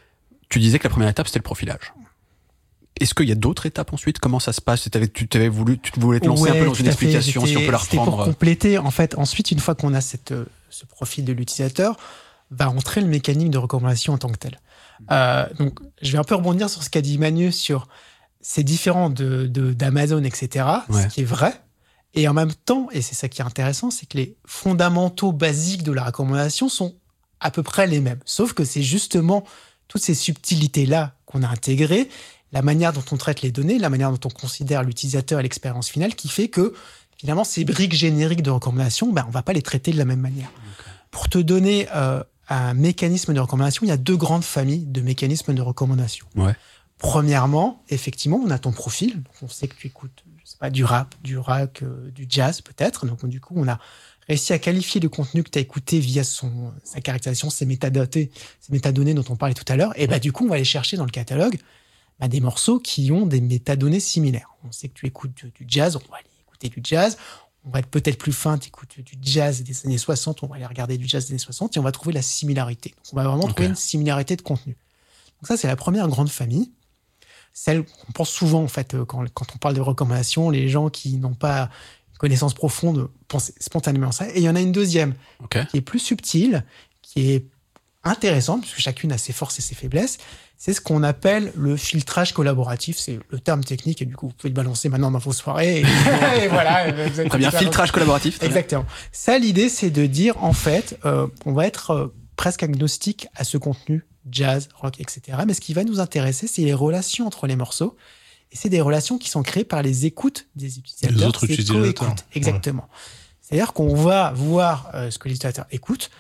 Tu disais que la première étape, c'était le profilage. Est-ce qu'il y a d'autres étapes ensuite? Comment ça se passe? Tu voulais te lancer un peu dans une explication, si on peut la reprendre. Pour compléter, en fait, ensuite, une fois qu'on a ce profil de l'utilisateur, va entrer le mécanisme de recommandation en tant que tel. Donc, je vais un peu rebondir sur ce qu'a dit Manu sur c'est différent d'Amazon, etc. Ce qui est vrai. Et en même temps, et c'est ça qui est intéressant, c'est que les fondamentaux basiques de la recommandation sont à peu près les mêmes. Sauf que c'est justement toutes ces subtilités-là qu'on a intégrées, la manière dont on traite les données, la manière dont on considère l'utilisateur et l'expérience finale, qui fait que, finalement, ces briques génériques de recommandation, on va pas les traiter de la même manière. Okay. Pour te donner un mécanisme de recommandation, il y a 2 grandes familles de mécanismes de recommandation. Ouais. Premièrement, effectivement, on a ton profil. Donc on sait que tu écoutes, je sais pas, du rap, du rock, du jazz, peut-être. Donc, du coup, on a réussi à qualifier le contenu que tu as écouté via sa caractérisation, ses métadonnées dont on parlait tout à l'heure. Et du coup, on va aller chercher dans le catalogue des morceaux qui ont des métadonnées similaires. On sait que tu écoutes du jazz, on va aller écouter du jazz. On va être peut-être plus fin, tu écoutes du jazz des années 60, on va aller regarder du jazz des années 60 et on va trouver la similarité. Donc, on va vraiment trouver une similarité de contenu. Donc ça, c'est la première grande famille. Celle qu'on pense souvent, en fait, quand on parle de recommandations, les gens qui n'ont pas une connaissance profonde pensent spontanément à ça. Et il y en a une deuxième qui est plus subtile, qui est intéressante, puisque chacune a ses forces et ses faiblesses. C'est ce qu'on appelle le filtrage collaboratif. C'est le terme technique, et du coup, vous pouvez le balancer maintenant dans vos soirées. Et voilà. Très bien, filtrage collaboratif. Exactement. Ça, l'idée, c'est de dire, en fait, on va être presque agnostique à ce contenu, jazz, rock, etc. Mais ce qui va nous intéresser, c'est les relations entre les morceaux. Et c'est des relations qui sont créées par les écoutes des utilisateurs. Les autres utilisateurs. Exactement. Ouais. C'est-à-dire qu'on va voir ce que les utilisateurs écoutent,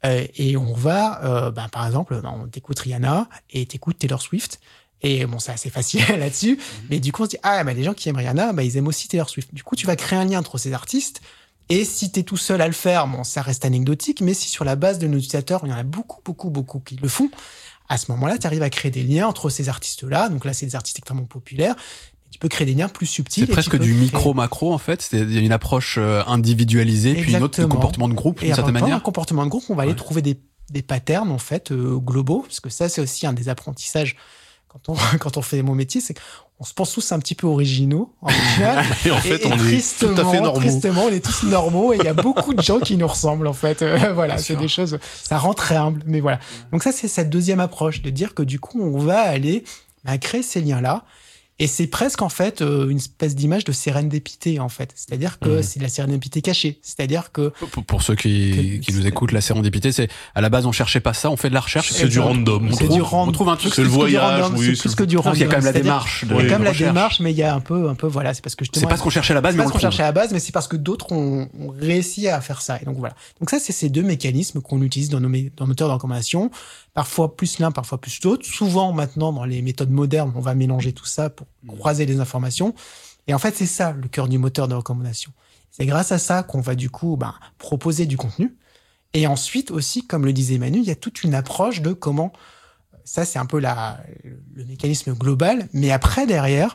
et on va, par exemple, on t'écoute Rihanna et t'écoutes Taylor Swift. Et bon, c'est assez facile là-dessus. Mais du coup, on se dit, les gens qui aiment Rihanna, ils aiment aussi Taylor Swift. Du coup, tu vas créer un lien entre ces artistes. Et si t'es tout seul à le faire, ça reste anecdotique. Mais si sur la base de nos utilisateurs, il y en a beaucoup qui le font, à ce moment-là, tu arrives à créer des liens entre ces artistes-là. Donc là, c'est des artistes extrêmement populaires. Tu peux créer des liens plus subtils. C'est presque du micro-macro, en fait. Il y a une approche individualisée, puis une autre de comportement de groupe, d'une certaine manière. Un comportement de groupe, on va aller trouver des patterns, en fait, globaux. Parce que ça, c'est aussi un des apprentissages quand on fait mon métier, c'est on se pense tous un petit peu originaux, en final. Et en fait, on est tout à fait normaux. Tristement, on est tous normaux et il y a beaucoup de gens qui nous ressemblent, en fait. Voilà, c'est des choses, ça rend très humble, mais voilà. Donc ça, c'est cette deuxième approche de dire que du coup, on va aller créer ces liens-là. Et c'est presque, en fait, une espèce d'image de sérendipité, en fait. C'est-à-dire que c'est de la sérendipité cachée. C'est-à-dire que... Pour ceux qui nous écoutent, la sérendipité, c'est, à la base, on cherchait pas ça, on fait de la recherche. C'est du random. On trouve un truc. C'est le voyage, oui. C'est plus que du random. Il y a quand même la démarche. Il y a quand même la démarche, mais il y a un peu, voilà, c'est parce que c'est pas ce qu'on cherchait à la base, mais on le trouve. C'est pas ce qu'on cherchait à la base, mais c'est parce que d'autres ont réussi à faire ça. Et donc voilà. Donc ça, c'est ces deux mécanismes qu'on utilise dans nos moteurs de recommandation. Parfois plus l'un, parfois plus l'autre. Souvent, maintenant, dans les méthodes modernes, on va mélanger tout ça pour croiser les informations. Et en fait, c'est ça, le cœur du moteur de recommandation. C'est grâce à ça qu'on va du coup proposer du contenu. Et ensuite aussi, comme le disait Manu, il y a toute une approche de comment... Ça, c'est un peu le mécanisme global. Mais après, derrière,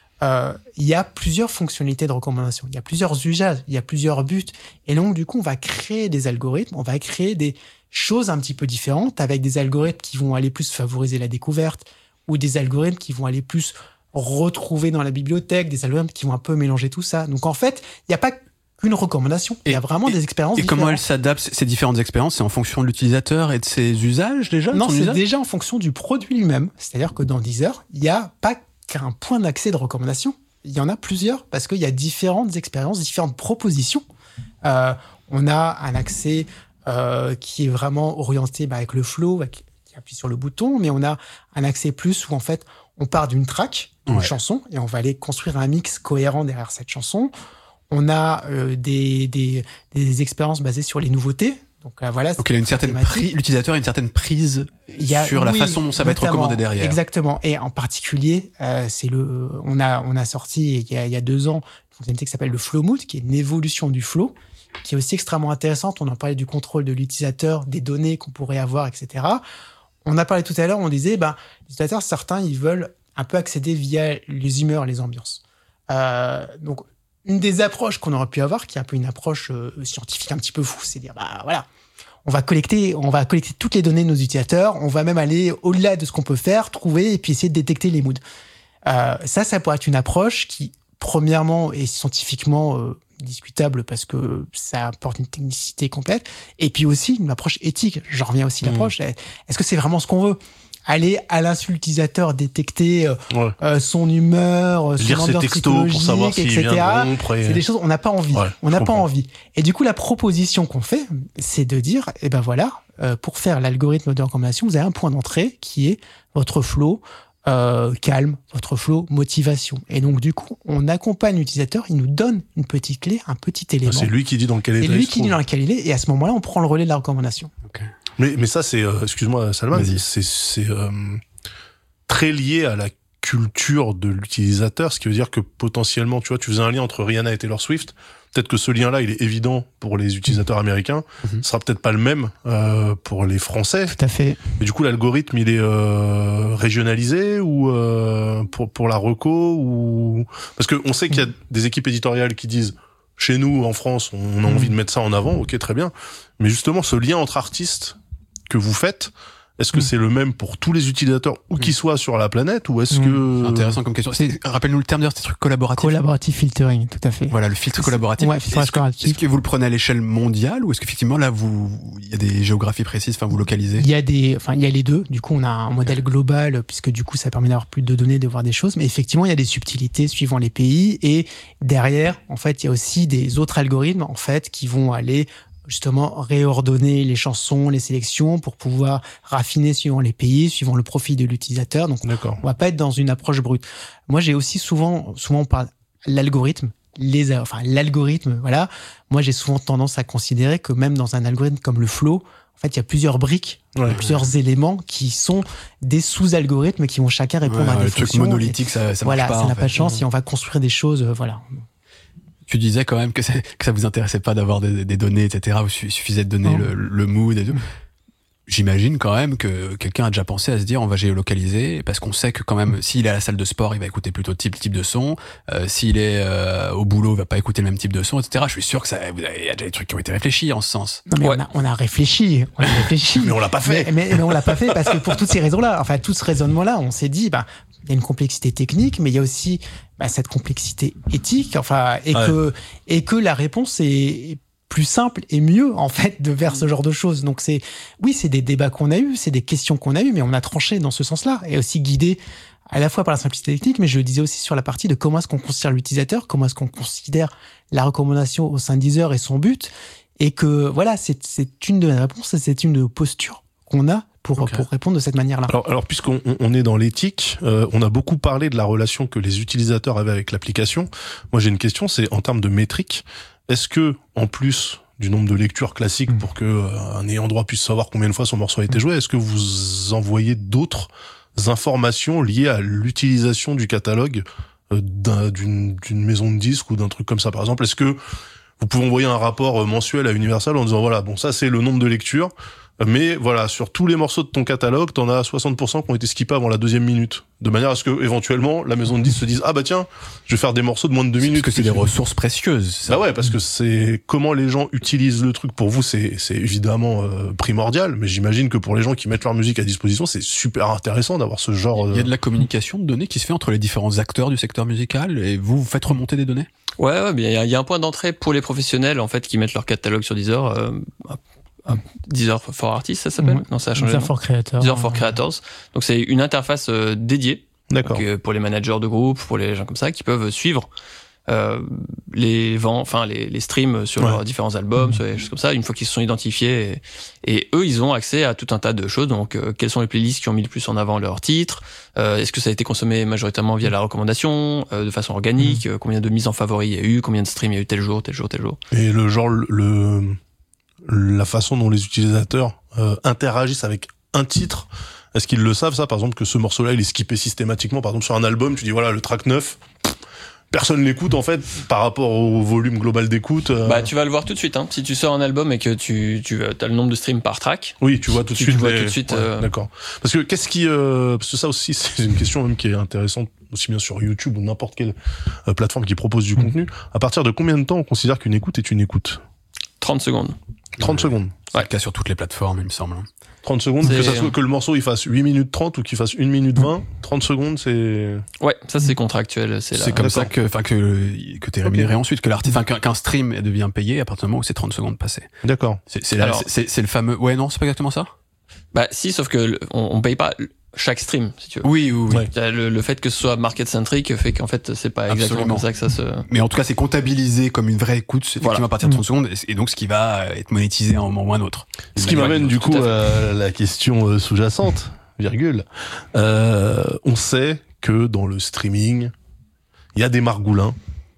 il y a plusieurs fonctionnalités de recommandation. Il y a plusieurs usages, il y a plusieurs buts. Et donc, du coup, on va créer des algorithmes, on va créer des choses un petit peu différentes avec des algorithmes qui vont aller plus favoriser la découverte ou des algorithmes qui vont aller plus retrouver dans la bibliothèque, des algorithmes qui vont un peu mélanger tout ça. Donc, en fait, il n'y a pas qu'une recommandation. Il y a vraiment des expériences différentes. Et comment elles s'adaptent, ces différentes expériences? C'est en fonction de l'utilisateur et de ses usages déjà? Non, c'est déjà en fonction du produit lui-même. C'est-à-dire que dans Deezer, il n'y a pas qu'un point d'accès de recommandation. Il y en a plusieurs parce qu'il y a différentes expériences, différentes propositions. On a un accès qui est vraiment orienté avec le flow, qui appuie sur le bouton, mais on a un accès plus où en fait on part d'une track, d'une chanson, et on va aller construire un mix cohérent derrière cette chanson. On a des expériences basées sur les nouveautés. Donc voilà. Donc il a une certaine l'utilisateur a une certaine prise sur la façon dont ça va être recommandé derrière. Exactement. Et en particulier, on a sorti il y a 2 ans une fonctionnalité qui s'appelle le Flow Mood, qui est une évolution du flow, qui est aussi extrêmement intéressante. On en parlait du contrôle de l'utilisateur, des données qu'on pourrait avoir, etc. On a parlé tout à l'heure, on disait, les utilisateurs, certains, ils veulent un peu accéder via les humeurs, les ambiances. Donc, une des approches qu'on aurait pu avoir, qui est un peu une approche scientifique un petit peu fou, c'est dire, voilà, on va collecter toutes les données de nos utilisateurs, on va même aller au-delà de ce qu'on peut faire, trouver et puis essayer de détecter les moods. Ça pourrait être une approche qui, premièrement, est scientifiquement discutable parce que ça apporte une technicité complète, et puis aussi une approche éthique. J'en reviens aussi à l'approche. Est-ce que c'est vraiment ce qu'on veut? Aller à l'insu l'utilisateur, détecter son humeur, son lire ses textos pour savoir s'il vient de rompre. C'est des choses on n'a pas envie. On n'a pas envie. Et du coup, la proposition qu'on fait, c'est de dire, voilà, pour faire l'algorithme de recommandation, vous avez un point d'entrée qui est votre flow calme, votre flow motivation. Et donc, du coup, on accompagne l'utilisateur, il nous donne une petite clé, un petit élément. C'est lui qui dit dans quel état il se trouve. C'est lui qui dit dans lequel il est, et à ce moment-là, on prend le relais de la recommandation. Okay. Mais ça, c'est, excuse-moi, Salman, c'est très lié à la culture de l'utilisateur, ce qui veut dire que potentiellement, tu vois, tu faisais un lien entre Rihanna et Taylor Swift. Peut-être que ce lien-là, il est évident pour les utilisateurs américains. Ce sera peut-être pas le même pour les Français. Tout à fait. Mais du coup, l'algorithme, il est régionalisé ou pour la reco ou parce que on sait qu'il y a des équipes éditoriales qui disent chez nous en France, on a envie de mettre ça en avant. Ok, très bien. Mais justement, ce lien entre artistes que vous faites, est-ce que c'est le même pour tous les utilisateurs, où qu'ils soient sur la planète, ou est-ce que... Intéressant comme question. Rappelle-nous le terme d'ailleurs, ces trucs collaboratifs. Collaborative filtering, tout à fait. Voilà, le filtre collaboratif. Ouais, filtrage collaboratif. Est-ce que vous le prenez à l'échelle mondiale, ou est-ce qu'effectivement, là, il y a des géographies précises, vous localisez? Il y a les deux. Du coup, on a un modèle global, puisque du coup, ça permet d'avoir plus de données, de voir des choses. Mais effectivement, il y a des subtilités suivant les pays. Et derrière, en fait, il y a aussi des autres algorithmes, en fait, qui vont aller justement réordonner les chansons, les sélections pour pouvoir raffiner suivant les pays, suivant le profil de l'utilisateur. Donc, on va pas être dans une approche brute. Moi, j'ai aussi souvent on parle l'algorithme, l'algorithme, voilà. Moi, j'ai souvent tendance à considérer que même dans un algorithme comme le flow, en fait, il y a plusieurs briques, plusieurs éléments qui sont des sous-algorithmes qui vont chacun répondre à des fonctions. Le truc monolithique, ça marche pas. Ça n'a pas de chance et on va construire des choses, voilà. Tu disais quand même que ça vous intéressait pas d'avoir des données, etc. Il suffisait de donner le mood et tout. J'imagine quand même que quelqu'un a déjà pensé à se dire on va géolocaliser, parce qu'on sait que quand même s'il est à la salle de sport il va écouter plutôt type de son, s'il est au boulot il va pas écouter le même type de son, etc. Je suis sûr que il y a déjà des trucs qui ont été réfléchis en ce sens. Non, mais on a réfléchi. Mais on l'a pas fait. Mais on l'a pas fait parce que pour toutes ces raisons-là, enfin tout ce raisonnement-là, on s'est dit il y a une complexité technique, mais il y a aussi cette complexité éthique, et que la réponse est plus simple et mieux, en fait, vers ce genre de choses. Donc c'est des débats qu'on a eus, c'est des questions qu'on a eues, mais on a tranché dans ce sens-là, et aussi guidé à la fois par la simplicité technique, mais je le disais aussi sur la partie de comment est-ce qu'on considère l'utilisateur, comment est-ce qu'on considère la recommandation au sein de Deezer et son but, et que voilà, c'est une de nos réponses, et c'est une de nos postures qu'on a pour répondre de cette manière-là. Alors puisqu'on est dans l'éthique, on a beaucoup parlé de la relation que les utilisateurs avaient avec l'application. Moi, j'ai une question, c'est en termes de métriques, est-ce que, en plus du nombre de lectures classiques pour que un ayant droit puisse savoir combien de fois son morceau a été joué, est-ce que vous envoyez d'autres informations liées à l'utilisation du catalogue d'une maison de disques ou d'un truc comme ça? Par exemple, est-ce que vous pouvez envoyer un rapport mensuel à Universal en disant voilà, bon, ça c'est le nombre de lectures, mais voilà, sur tous les morceaux de ton catalogue, t'en as 60% qui ont été skippés avant la 2e minute, de manière à ce que éventuellement la maison de disques se dise ah bah tiens, je vais faire des morceaux de moins de 2 minutes. Parce que c'est des ressources précieuses. Ça. Bah ouais, parce que c'est comment les gens utilisent le truc. Pour vous, c'est évidemment primordial, mais j'imagine que pour les gens qui mettent leur musique à disposition, c'est super intéressant d'avoir ce genre. Il y a de la communication de données qui se fait entre les différents acteurs du secteur musical, et vous faites remonter des données. Ouais, mais il y a un point d'entrée pour les professionnels en fait qui mettent leur catalogue sur Deezer. Deezer for Artists, ça s'appelle? Non, ça a changé. Deezer for Creators. Deezer for Creators. Donc c'est une interface dédiée. D'accord. Donc, pour les managers de groupe, pour les gens comme ça, qui peuvent suivre les streams sur leurs différents albums, sur les choses comme ça, une fois qu'ils se sont identifiés. Et eux, ils ont accès à tout un tas de choses. Donc, quelles sont les playlists qui ont mis le plus en avant leurs titres? Est-ce que ça a été consommé majoritairement via la recommandation, de façon organique? Combien de mises en favoris il y a eu? Combien de streams il y a eu tel jour? Et le genre, la façon dont les utilisateurs interagissent avec un titre, est-ce qu'ils le savent ça, par exemple, que ce morceau-là il est skippé systématiquement? Par exemple sur un album, tu dis voilà, le track 9, personne l'écoute en fait par rapport au volume global d'écoute. Bah tu vas le voir tout de suite, hein. Si tu sors un album et que tu as le nombre de streams par track, oui, tu vois tout de suite. Tu vois tout de suite. D'accord. Parce que parce que ça aussi c'est une question même qui est intéressante, aussi bien sur YouTube ou n'importe quelle plateforme qui propose du contenu. À partir de combien de temps on considère qu'une écoute est une écoute? 30 secondes. 30 secondes. C'est le cas sur toutes les plateformes, il me semble. 30 secondes, que ça soit que le morceau il fasse 8 minutes 30 ou qu'il fasse 1 minute 20, 30 secondes c'est... Ouais, ça c'est contractuel. C'est comme ça que t'es rémunéré ensuite, que l'artiste, qu'un stream devient payé à partir du moment où c'est 30 secondes passées. D'accord. C'est le fameux... Ouais, non, c'est pas exactement ça? Bah si, sauf que on paye pas chaque stream, si tu veux. Oui. Ouais. Le fait que ce soit market-centric fait qu'en fait, c'est pas exactement comme ça que ça se... Mais en tout cas, c'est comptabilisé comme une vraie écoute, effectivement, à partir de 30 secondes, et donc ce qui va être monétisé à un moment ou à un autre. Ce qui m'amène du coup à la question sous-jacente, virgule. On sait que dans le streaming, il y a des margoulins.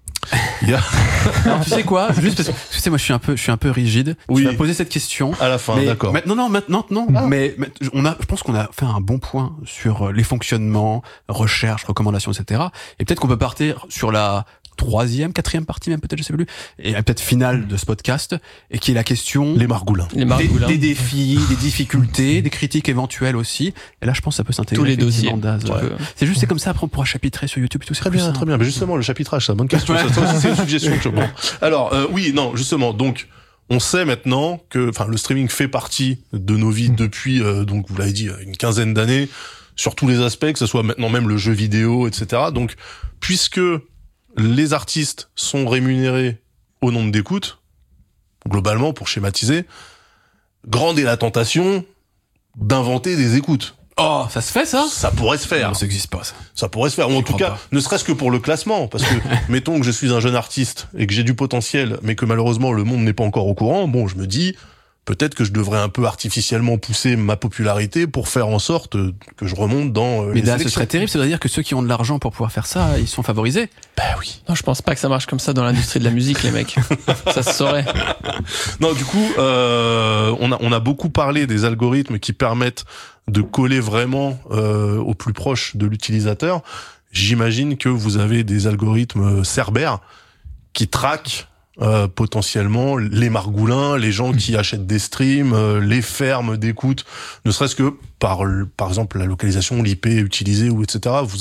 Alors, tu sais quoi, juste parce que tu sais, moi je suis un peu rigide. Oui. Tu vas poser cette question à la fin, d'accord. Maintenant, mais je pense qu'on a fait un bon point sur les fonctionnements, recherche, recommandations, etc. Et peut-être qu'on peut partir sur la 3e, 4e partie même peut-être, je sais plus, et peut-être finale de ce podcast, et qui est la question les margoulins, des défis, des difficultés, des critiques éventuelles aussi. Et là, je pense que ça peut s'intégrer. Tous les dossiers. C'est juste, c'est comme ça. Après, on pourra chapitrer sur YouTube et tout. Très bien. Mais justement, le chapitrage, c'est une bonne question. Ça aussi, c'est une suggestion. Bon. Alors, justement, donc. On sait maintenant que, le streaming fait partie de nos vies depuis, donc vous l'avez dit, une quinzaine d'années, sur tous les aspects, que ce soit maintenant même le jeu vidéo, etc. Donc, puisque les artistes sont rémunérés au nombre d'écoutes, globalement, pour schématiser, grande est la tentation d'inventer des écoutes. Oh, ça se fait ça? Ça pourrait se faire. Non, ça n'existe pas ça. Ça pourrait se faire, ou en tout cas, ne serait-ce que pour le classement, parce que mettons que je suis un jeune artiste et que j'ai du potentiel, mais que malheureusement le monde n'est pas encore au courant, bon, je me dis peut-être que je devrais un peu artificiellement pousser ma popularité pour faire en sorte que je remonte dans les sélections. Ce serait terrible, ça veut dire que ceux qui ont de l'argent pour pouvoir faire ça, ils sont favorisés. Bah oui. Non, je pense pas que ça marche comme ça dans l'industrie de la musique, les mecs. Ça se saurait. Non, du coup, on a beaucoup parlé des algorithmes qui permettent de coller vraiment au plus proche de l'utilisateur. J'imagine que vous avez des algorithmes Cerber qui traquent potentiellement les margoulins, les gens qui achètent des streams, les fermes d'écoute, ne serait-ce que par exemple la localisation, l'IP utilisée ou etc. Vous avez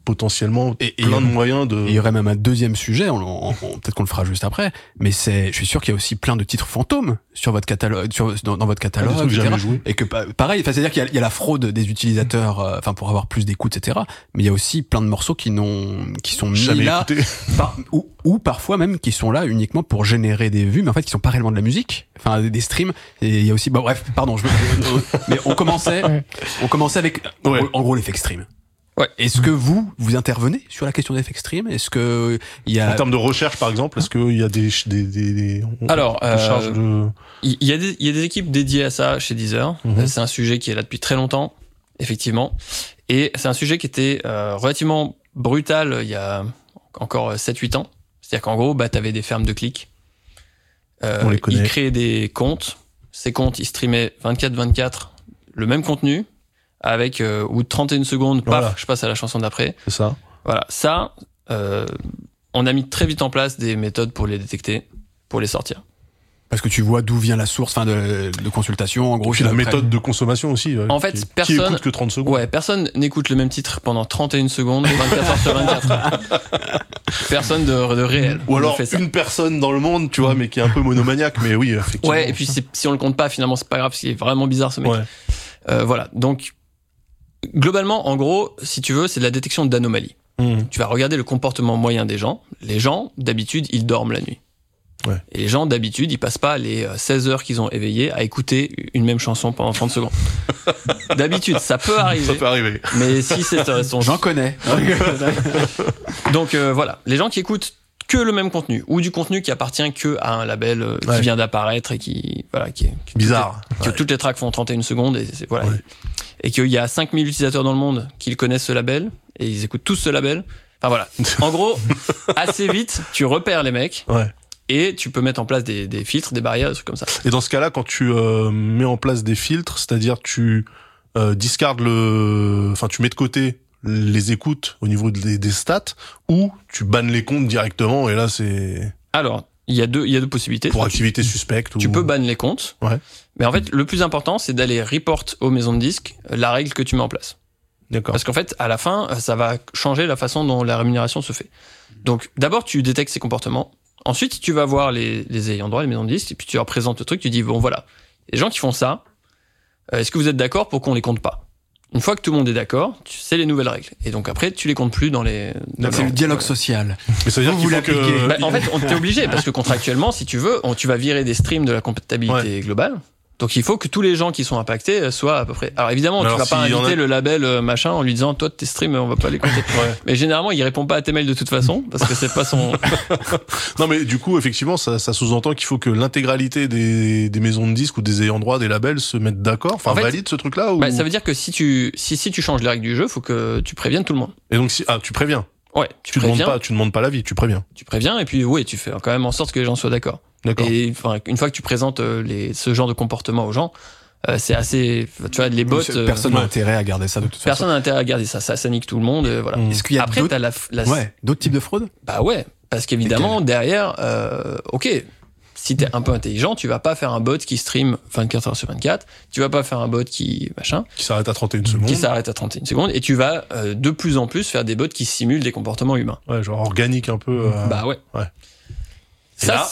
potentiellement plein de moyens de... Il y aurait même un deuxième sujet, peut-être qu'on le fera juste après, mais je suis sûr qu'il y a aussi plein de titres fantômes sur votre catalogue, dans votre catalogue, etc. Et que pareil, c'est-à-dire qu'il y a la fraude des utilisateurs, pour avoir plus d'écoute, etc. Mais il y a aussi plein de morceaux qui sont mis jamais là, ou parfois même qui sont là uniquement pour générer des vues, mais en fait qui sont pas réellement de la musique, des streams. Et il y a aussi, bref, pardon, mais on commençait avec en gros l'effet stream. Ouais. Est-ce que vous intervenez sur la question des effets stream? Est-ce que il y a... En termes de recherche, par exemple, est-ce qu'il y a des charges de... Il y a des équipes dédiées à ça chez Deezer. C'est un sujet qui est là depuis très longtemps, effectivement. Et c'est un sujet qui était relativement brutal il y a encore 7-8 ans. C'est-à-dire qu'en gros, t'avais des fermes de clics. On les connaît. Ils créaient des comptes. Ces comptes, ils streamaient 24/24 le même contenu. Avec au bout de 31 secondes, paf, je passe à la chanson d'après. C'est ça. Voilà, ça, on a mis très vite en place des méthodes pour les détecter, pour les sortir. Parce que tu vois d'où vient la source, de consultation, en gros. Puis la méthode de consommation aussi. En fait, personne. Qui écoute que 30 secondes. Ouais, personne n'écoute le même titre pendant 31 secondes, 24 heures sur 24. Personne de réel. Ou alors une personne dans le monde, tu vois, mais qui est un peu monomaniaque, mais oui, effectivement. Ouais, et puis si on le compte pas, finalement, c'est pas grave, parce qu'il est vraiment bizarre ce mec. Ouais. Voilà. Donc, globalement, en gros, si tu veux, c'est de la détection d'anomalies. Tu vas regarder le comportement moyen des gens. Les gens, d'habitude, ils dorment la nuit. Ouais. Et les gens, d'habitude, ils passent pas les 16 heures qu'ils ont éveillés à écouter une même chanson pendant 30 secondes. D'habitude, ça peut arriver. Ça peut arriver. Mais si c'est ton... J'en connais. Donc, voilà. Les gens qui écoutent que le même contenu, ou du contenu qui appartient que à un label qui vient d'apparaître et qui bizarre. Que toutes les tracks font 31 secondes et voilà. Ouais. Et qu'il y a 5000 utilisateurs dans le monde qui connaissent ce label et ils écoutent tous ce label. Enfin voilà. En gros, assez vite, tu repères les mecs. Ouais. Et tu peux mettre en place des filtres, des barrières, des trucs comme ça. Et dans ce cas-là, quand tu mets en place des filtres, c'est-à-dire tu discardes tu mets de côté les écoutes au niveau des stats, ou tu bannes les comptes directement, et là c'est... Alors, il y a deux possibilités. Pour activité suspecte. Tu peux banner les comptes. Ouais. Mais en fait, le plus important, c'est d'aller report aux maisons de disques la règle que tu mets en place. D'accord. Parce qu'en fait, à la fin, ça va changer la façon dont la rémunération se fait. Donc, d'abord, tu détectes ces comportements. Ensuite, tu vas voir les ayants droit, les maisons de disques, et puis tu leur présentes le truc, tu dis, bon voilà, les gens qui font ça, est-ce que vous êtes d'accord pour qu'on les compte pas? Une fois que tout le monde est d'accord, c'est les nouvelles règles. Et donc après, tu les comptes plus dans les... C'est le dialogue social. Mais ça veut dire qu'il faut que... En fait, on t'est obligé, parce que contractuellement, si tu veux, tu vas virer des streams de la comptabilité globale. Donc il faut que tous les gens qui sont impactés soient à peu près... Alors évidemment, tu vas pas inviter le label machin en lui disant, toi, tes streams, on va pas les compter. Mais généralement, il répond pas à tes mails de toute façon, parce que c'est pas son... Non mais du coup, effectivement, ça sous-entend qu'il faut que l'intégralité des maisons de disques ou des ayants droit des labels se mettent d'accord, en fait, valide ce truc-là, ou... Ça veut dire que si tu changes les règles du jeu, faut que tu préviennes tout le monde. Et donc, tu préviens. Ouais, tu demandes pas l'avis, tu préviens. Tu préviens, et puis tu fais quand même en sorte que les gens soient d'accord. D'accord. Et une fois que tu présentes ce genre de comportement aux gens, c'est assez, tu vois, les bots. Personne n'a intérêt à garder ça de toute façon. Personne n'a intérêt à garder ça. Ça nique tout le monde. Voilà. Est-ce qu'il y a après t'as d'autres types de fraude? Bah ouais, parce qu'évidemment derrière, si t'es un peu intelligent, tu vas pas faire un bot qui stream 24 heures sur 24. Tu vas pas faire un bot qui s'arrête à 31 secondes. Qui s'arrête à 31 secondes. Et tu vas de plus en plus faire des bots qui simulent des comportements humains. Ouais, genre organique un peu. Bah ouais. Ça.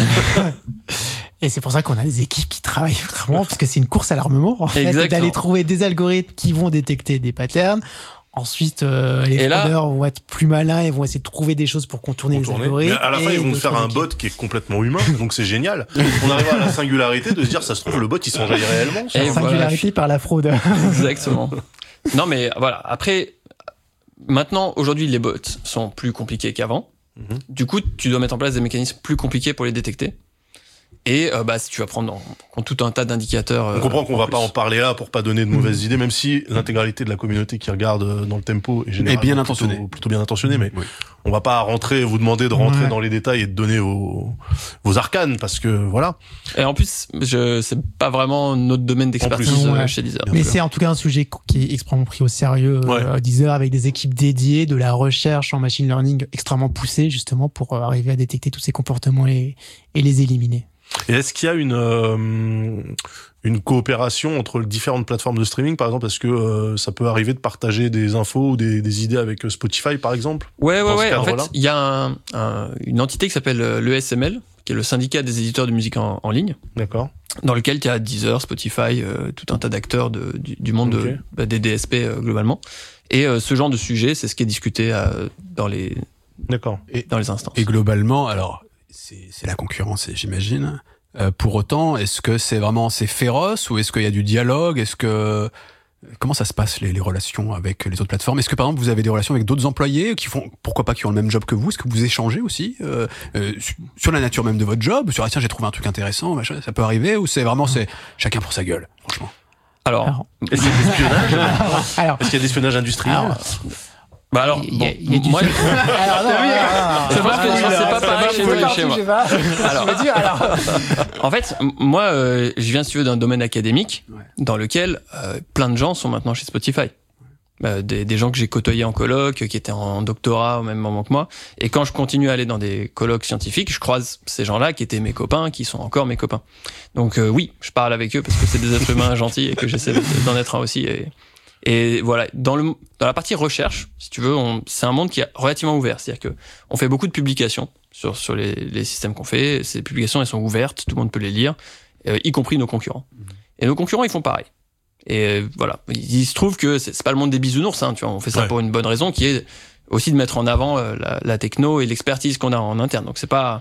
Et c'est pour ça qu'on a des équipes qui travaillent vraiment, parce que c'est une course à l'armement, en fait, d'aller trouver des algorithmes qui vont détecter des patterns. Ensuite, les fraudeurs vont être plus malins et vont essayer de trouver des choses pour contourner les algorithmes. Mais à la fin, ils vont faire un bot qui est complètement humain, donc c'est génial. On arrive à la singularité de se dire, ça se trouve, le bot, il s'enjaille réellement. La singularité par la fraude. Exactement. Non, mais voilà. Après, maintenant, aujourd'hui, les bots sont plus compliqués qu'avant. Du coup, tu dois mettre en place des mécanismes plus compliqués pour les détecter. Et si tu vas prendre en compte tout un tas d'indicateurs. On comprend qu'on va pas en parler là pour pas donner de mauvaises idées, même si l'intégralité de la communauté qui regarde dans le tempo est généralement bien intentionnée. Plutôt bien intentionnée, mais on va pas vous demander de rentrer dans les détails et de donner vos arcanes, parce que voilà. Et en plus, c'est pas vraiment notre domaine d'expertise chez Deezer. Mais c'est en tout cas un sujet qui est extrêmement pris au sérieux. Deezer, avec des équipes dédiées, de la recherche en machine learning extrêmement poussée, justement pour arriver à détecter tous ces comportements et les éliminer. Et est-ce qu'il y a une coopération entre les différentes plateformes de streaming, par exemple, est-ce que ça peut arriver de partager des infos ou des idées avec Spotify, par exemple? Ouais. En fait, il y a une entité qui s'appelle l'ESML, qui est le syndicat des éditeurs de musique en ligne. D'accord. Dans lequel il y a Deezer, Spotify, tout un tas d'acteurs du monde des DSP globalement. Et ce genre de sujet, c'est ce qui est discuté dans les instances. Et globalement, alors c'est la concurrence, j'imagine. Pour autant, est-ce que c'est féroce ou est-ce qu'il y a du dialogue? Comment ça se passe les relations avec les autres plateformes? Est-ce que par exemple vous avez des relations avec d'autres employés qui ont le même job que vous? Est-ce que vous échangez aussi sur la nature même de votre job? Sur tiens, j'ai trouvé un truc intéressant, machin, ça peut arriver? Ou c'est chacun pour sa gueule, franchement? Alors, est-ce qu'il y a de l'espionnage? Est-ce qu'il y a de l'espionnage industriel? Moi, c'est pas pareil chez moi. En fait, moi, je viens, si tu veux, d'un domaine académique dans lequel plein de gens sont maintenant chez Spotify. Des gens que j'ai côtoyés en colloque, qui étaient en doctorat au même moment que moi. Et quand je continue à aller dans des colloques scientifiques, je croise ces gens-là qui étaient mes copains, qui sont encore mes copains. Donc oui, je parle avec eux parce que c'est des êtres humains gentils et que j'essaie d'en être un aussi. Et voilà, dans la partie recherche, si tu veux, c'est un monde qui est relativement ouvert. C'est-à-dire que on fait beaucoup de publications sur les systèmes qu'on fait. Ces publications, elles sont ouvertes, tout le monde peut les lire, y compris nos concurrents. Et nos concurrents, ils font pareil. Et voilà, il se trouve que c'est pas le monde des bisounours, hein, tu vois. On fait ça pour une bonne raison, qui est aussi de mettre en avant la techno et l'expertise qu'on a en interne. Donc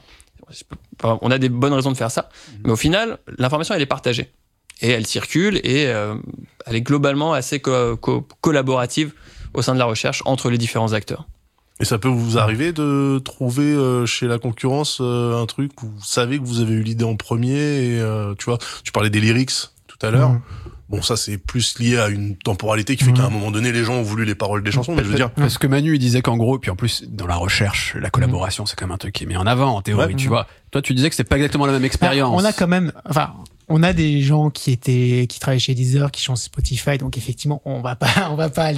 on a des bonnes raisons de faire ça, mais au final, l'information elle est partagée. Et elle circule et elle est globalement assez collaborative au sein de la recherche entre les différents acteurs. Et ça peut vous arriver de trouver chez la concurrence un truc où vous savez que vous avez eu l'idée en premier et tu vois, tu parlais des lyrics tout à l'heure. Bon, ça, c'est plus lié à une temporalité qui fait qu'à un moment donné, les gens ont voulu les paroles des chansons, mais je veux dire. Parce que Manu, il disait qu'en gros, puis en plus, dans la recherche, la collaboration, c'est quand même un truc qui est mis en avant, en théorie, tu vois. Toi, tu disais que c'est pas exactement la même expérience. On a quand même, on a des gens qui travaillent chez Deezer, qui sont Spotify, donc effectivement, on va pas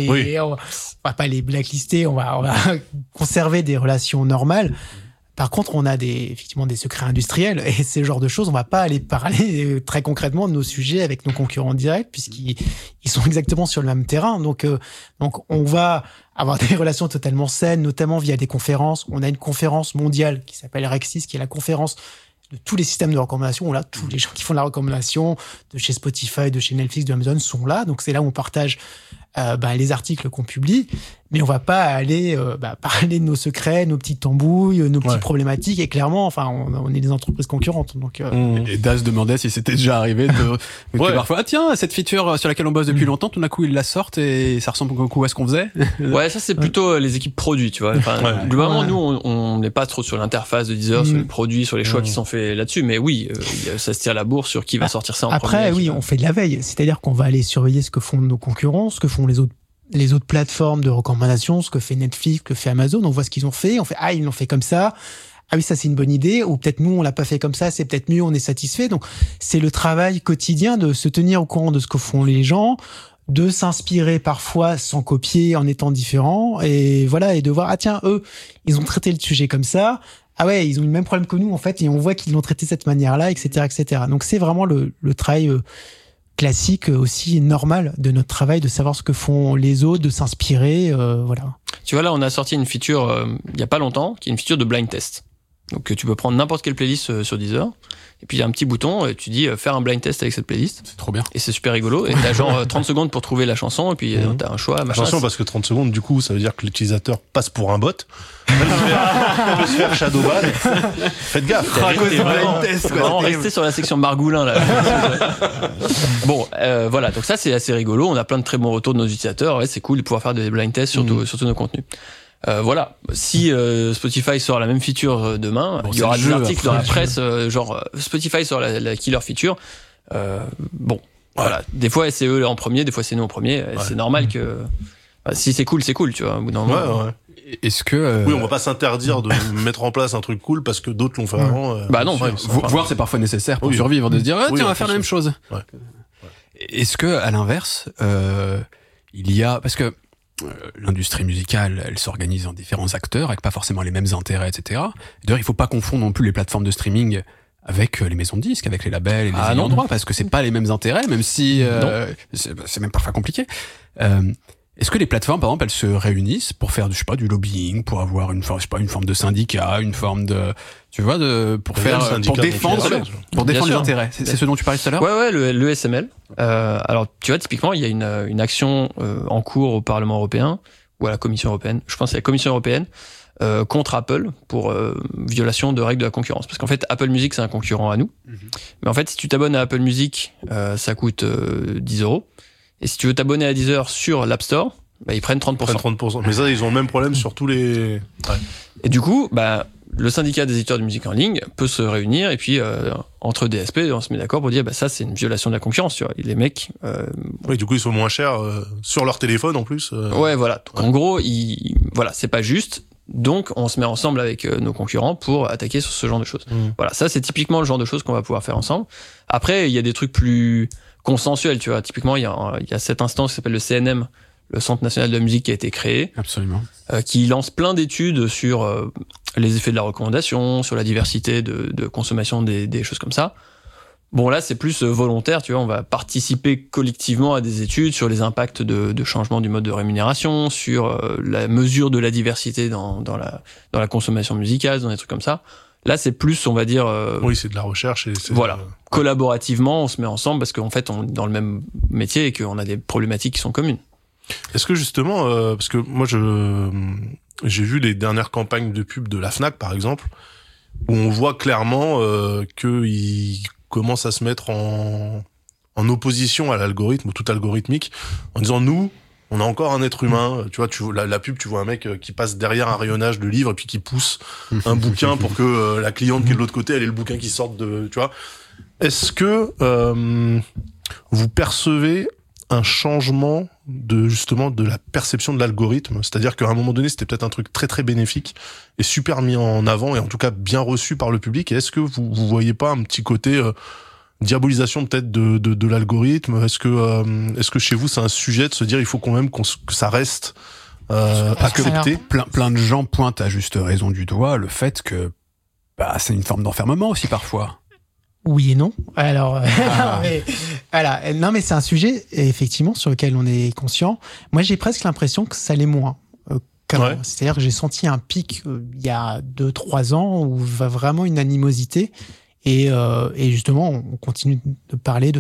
les blacklister, on va conserver des relations normales. Par contre, on a effectivement des secrets industriels et ce genre de choses, on va pas aller parler très concrètement de nos sujets avec nos concurrents directs puisqu'ils sont exactement sur le même terrain. Donc on va avoir des relations totalement saines, notamment via des conférences. On a une conférence mondiale qui s'appelle Rexis, qui est la conférence de tous les systèmes de recommandation. Là, tous les gens qui font la recommandation de chez Spotify, de chez Netflix, de Amazon sont là. Donc c'est là où on partage les articles qu'on publie, mais on va pas aller parler de nos secrets, nos petites tambouilles, nos petites problématiques. Et clairement, on est des entreprises concurrentes. Donc et Daz demandait si c'était déjà arrivé de parfois tiens, cette feature sur laquelle on bosse depuis longtemps, tout d'un coup ils la sortent et ça ressemble beaucoup à ce qu'on faisait. Ouais, ça c'est plutôt les équipes produits, tu vois. Globalement, nous on n'est pas trop sur l'interface de Deezer, sur les produits, sur les choix qui sont faits là-dessus, mais oui, ça se tire la bourse sur qui va sortir ça en premier. Après, oui, on fait de la veille, c'est-à-dire qu'on va aller surveiller ce que font nos concurrents, ce que font les autres plateformes de recommandation, ce que fait Netflix, ce que fait Amazon, on voit ce qu'ils ont fait, on fait ils l'ont fait comme ça. Ah oui, ça c'est une bonne idée, ou peut-être nous on l'a pas fait comme ça, c'est peut-être mieux, on est satisfait. Donc c'est le travail quotidien de se tenir au courant de ce que font les gens, de s'inspirer parfois sans copier en étant différent et voilà, et de voir tiens, eux, ils ont traité le sujet comme ça. Ah ouais, ils ont eu le même problème que nous en fait et on voit qu'ils l'ont traité de cette manière-là, etc., etc. Donc c'est vraiment le travail classique aussi normal de notre travail, de savoir ce que font les autres, de s'inspirer, voilà. Tu vois, là, on a sorti une feature il y a pas longtemps, qui est une feature de blind test. Donc tu peux prendre n'importe quelle playlist sur Deezer, et puis il y a un petit bouton, et tu dis faire un blind test avec cette playlist. C'est trop bien. Et c'est super rigolo, et t'as genre 30 secondes pour trouver la chanson, et puis t'as un choix, machin. Attention, parce que 30 secondes, du coup, ça veut dire que l'utilisateur passe pour un bot. On peut se faire shadowban. Faites gaffe. Vraiment rester sur la section Margoulin, là. Bon, voilà. Donc ça, c'est assez rigolo. On a plein de très bons retours de nos utilisateurs. Ouais, c'est cool de pouvoir faire des blind tests sur tous nos contenus. Voilà. Si Spotify sort la même feature demain, il y aura des articles dans la presse, genre Spotify sort la killer feature. Voilà. Des fois, c'est eux en premier, des fois, c'est nous en premier. C'est normal que si c'est cool, tu vois. Au bout d'un moment. Ouais. Est-ce que oui, on va pas s'interdire de mettre en place un truc cool parce que d'autres l'ont fait avant. Non, voir c'est parfois nécessaire pour survivre, de se dire tiens, on va faire la même chose. Ouais. Est-ce que à l'inverse, il y a parce que l'industrie musicale, elle s'organise en différents acteurs avec pas forcément les mêmes intérêts, etc. D'ailleurs, il faut pas confondre non plus les plateformes de streaming avec les maisons de disques, avec les labels et les ayants droit, parce que c'est pas les mêmes intérêts, même si c'est même parfois compliqué. Est-ce que les plateformes, par exemple, elles se réunissent pour faire, je sais pas, du lobbying, pour avoir une forme de syndicat, une forme de, tu vois, pour défendre les intérêts. C'est ce dont tu parlais tout à l'heure? Ouais, le SML. Alors, tu vois, typiquement, il y a une action en cours au Parlement européen ou à la Commission européenne. Je pense que c'est la Commission européenne. Contre Apple pour violation de règles de la concurrence. Parce qu'en fait, Apple Music, c'est un concurrent à nous. Mais en fait, si tu t'abonnes à Apple Music, ça coûte 10 €. Et si tu veux t'abonner à Deezer sur l'App Store, ils prennent 30%. Mais ça, ils ont le même problème sur tous les... Ouais. Et du coup, le syndicat des éditeurs de musique en ligne peut se réunir et puis entre DSP, on se met d'accord pour dire ça, c'est une violation de la concurrence. Tu vois. Et les mecs... Oui, du coup, ils sont moins chers sur leur téléphone en plus. Ouais, voilà. Donc, en gros, voilà, c'est pas juste. Donc, on se met ensemble avec nos concurrents pour attaquer sur ce genre de choses. Voilà, ça, c'est typiquement le genre de choses qu'on va pouvoir faire ensemble. Après, il y a des trucs plus consensuels, tu vois. Typiquement, il y a cette instance qui s'appelle le CNM, le Centre National de la Musique, qui a été créé. Absolument. Qui lance plein d'études sur les effets de la recommandation, sur la diversité de consommation des choses comme ça. Bon, là, c'est plus volontaire, tu vois, on va participer collectivement à des études sur les impacts de changement du mode de rémunération, sur la mesure de la diversité dans la consommation musicale, dans des trucs comme ça. Là, c'est plus, on va dire... oui, c'est de la recherche. Voilà. Collaborativement, on se met ensemble parce qu'en fait, on est dans le même métier et qu'on a des problématiques qui sont communes. Est-ce que justement, parce que moi, j'ai vu les dernières campagnes de pub de la Fnac, par exemple, où on voit clairement qu'ils commence à se mettre en opposition à l'algorithme ou tout algorithmique en disant nous on a encore un être humain, tu vois, la pub, tu vois un mec qui passe derrière un rayonnage de livres et puis qui pousse un bouquin pour que la cliente qui est de l'autre côté elle ait le bouquin qui sorte de, tu vois. Est-ce que vous percevez un changement de la perception de l'algorithme, c'est-à-dire qu'à un moment donné c'était peut-être un truc très très bénéfique et super mis en avant et en tout cas bien reçu par le public, et est-ce que vous voyez pas un petit côté diabolisation peut-être de l'algorithme? Est-ce que chez vous c'est un sujet de se dire il faut quand même que ça reste accepté? Plein de gens pointent à juste raison du doigt le fait que c'est une forme d'enfermement aussi parfois. Oui et non. Alors, mais c'est un sujet effectivement sur lequel on est conscient. Moi, j'ai presque l'impression que ça l'est moins. C'est-à-dire que j'ai senti un pic il y a 2-3 ans où va vraiment une animosité. Et justement, on continue de parler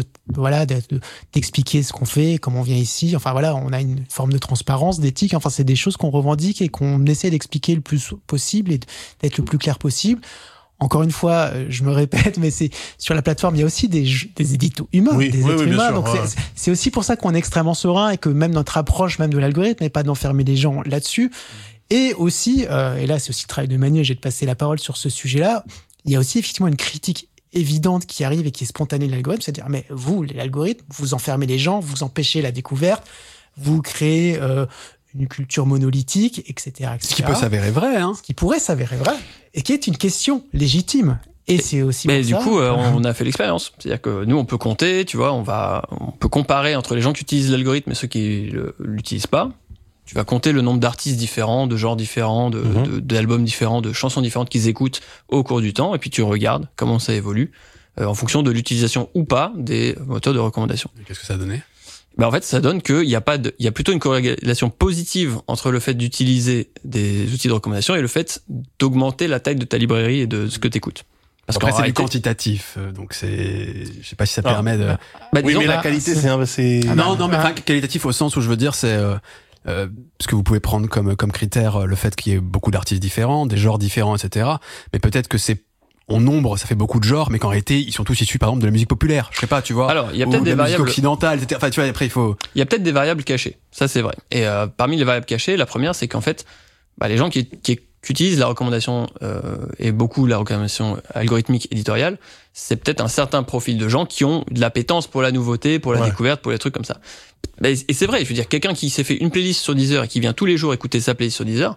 d'expliquer ce qu'on fait, comment on vient ici. Enfin voilà, on a une forme de transparence, d'éthique. Enfin, c'est des choses qu'on revendique et qu'on essaie d'expliquer le plus possible et d'être le plus clair possible. Encore une fois, je me répète, mais c'est sur la plateforme, il y a aussi des éditos humains, des êtres humains. Donc c'est aussi pour ça qu'on est extrêmement serein et que même notre approche même de l'algorithme n'est pas d'enfermer les gens là-dessus. Et aussi, et là c'est aussi le travail de Manu, et j'ai de passer la parole sur ce sujet-là, il y a aussi effectivement une critique évidente qui arrive et qui est spontanée de l'algorithme, c'est-à-dire mais vous, l'algorithme, vous enfermez les gens, vous empêchez la découverte, vous créez une culture monolithique, etc., etc. Ce qui peut s'avérer vrai, hein. Ce qui pourrait s'avérer vrai, et qui est une question légitime. Et c'est aussi. Mais du coup, on a fait l'expérience. C'est-à-dire que nous, on peut compter, tu vois, on peut comparer entre les gens qui utilisent l'algorithme et ceux qui l'utilisent pas. Tu vas compter le nombre d'artistes différents, de genres différents, d'albums différents, de chansons différentes qu'ils écoutent au cours du temps, et puis tu regardes comment ça évolue en fonction de l'utilisation ou pas des moteurs de recommandation. Et qu'est-ce que ça a donné ? En fait, ça donne qu'il y a plutôt une corrélation positive entre le fait d'utiliser des outils de recommandation et le fait d'augmenter la taille de ta librairie et de ce que t'écoutes. Parce qu'après, c'est du quantitatif, donc je sais pas si ça permet de... oui, mais la qualité, c'est... Non, mais qualitatif au sens où je veux dire, c'est... parce que vous pouvez prendre comme critère le fait qu'il y ait beaucoup d'artistes différents, des genres différents, etc. Mais peut-être que c'est en nombre, ça fait beaucoup de genres, mais qu'en réalité, ils sont tous issus, par exemple, de la musique populaire. Je sais pas, tu vois. Alors, il y a peut-être des variables occidentales, etc. Enfin, tu vois, après, il faut... Il y a peut-être des variables cachées. Ça, c'est vrai. Et parmi les variables cachées, la première, c'est qu'en fait, les gens qui utilisent la recommandation et beaucoup la recommandation algorithmique éditoriale, c'est peut-être un certain profil de gens qui ont de l'appétence pour la nouveauté, pour la découverte, pour les trucs comme ça. Et c'est vrai, je veux dire, quelqu'un qui s'est fait une playlist sur Deezer et qui vient tous les jours écouter sa playlist sur Deezer,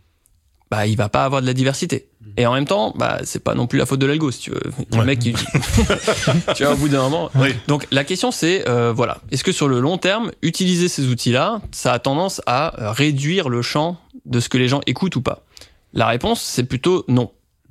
il va pas avoir de la diversité. Et en même temps, c'est pas non plus la faute de l'algo, si tu veux. Le mec qui tu vois, au bout d'un moment. Oui. Donc, la question, c'est, est-ce que sur le long terme, utiliser ces outils-là, ça a tendance à réduire le champ de ce que les gens écoutent ou pas? La réponse, c'est plutôt non.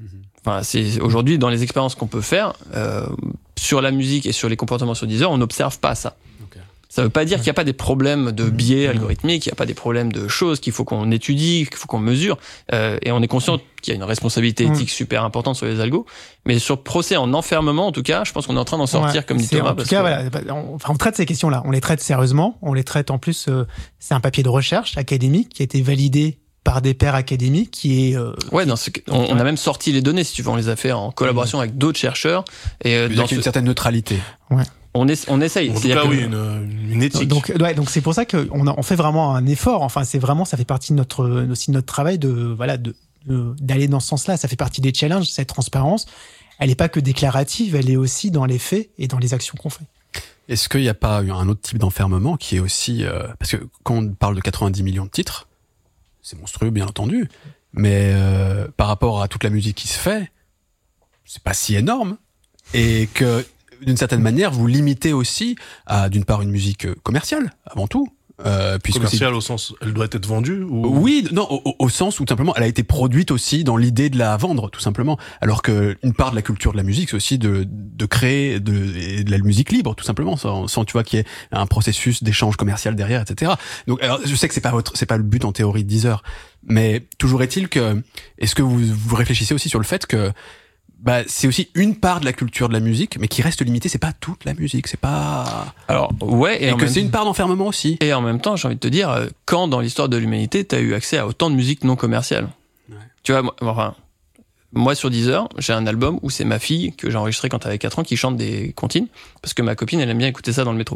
Enfin, c'est aujourd'hui dans les expériences qu'on peut faire sur la musique et sur les comportements sur Deezer, on n'observe pas ça. Ça veut pas dire qu'il n'y a pas des problèmes de biais algorithmiques, qu'il n'y a pas des problèmes de choses qu'il faut qu'on étudie, qu'il faut qu'on mesure. Et on est conscient qu'il y a une responsabilité éthique super importante sur les algos. Mais sur procès en enfermement, en tout cas, je pense qu'on est en train d'en sortir, comme dit Thomas. En tout cas, voilà, on traite ces questions-là. On les traite sérieusement. On les traite en plus, c'est un papier de recherche académique qui a été validé par des pairs académiques qui est... on a même sorti les données, si tu veux. On les a fait en collaboration avec d'autres chercheurs. Et dans une certaine neutralité. Ouais. On essaye. En tout cas, oui, une éthique. Donc c'est pour ça qu'on fait vraiment un effort. Enfin, c'est vraiment, ça fait partie de notre travail d'aller dans ce sens-là. Ça fait partie des challenges. Cette transparence, elle n'est pas que déclarative, elle est aussi dans les faits et dans les actions qu'on fait. Est-ce qu'il n'y a pas un autre type d'enfermement qui est aussi, parce que quand on parle de 90 millions de titres, c'est monstrueux, bien entendu, mais par rapport à toute la musique qui se fait, c'est pas si énorme, et que d'une certaine manière, vous limitez aussi à, d'une part, une musique commerciale, avant tout. Puisque commerciale au sens, elle doit être vendue ou... Oui, non, au sens où, tout simplement, elle a été produite aussi dans l'idée de la vendre, tout simplement. Alors que une part de la culture de la musique, c'est aussi de créer de la musique libre, tout simplement, sans tu vois, qu'il y ait un processus d'échange commercial derrière, etc. Donc, alors, je sais que c'est pas le but en théorie de Deezer, mais toujours est-il que, est-ce que vous réfléchissez aussi sur le fait que c'est aussi une part de la culture de la musique, mais qui reste limitée. C'est pas toute la musique, c'est pas. Alors ouais, et que c'est une part d'enfermement aussi. Et en même temps, j'ai envie de te dire, quand dans l'histoire de l'humanité, t'as eu accès à autant de musique non commerciale. Ouais. Tu vois, moi sur Deezer, j'ai un album où c'est ma fille que j'ai enregistré quand elle avait 4 ans qui chante des comptines, parce que ma copine elle aime bien écouter ça dans le métro.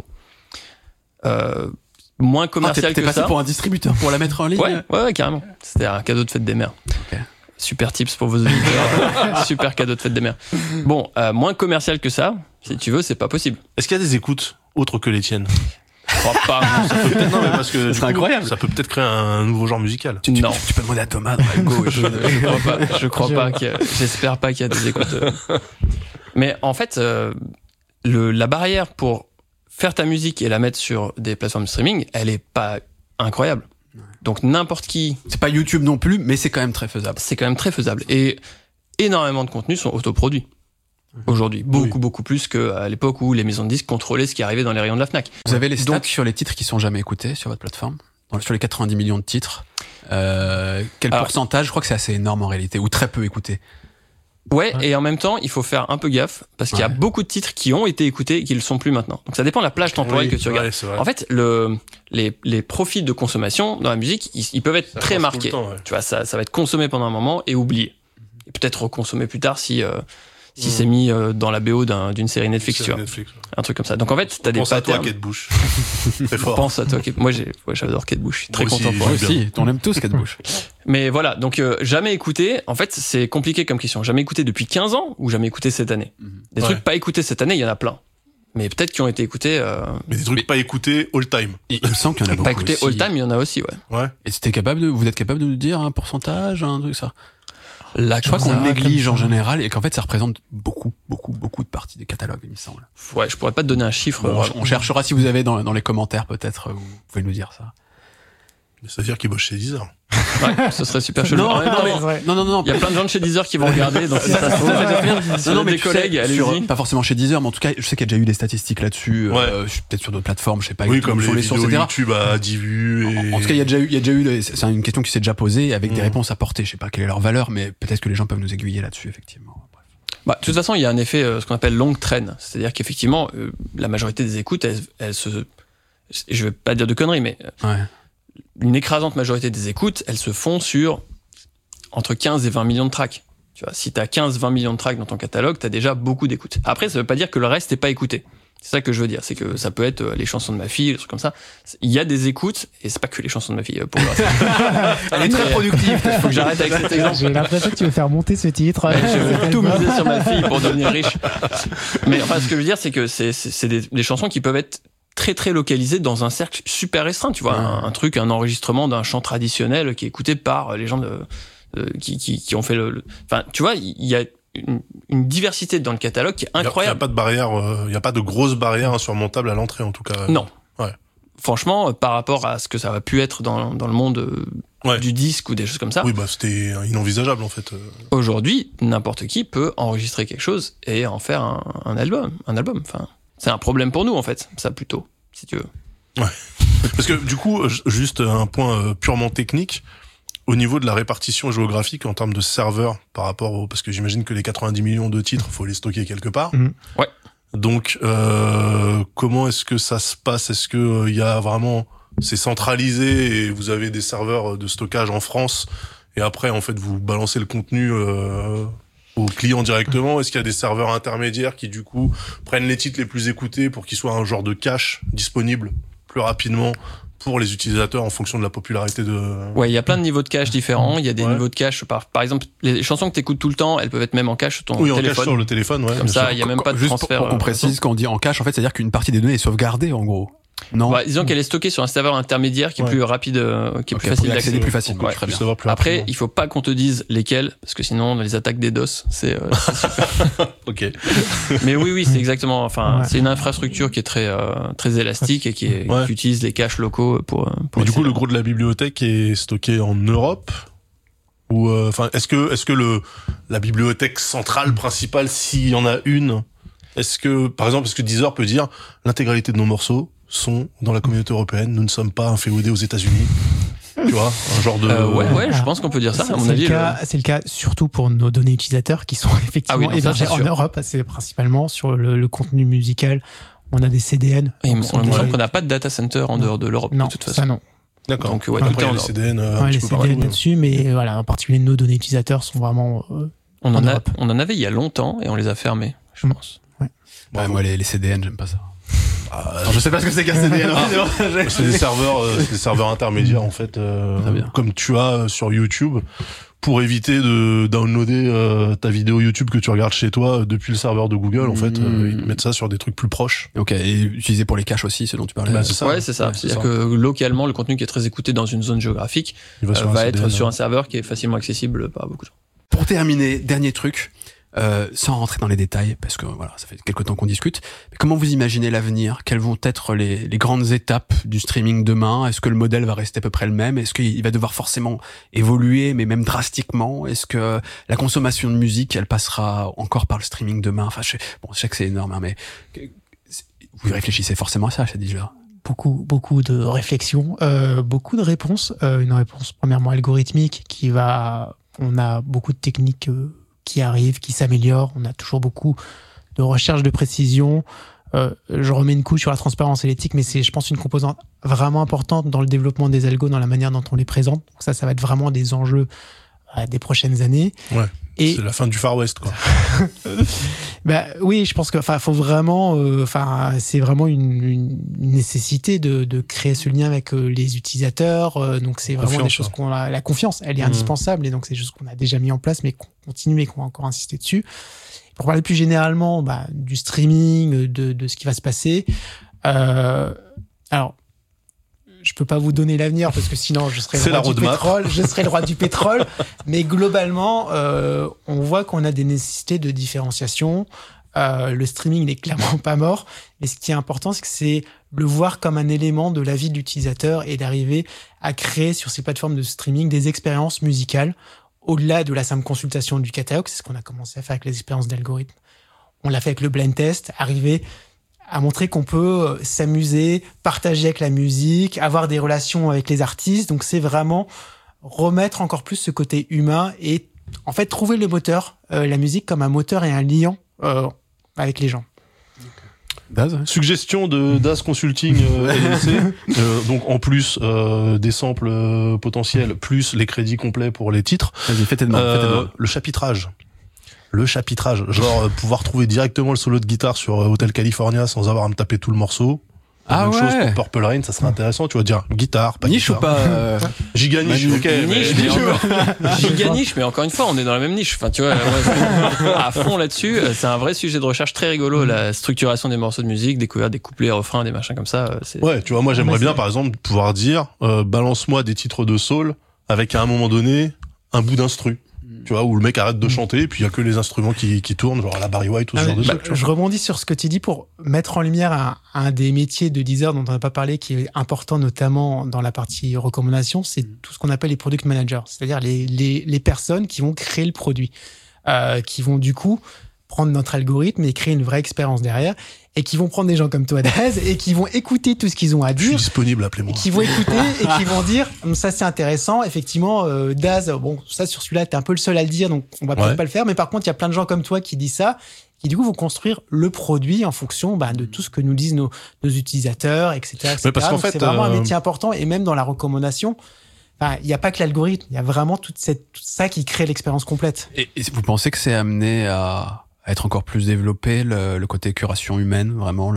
Moins commercial que ça. T'es passé pour un distributeur pour la mettre en ligne. Ouais, carrément. C'était un cadeau de fête des mères. Okay. Super tips pour vos auditeurs. Super cadeau de fête des mères. Bon, moins commercial que ça, si tu veux, c'est pas possible. Est-ce qu'il y a des écoutes autres que les tiennes? Je crois pas. Non, mais parce que c'est incroyable. Ça peut peut-être créer un nouveau genre musical. Tu peux demander à Thomas dans la gauche. Je crois pas. J'espère pas qu'il y a des écoutes. Mais en fait, la barrière pour faire ta musique et la mettre sur des plateformes de streaming, elle est pas incroyable. Donc n'importe qui... C'est pas YouTube non plus, mais c'est quand même très faisable. C'est quand même très faisable. Et énormément de contenus sont autoproduits. Aujourd'hui. Beaucoup plus qu'à l'époque où les maisons de disques contrôlaient ce qui arrivait dans les rayons de la Fnac. Vous avez les stats sur les titres qui sont jamais écoutés sur votre plateforme? Sur les 90 millions de titres, quel pourcentage? Je crois que c'est assez énorme en réalité, ou très peu écouté. Ouais, et en même temps, il faut faire un peu gaffe, parce qu'il y a beaucoup de titres qui ont été écoutés et qui le sont plus maintenant. Donc ça dépend de la plage temporelle que tu regardes. En fait, les profils de consommation dans la musique, ils peuvent être très marqués. Tu vois, ça va être consommé pendant un moment et oublié. Et peut-être reconsommé plus tard si c'est mis dans la BO d'une série Netflix, tu vois. Un truc comme ça. Donc en fait, t'as des patterns. Pense à toi, Kate Bush. Très fort. Pense à toi, Kate. Moi, j'adore Kate Bush. Très content pour elle. Aussi, on aime tous Kate Bush. Mais voilà, donc jamais écouté. En fait, c'est compliqué comme question. Jamais écouté depuis 15 ans ou jamais écouté cette année. Des trucs pas écoutés cette année, il y en a plein. Mais peut-être qui ont été écoutés. Mais des trucs pas écoutés all time. Il me semble qu'il y en a beaucoup. Pas écoutés all time, il y en a aussi, ouais. Et vous êtes capable de nous dire un pourcentage, un truc ça? Là, je crois qu'on néglige en général et qu'en fait ça représente beaucoup de parties des catalogues, il me semble. Ouais, je pourrais pas te donner un chiffre. Bon, on cherchera si vous avez dans les commentaires peut-être, vous pouvez nous dire ça. Mais ça veut dire qu'ils bossent chez Deezer. Ouais, ce serait super chelou. Non. Il y a plein de gens de chez Deezer qui vont regarder, donc si ça se trouve, non, mais des collègues, allez-y. Pas forcément chez Deezer, mais en tout cas, je sais qu'il y a déjà eu des statistiques là-dessus, peut-être sur d'autres plateformes, je sais pas. Oui, comme sur les sources, vidéos etc. YouTube à 10 vues. En tout cas, il y a déjà eu, c'est une question qui s'est déjà posée avec des réponses apportées. Je sais pas quelle est leur valeur, mais peut-être que les gens peuvent nous aiguiller là-dessus, effectivement. De toute façon, il y a un effet, ce qu'on appelle long trend. C'est-à-dire qu'effectivement, la majorité des écoutes, je vais pas dire de conneries, mais une écrasante majorité des écoutes, elles se font sur entre 15 et 20 millions de tracks. Tu vois, si t'as 15-20 millions de tracks dans ton catalogue, t'as déjà beaucoup d'écoutes. Après, ça veut pas dire que le reste n'est pas écouté. C'est ça que je veux dire, c'est que ça peut être les chansons de ma fille, des trucs comme ça. Il y a des écoutes, et c'est pas que les chansons de ma fille, pour le reste. Elle est très productive. Il faut que j'arrête avec cet exemple. J'ai l'impression que tu veux faire monter ce titre. Je veux tout miser sur ma fille pour devenir riche. Mais enfin, ce que je veux dire, c'est que c'est des chansons qui peuvent être très très localisées dans un cercle super restreint, tu vois, un enregistrement d'un chant traditionnel qui est écouté par les gens qui ont fait enfin, tu vois, il y a une diversité dans le catalogue qui est incroyable. Il n'y a pas de barrière, il n'y a pas de grosse barrière insurmontable à l'entrée, en tout cas. Non. Ouais. Franchement, par rapport à ce que ça va pu être dans le monde du disque ou des choses comme ça. Oui, c'était inenvisageable en fait. Aujourd'hui, n'importe qui peut enregistrer quelque chose et en faire un album. Enfin, c'est un problème pour nous en fait, ça plutôt, si tu veux. Ouais. Parce que du coup, juste un point purement technique, au niveau de la répartition géographique en termes de serveurs par rapport parce que j'imagine que les 90 millions de titres, faut les stocker quelque part. Ouais. Donc, comment est-ce que ça se passe? Est-ce que y a vraiment, c'est centralisé et vous avez des serveurs de stockage en France et après, en fait, vous balancez le contenu aux clients directement? Est-ce qu'il y a des serveurs intermédiaires qui, du coup, prennent les titres les plus écoutés pour qu'ils soient un genre de cache disponible plus rapidement pour les utilisateurs en fonction de la popularité de... Ouais, il y a plein de niveaux de cache différents. Il y a des niveaux de cache par exemple, les chansons que t'écoutes tout le temps, elles peuvent être même en cache sur ton téléphone. Oui, en cache sur le téléphone, ouais. Comme ça, il y a même pas de transfert. Pour qu'on précise, quand on dit en cache, en fait, c'est-à-dire qu'une partie des données est sauvegardée, en gros. Non. Disons qu'elle est stockée sur un serveur intermédiaire qui est plus rapide, qui est plus facile d'accéder. Plus facile. Ouais. Très bien. Après, il faut pas qu'on te dise lesquels, parce que sinon, les attaques des DOS, c'est super. Ok. Mais oui, c'est exactement, enfin, c'est une infrastructure qui est très élastique et qui utilise les caches locaux pour Mais du coup, le gros de la bibliothèque est stocké en Europe? Ou, est-ce que la bibliothèque centrale principale, s'il y en a une, par exemple, est-ce que Deezer peut dire l'intégralité de nos morceaux sont dans la communauté européenne, nous ne sommes pas inféodés aux États-Unis? Tu vois, un genre de... ouais, je pense qu'on peut dire ça, à mon avis. C'est le cas surtout pour nos données utilisateurs qui sont effectivement hébergées en Europe. C'est principalement sur le contenu musical. On a des CDN. Il me semble qu'on n'a pas de data center en dehors de l'Europe, non, de toute façon. Ça non. D'accord. Donc, après, les CDN, les CDN là-dessus, mais voilà, en particulier nos données utilisateurs sont vraiment on en avait il y a longtemps et on les a fermés, je pense. Ouais, moi, les CDN, j'aime pas ça. Alors, je sais pas ce que c'est qu'un CDN. C'est des serveurs intermédiaires, en fait, comme tu as sur YouTube, pour éviter de downloader ta vidéo YouTube que tu regardes chez toi depuis le serveur de Google. En fait, ils mettent ça sur des trucs plus proches. Ok, et utilisé pour les caches aussi, ce dont tu parlais. C'est ça. Ouais, c'est ça. C'est-à-dire que localement, le contenu qui est très écouté dans une zone géographique va être sur un serveur qui est facilement accessible par beaucoup de gens. Pour terminer, dernier truc. Sans rentrer dans les détails, parce que voilà, ça fait quelque temps qu'on discute. Mais comment vous imaginez l'avenir? Quelles vont être les grandes étapes du streaming demain? Est-ce que le modèle va rester à peu près le même? Est-ce qu'il va devoir forcément évoluer, mais même drastiquement? Est-ce que la consommation de musique, elle passera encore par le streaming demain? Enfin, je sais que c'est énorme, hein, mais vous réfléchissez forcément à ça, c'est déjà. Beaucoup de réflexions, beaucoup de réponses. Une réponse premièrement algorithmique on a beaucoup de techniques qui arrivent, qui s'améliorent. On a toujours beaucoup de recherche de précision. Je remets une couche sur la transparence et l'éthique, mais c'est, je pense, une composante vraiment importante dans le développement des algos, dans la manière dont on les présente. Donc ça va être vraiment des enjeux des prochaines années. Ouais. C'est la fin du Far West, quoi. Oui, je pense que, faut vraiment, c'est vraiment une nécessité de créer ce lien avec les utilisateurs. Donc c'est vraiment des choses la confiance, elle est indispensable, et donc c'est des choses qu'on a déjà mis en place, mais qu'on continue et qu'on va encore insister dessus. Pour parler plus généralement, du streaming, de ce qui va se passer. Alors, je peux pas vous donner l'avenir parce que sinon je serais le roi du pétrole. Je serais le roi du pétrole. Mais globalement, on voit qu'on a des nécessités de différenciation. Le streaming n'est clairement pas mort. Mais ce qui est important, c'est que c'est le voir comme un élément de la vie de l'utilisateur et d'arriver à créer sur ces plateformes de streaming des expériences musicales au-delà de la simple consultation du catalogue. C'est ce qu'on a commencé à faire avec les expériences d'algorithmes. On l'a fait avec le blind test, arriver à montrer qu'on peut s'amuser, partager avec la musique, avoir des relations avec les artistes. Donc c'est vraiment remettre encore plus ce côté humain et en fait trouver le moteur, la musique comme un moteur et un lien avec les gens. Daz, suggestion de Daz Consulting LLC. Donc en plus des samples potentiels, plus les crédits complets pour les titres. Vas-y, fais tes demandes. Le chapitrage. Genre pouvoir trouver directement le solo de guitare sur Hotel California sans avoir à me taper tout le morceau. Même chose pour Purple Rain, ça serait intéressant, tu vas dire guitare, pas niche guitare. Ou pas giga niche, ok. Giga niche, mais encore une fois, on est dans la même niche. Enfin, tu vois, à fond là-dessus, c'est un vrai sujet de recherche très rigolo, la structuration des morceaux de musique, découvrir des couplets, refrains, des machins comme ça. Ouais, tu vois, moi j'aimerais bien, par exemple, pouvoir dire, balance-moi des titres de soul avec à un moment donné un bout d'instru. Tu vois, où le mec arrête de chanter et puis il y a que les instruments qui tournent, genre à la Barry White ou ce genre de truc. Je rebondis sur ce que tu dis pour mettre en lumière un des métiers de Deezer dont on n'a pas parlé, qui est important notamment dans la partie recommandation, c'est tout ce qu'on appelle les product managers, c'est-à-dire les personnes qui vont créer le produit, qui vont du coup prendre notre algorithme et créer une vraie expérience derrière, et qui vont prendre des gens comme toi, Daz, et qui vont écouter tout ce qu'ils ont à dire. Je suis disponible, appelez-moi. Et qui vont écouter et qui vont dire, ça c'est intéressant, effectivement, Daz, bon, ça sur celui-là, t'es un peu le seul à le dire, donc on va peut-être pas le faire, mais par contre, il y a plein de gens comme toi qui disent ça, qui du coup vont construire le produit en fonction de tout ce que nous disent nos utilisateurs, etc. Mais parce qu'en fait, c'est vraiment un métier important, et même dans la recommandation, il n'y a pas que l'algorithme, il y a vraiment tout ça qui crée l'expérience complète. Et vous pensez que c'est amené à être encore plus développé, le côté curation humaine, vraiment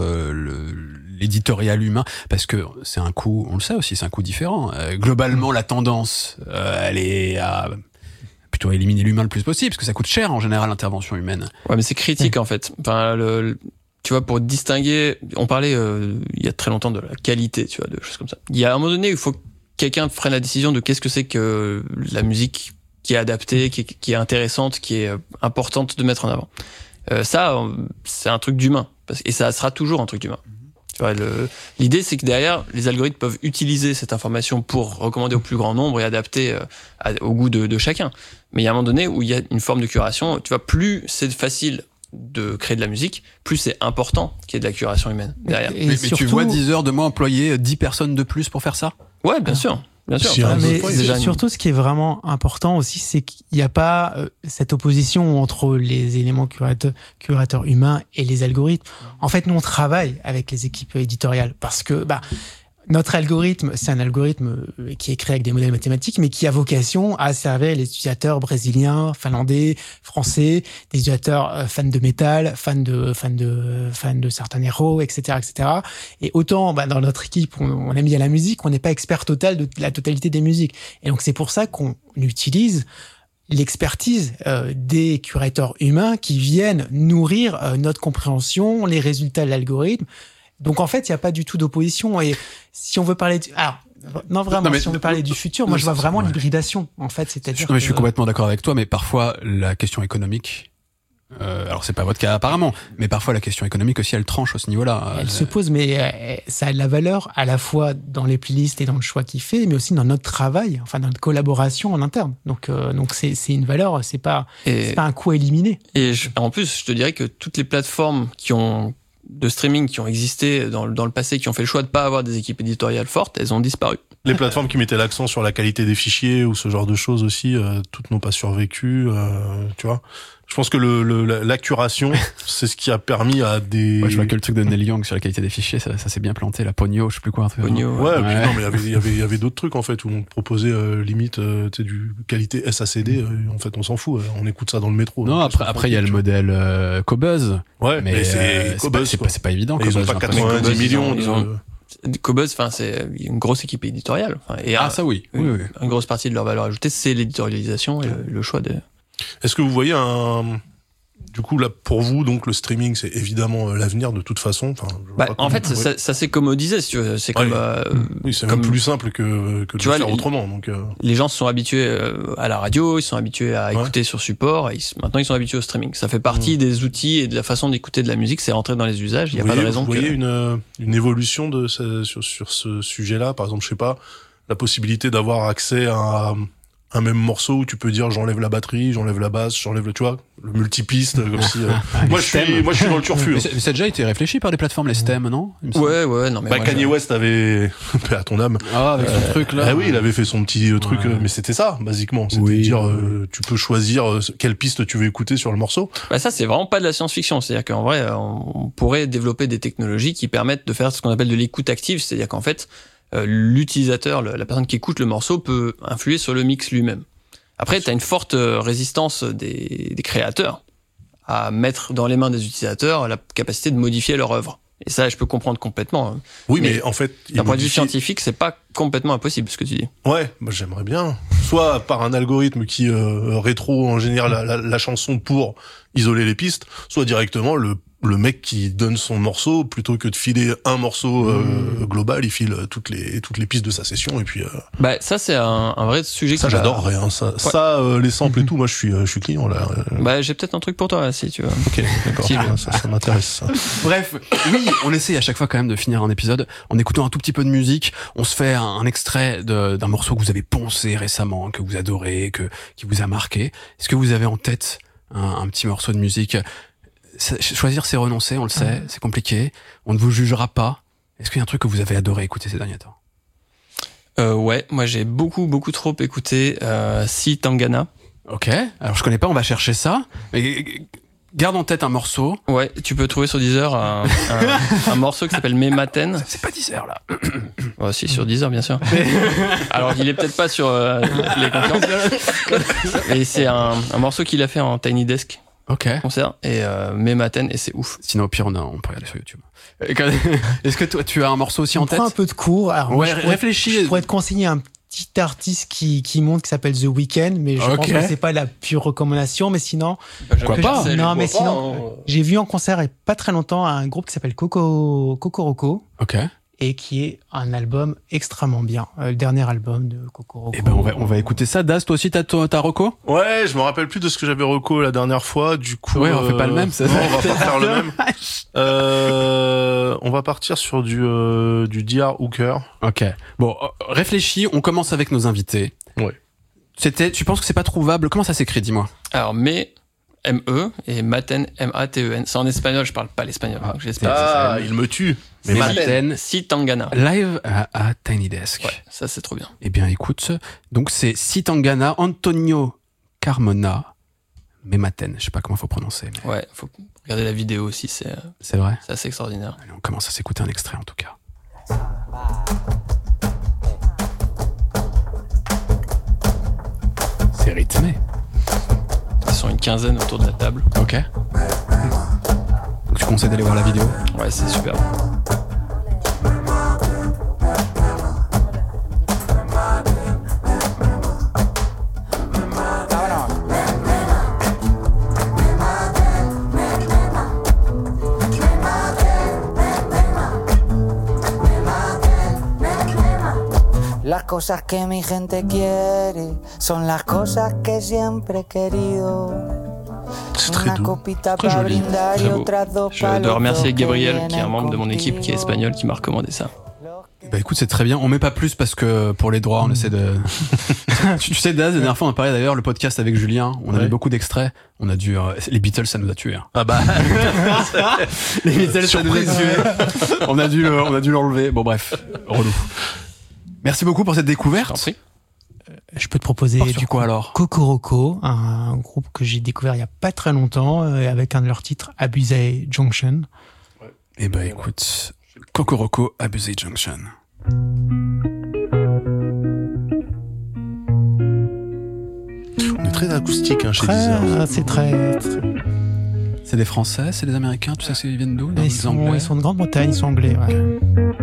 l'éditorial humain, parce que c'est un coût, on le sait aussi, c'est un coût différent. Globalement, la tendance, elle est à plutôt éliminer l'humain le plus possible, parce que ça coûte cher en général l'intervention humaine. Ouais, mais c'est critique en fait. Enfin, tu vois, pour distinguer, on parlait il y a très longtemps de la qualité, tu vois, de choses comme ça. Il y a un moment donné où il faut que quelqu'un prenne la décision de qu'est-ce que c'est que la musique qui est adaptée, qui est intéressante, qui est importante de mettre en avant. Ça, c'est un truc d'humain, et ça sera toujours un truc d'humain. Tu vois, l'idée, c'est que derrière, les algorithmes peuvent utiliser cette information pour recommander au plus grand nombre et adapter au goût de chacun. Mais il y a un moment donné où il y a une forme de curation. Tu vois, plus c'est facile de créer de la musique, plus c'est important qu'il y ait de la curation humaine derrière. Mais surtout, tu vois 10 heures de moi employer 10 personnes de plus pour faire ça? Ouais, bien sûr. Bien sûr. Mais surtout, ce qui est vraiment important aussi, c'est qu'il n'y a pas cette opposition entre les éléments curateurs humains et les algorithmes. En fait, nous, on travaille avec les équipes éditoriales parce que notre algorithme, c'est un algorithme qui est créé avec des modèles mathématiques, mais qui a vocation à servir les utilisateurs brésiliens, finlandais, français, des utilisateurs fans de métal, fans de certains héros, etc., etc. Et autant, dans notre équipe, on aime bien la musique, on n'est pas expert total de la totalité des musiques. Et donc, c'est pour ça qu'on utilise l'expertise des curateurs humains qui viennent nourrir notre compréhension, les résultats de l'algorithme. Donc en fait, il n'y a pas du tout d'opposition. Et si on veut parler si on veut parler du futur, moi je vois vraiment l'hybridation. En fait, c'est-à-dire. Je suis complètement d'accord avec toi, mais parfois la question économique. Alors c'est pas votre cas apparemment, mais parfois la question économique aussi, elle tranche à ce niveau-là. Elle se pose, mais ça a de la valeur à la fois dans les playlists et dans le choix qu'il fait, mais aussi dans notre travail, enfin dans notre collaboration en interne. Donc c'est une valeur, c'est pas un coût à éliminer. Et en plus, je te dirais que toutes les plateformes de streaming qui ont existé dans le passé, qui ont fait le choix de pas avoir des équipes éditoriales fortes, elles ont disparu. Les plateformes qui mettaient l'accent sur la qualité des fichiers ou ce genre de choses aussi, toutes n'ont pas survécu, tu vois. Je pense que la curation, c'est ce qui a permis à des... Ouais, je vois que le truc de Neil Young sur la qualité des fichiers, ça s'est bien planté, la Pogno, je sais plus quoi. Pogno. Ouais, puis non, mais il y avait d'autres trucs, en fait, où on proposait, limite, tu sais, du qualité SACD, en fait, on s'en fout, on écoute ça dans le métro. Non, après, il y a le modèle Qobuz. Ouais, mais c'est Qobuz. C'est pas évident, Qobuz. Ils ont pas 90 millions. Qobuz, c'est une grosse équipe éditoriale. Ça oui. Oui. Une grosse partie de leur valeur ajoutée, c'est l'éditorialisation et le choix de... Est-ce que vous voyez du coup, là, pour vous, donc, le streaming, c'est évidemment l'avenir de toute façon. En fait, ça c'est comme on disait, si tu veux. C'est comme, oui, c'est même plus simple que de le faire autrement. Donc, les gens se sont habitués à la radio, ils sont habitués à écouter sur support, et maintenant ils sont habitués au streaming. Ça fait partie des outils et de la façon d'écouter de la musique, c'est rentré dans les usages, il n'y a pas de raison Vous voyez une évolution sur ce sujet-là? Par exemple, je sais pas, la possibilité d'avoir accès à un même morceau où tu peux dire j'enlève la batterie, j'enlève la basse, j'enlève le multipiste, comme si moi je suis dans le turfu. Mais ça a déjà été réfléchi par des plateformes, les stems, non? Ouais, non mais Kanye West avait paix à ton âme. Avec son truc là. Ah oui, il avait fait son petit truc, mais c'était ça basiquement, c'était dire tu peux choisir quelle piste tu veux écouter sur le morceau. Ça c'est vraiment pas de la science-fiction, c'est-à-dire qu'en vrai on pourrait développer des technologies qui permettent de faire ce qu'on appelle de l'écoute active, c'est-à-dire qu'en fait l'utilisateur, la personne qui écoute le morceau peut influer sur le mix lui-même. Après, tu as une forte résistance des créateurs à mettre dans les mains des utilisateurs la capacité de modifier leur œuvre. Et ça, je peux comprendre complètement. Oui, mais en fait... D'un point de vue scientifique, c'est pas complètement impossible, ce que tu dis. Ouais, j'aimerais bien. Soit par un algorithme qui rétro en général la chanson pour isoler les pistes, soit directement le le mec qui donne son morceau, plutôt que de filer un morceau global, il file toutes les pistes de sa session et puis. Bah ça c'est un vrai sujet. Ça j'adorerais. Hein, ça les samples et tout, moi je suis client là. Bah j'ai peut-être un truc pour toi là, si tu veux. Ok, d'accord. Ça m'intéresse. Ça. Bref, oui, on essaie à chaque fois quand même de finir un épisode en écoutant un tout petit peu de musique. On se fait un extrait d'un morceau que vous avez poncé récemment, que vous adorez, qui vous a marqué. Est-ce que vous avez en tête un petit morceau de musique? Choisir, c'est renoncer, on le sait, c'est compliqué. On ne vous jugera pas. Est-ce qu'il y a un truc que vous avez adoré écouter ces derniers temps? Ouais, moi j'ai beaucoup trop écouté Si Tangana. Ok, alors je connais pas, on va chercher ça. Mais garde en tête un morceau. Ouais, tu peux trouver sur Deezer un morceau qui s'appelle Mes Matines. C'est pas Deezer là. Ouais, si, sur Deezer bien sûr. Alors il est peut-être pas sur les concurrents. Et c'est un morceau qu'il a fait en Tiny Desk. Ok. Concert et Mes Matines et c'est ouf. Sinon au pire on peut regarder sur YouTube. Est-ce que toi tu as un morceau aussi en tête? Prends un peu de cours. Alors, ouais, réfléchis. Je pourrais te conseiller un petit artiste qui monte qui s'appelle The Weeknd, mais je pense que c'est pas la pure recommandation. Mais sinon, pourquoi pas? Non, mais sinon, j'ai vu en concert il y a pas très longtemps un groupe qui s'appelle Kokoroko. Ok. Et qui est un album extrêmement bien. Le dernier album de Kokoroko. Eh ben on va écouter ça. Daz, toi aussi t'as reco? Ouais, je me rappelle plus de ce que j'avais reco la dernière fois. Du coup, ouais, on fait pas le même. Non, on va pas faire le même. On va partir sur du DR Hooker. Ok. Bon, réfléchis. On commence avec nos invités. Ouais. Tu penses que c'est pas trouvable? Comment ça s'écrit, dis-moi? Alors M-E et Maten, M-A-T-E-N. C'est en espagnol, je parle pas l'espagnol. Donc j'espère. Ah, il me tue. Mais Maten. Si Tangana. Live à Tiny Desk. Ouais, ça c'est trop bien. Eh bien, écoute. Donc c'est Si Tangana, Antonio Carmona, Mematen. Je sais pas comment faut prononcer. Mais... Ouais, faut regarder la vidéo aussi, c'est vrai. C'est assez extraordinaire. Allez, on commence à s'écouter un extrait en tout cas. C'est rythmé. Ils sont une quinzaine autour de la table. Ok. Donc tu conseilles d'aller voir la vidéo? Ouais, c'est super. Las cosas que mi gente quiere son las cosas que siempre he querido. C'est très doux, très joli, très beau. Je dois remercier Gabriel, qui est un membre de mon équipe, qui est espagnol, qui m'a recommandé ça. Bah écoute, c'est très bien. On met pas plus parce que pour les droits, on essaie de... tu sais, Daz, la dernière fois, on a parlé d'ailleurs le podcast avec Julien. On avait beaucoup d'extraits. On a dû... les Beatles, ça nous a tués. Hein. Ah bah... les Beatles, ça nous a tués. On a dû l'enlever. Bon bref, relou. Merci beaucoup pour cette découverte. Je peux te proposer du coup alors Kokoroko, un groupe que j'ai découvert il y a pas très longtemps avec un de leurs titres, Abusé Junction. Ouais. Eh ben écoute, Kokoroko, Abusé Junction. On est très acoustique chez Deezer. C'est très... C'est des Français, c'est des Américains, tu sais, ils viennent d'où? Ils sont de Grande-Bretagne, ils sont anglais, ouais.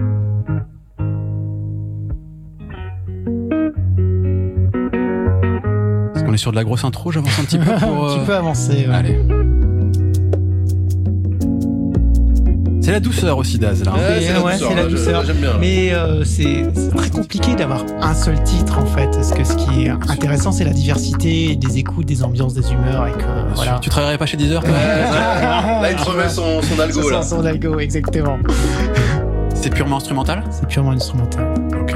On est sur de la grosse intro, j'avance un petit peu pour... Tu peux avancer. Ouais. Allez. C'est la douceur aussi, Daz, là. C'est la douceur. J'aime bien. Mais c'est très compliqué d'avoir un seul titre, en fait. Parce que ce qui est intéressant, c'est la diversité des écoutes, des ambiances, des humeurs. Et que, voilà. Tu travaillerais pas chez Deezer, toi? Là, il te remet son algo, là. Son algo, exactement. C'est purement instrumental? C'est purement instrumental. Ok.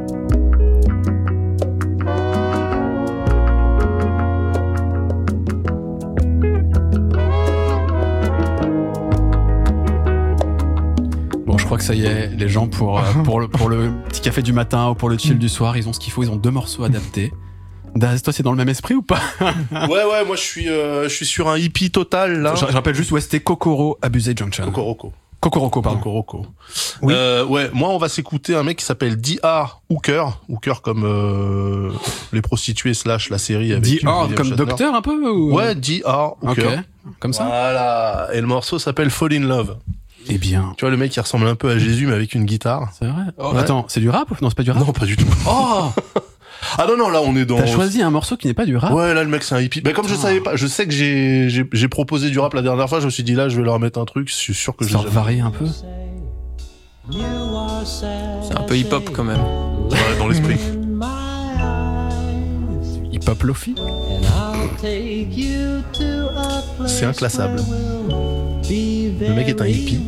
Je crois que ça y est, les gens pour le petit café du matin ou pour le chill du soir, ils ont ce qu'il faut, ils ont 2 morceaux adaptés. Daz, toi c'est dans le même esprit ou pas? Ouais, moi je suis sur un hippie total là. Je rappelle juste, c'était Kokoro, Abusé Junction. Kokoroko, pardon. Kokoroko. Oui. Ouais, moi on va s'écouter un mec qui s'appelle DR Hooker comme les prostituées / la série avec DR comme docteur un peu ou... Ouais, DR Hooker. Okay. Comme ça. Voilà, et le morceau s'appelle Fall in Love. Eh bien. Tu vois le mec qui ressemble un peu à Jésus mais avec une guitare. C'est vrai. Ouais. Attends, c'est du rap? Non, c'est pas du rap. Non, pas du tout. Oh. Ah non, là, on est dans... T'as choisi un morceau qui n'est pas du rap? Ouais, là, le mec, c'est un hippie. Comme je savais pas, je sais que j'ai proposé du rap la dernière fois, je me suis dit, là, je vais leur mettre un truc, je suis sûr que je vais varier un peu. C'est un peu hip-hop, quand même. Ouais, dans l'esprit. Hip-hop lofi. C'est inclassable. Le mec est un hippie.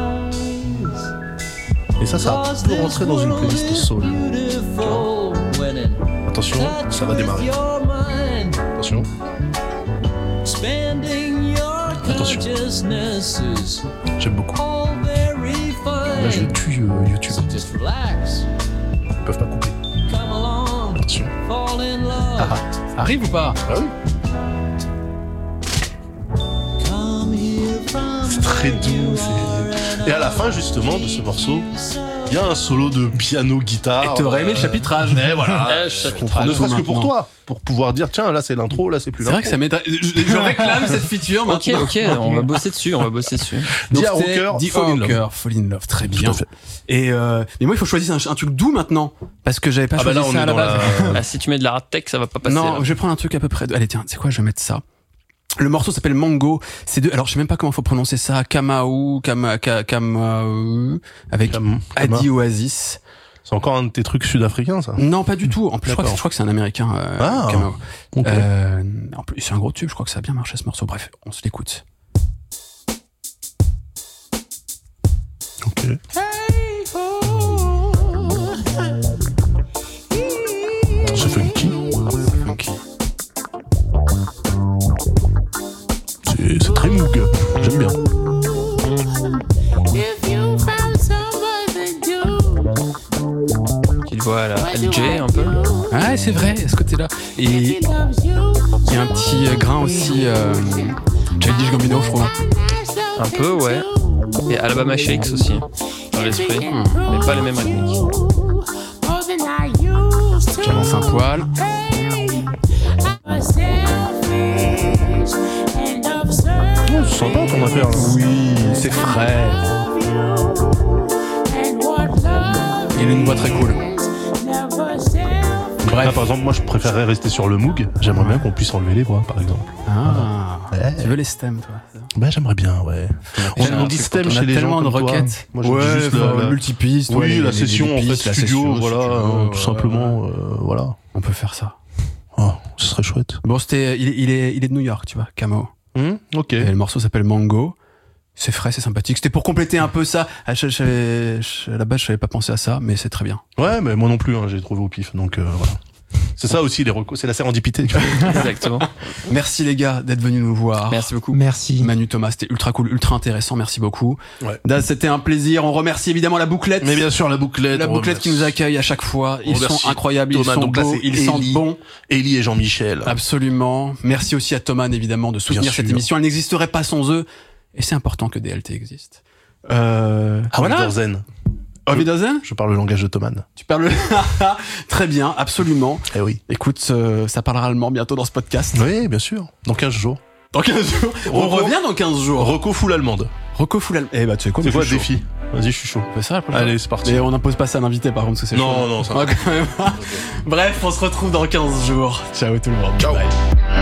Et ça peut rentrer dans une playlist soul. Attention, ça va démarrer. Attention. Attention. J'aime beaucoup. Là, je tue YouTube. Ils peuvent pas couper. Attention. Ah, arrive ou pas? Ah oui. C'est très doux. Et à la fin, justement, de ce morceau, il y a un solo de piano-guitare. Et t'aurais aimé le chapitrage. Mais voilà. Le chapitrage. Ne serait-ce que pour toi. Pour pouvoir dire, tiens, là c'est l'intro, là c'est plus l'intro. C'est vrai que ça m'étonne. Je réclame cette feature maintenant. Ok, on va bosser dessus, Donc Fall in Love, très bien. Et mais moi il faut choisir un truc doux maintenant parce que j'avais pas choisi ça à la base. Si tu mets de la hard tech, ça va pas passer. Non, je vais prendre un truc à peu près. Allez tiens, c'est quoi, je vais mettre ça. Le morceau s'appelle Mango. Alors je sais même pas comment faut prononcer ça. Kamau avec Adi Oasis. C'est encore un de tes trucs sud-africains, ça? Non, pas du tout. En plus, je crois que c'est un américain. Kamau. Okay. En plus, c'est un gros tube. Je crois que ça a bien marché ce morceau. Bref, on se l'écoute. Ok. C'est funky. C'est très moog. J'aime bien. Tu le vois à la LJ un peu. Ouais, c'est vrai, à ce côté-là. Et il y a un petit grain aussi. Childish Gambino, je crois. Un peu, ouais. Et Alabama Shakes aussi, dans l'esprit. Mais pas les mêmes rythmiques. J'avance un poil. C'est sympa ton affaire là. Oui, c'est frais. Il a une voix très cool. Bref. Là, par exemple, moi je préférerais rester sur le Moog. J'aimerais bien qu'on puisse enlever les voix, par exemple. Ah, ouais. Tu veux les stems, toi? Bah j'aimerais bien, ouais. On dit stem chez les gens comme de requêtes. Moi, je dis juste la multipiste. Oui, la session en fait studio, voilà, tout simplement, voilà. On peut faire ça. Oh, ce serait chouette. Bon, il est de New York, tu vois, Kamau. Ok. Et le morceau s'appelle Mango. C'est frais, c'est sympathique. C'était pour compléter un peu ça. À la base, je savais pas penser à ça, mais c'est très bien. Ouais, mais moi non plus, j'ai trouvé au pif, donc voilà. C'est ça aussi, les recos, c'est la sérendipité. Exactement. Merci les gars d'être venus nous voir. Merci beaucoup. Merci. Manu, Thomas, c'était ultra cool, ultra intéressant. Merci beaucoup. Ouais. Daz, c'était un plaisir. On remercie évidemment la bouclette. Mais bien sûr, la bouclette Qui nous accueille à chaque fois. Ils sont incroyables, Thomas, ils sont donc là, beaux, ils sentent bon. Élie et Jean-Michel. Absolument. Merci aussi à Thomas, évidemment, de soutenir cette émission. Elle n'existerait pas sans eux. Et c'est important que DLT existe. Voilà. Zen. Ovidozen? Je parle le langage de Thomas. Tu parles Très bien, absolument. Eh oui. Écoute, ça parlera allemand bientôt dans ce podcast. Oui, bien sûr. Dans 15 jours. Dans 15 jours. On revient dans 15 jours. Reco full allemande. Reco full allemande. Eh bah, tu sais quoi? C'est quoi le défi? Vas-y, je suis chaud. On fait ça, allez, c'est parti. Mais on n'impose pas ça à l'invité, par contre, parce que c'est chaud. Non, ça va. Bref, on se retrouve dans 15 jours. Ciao tout le monde. Ciao. Bye.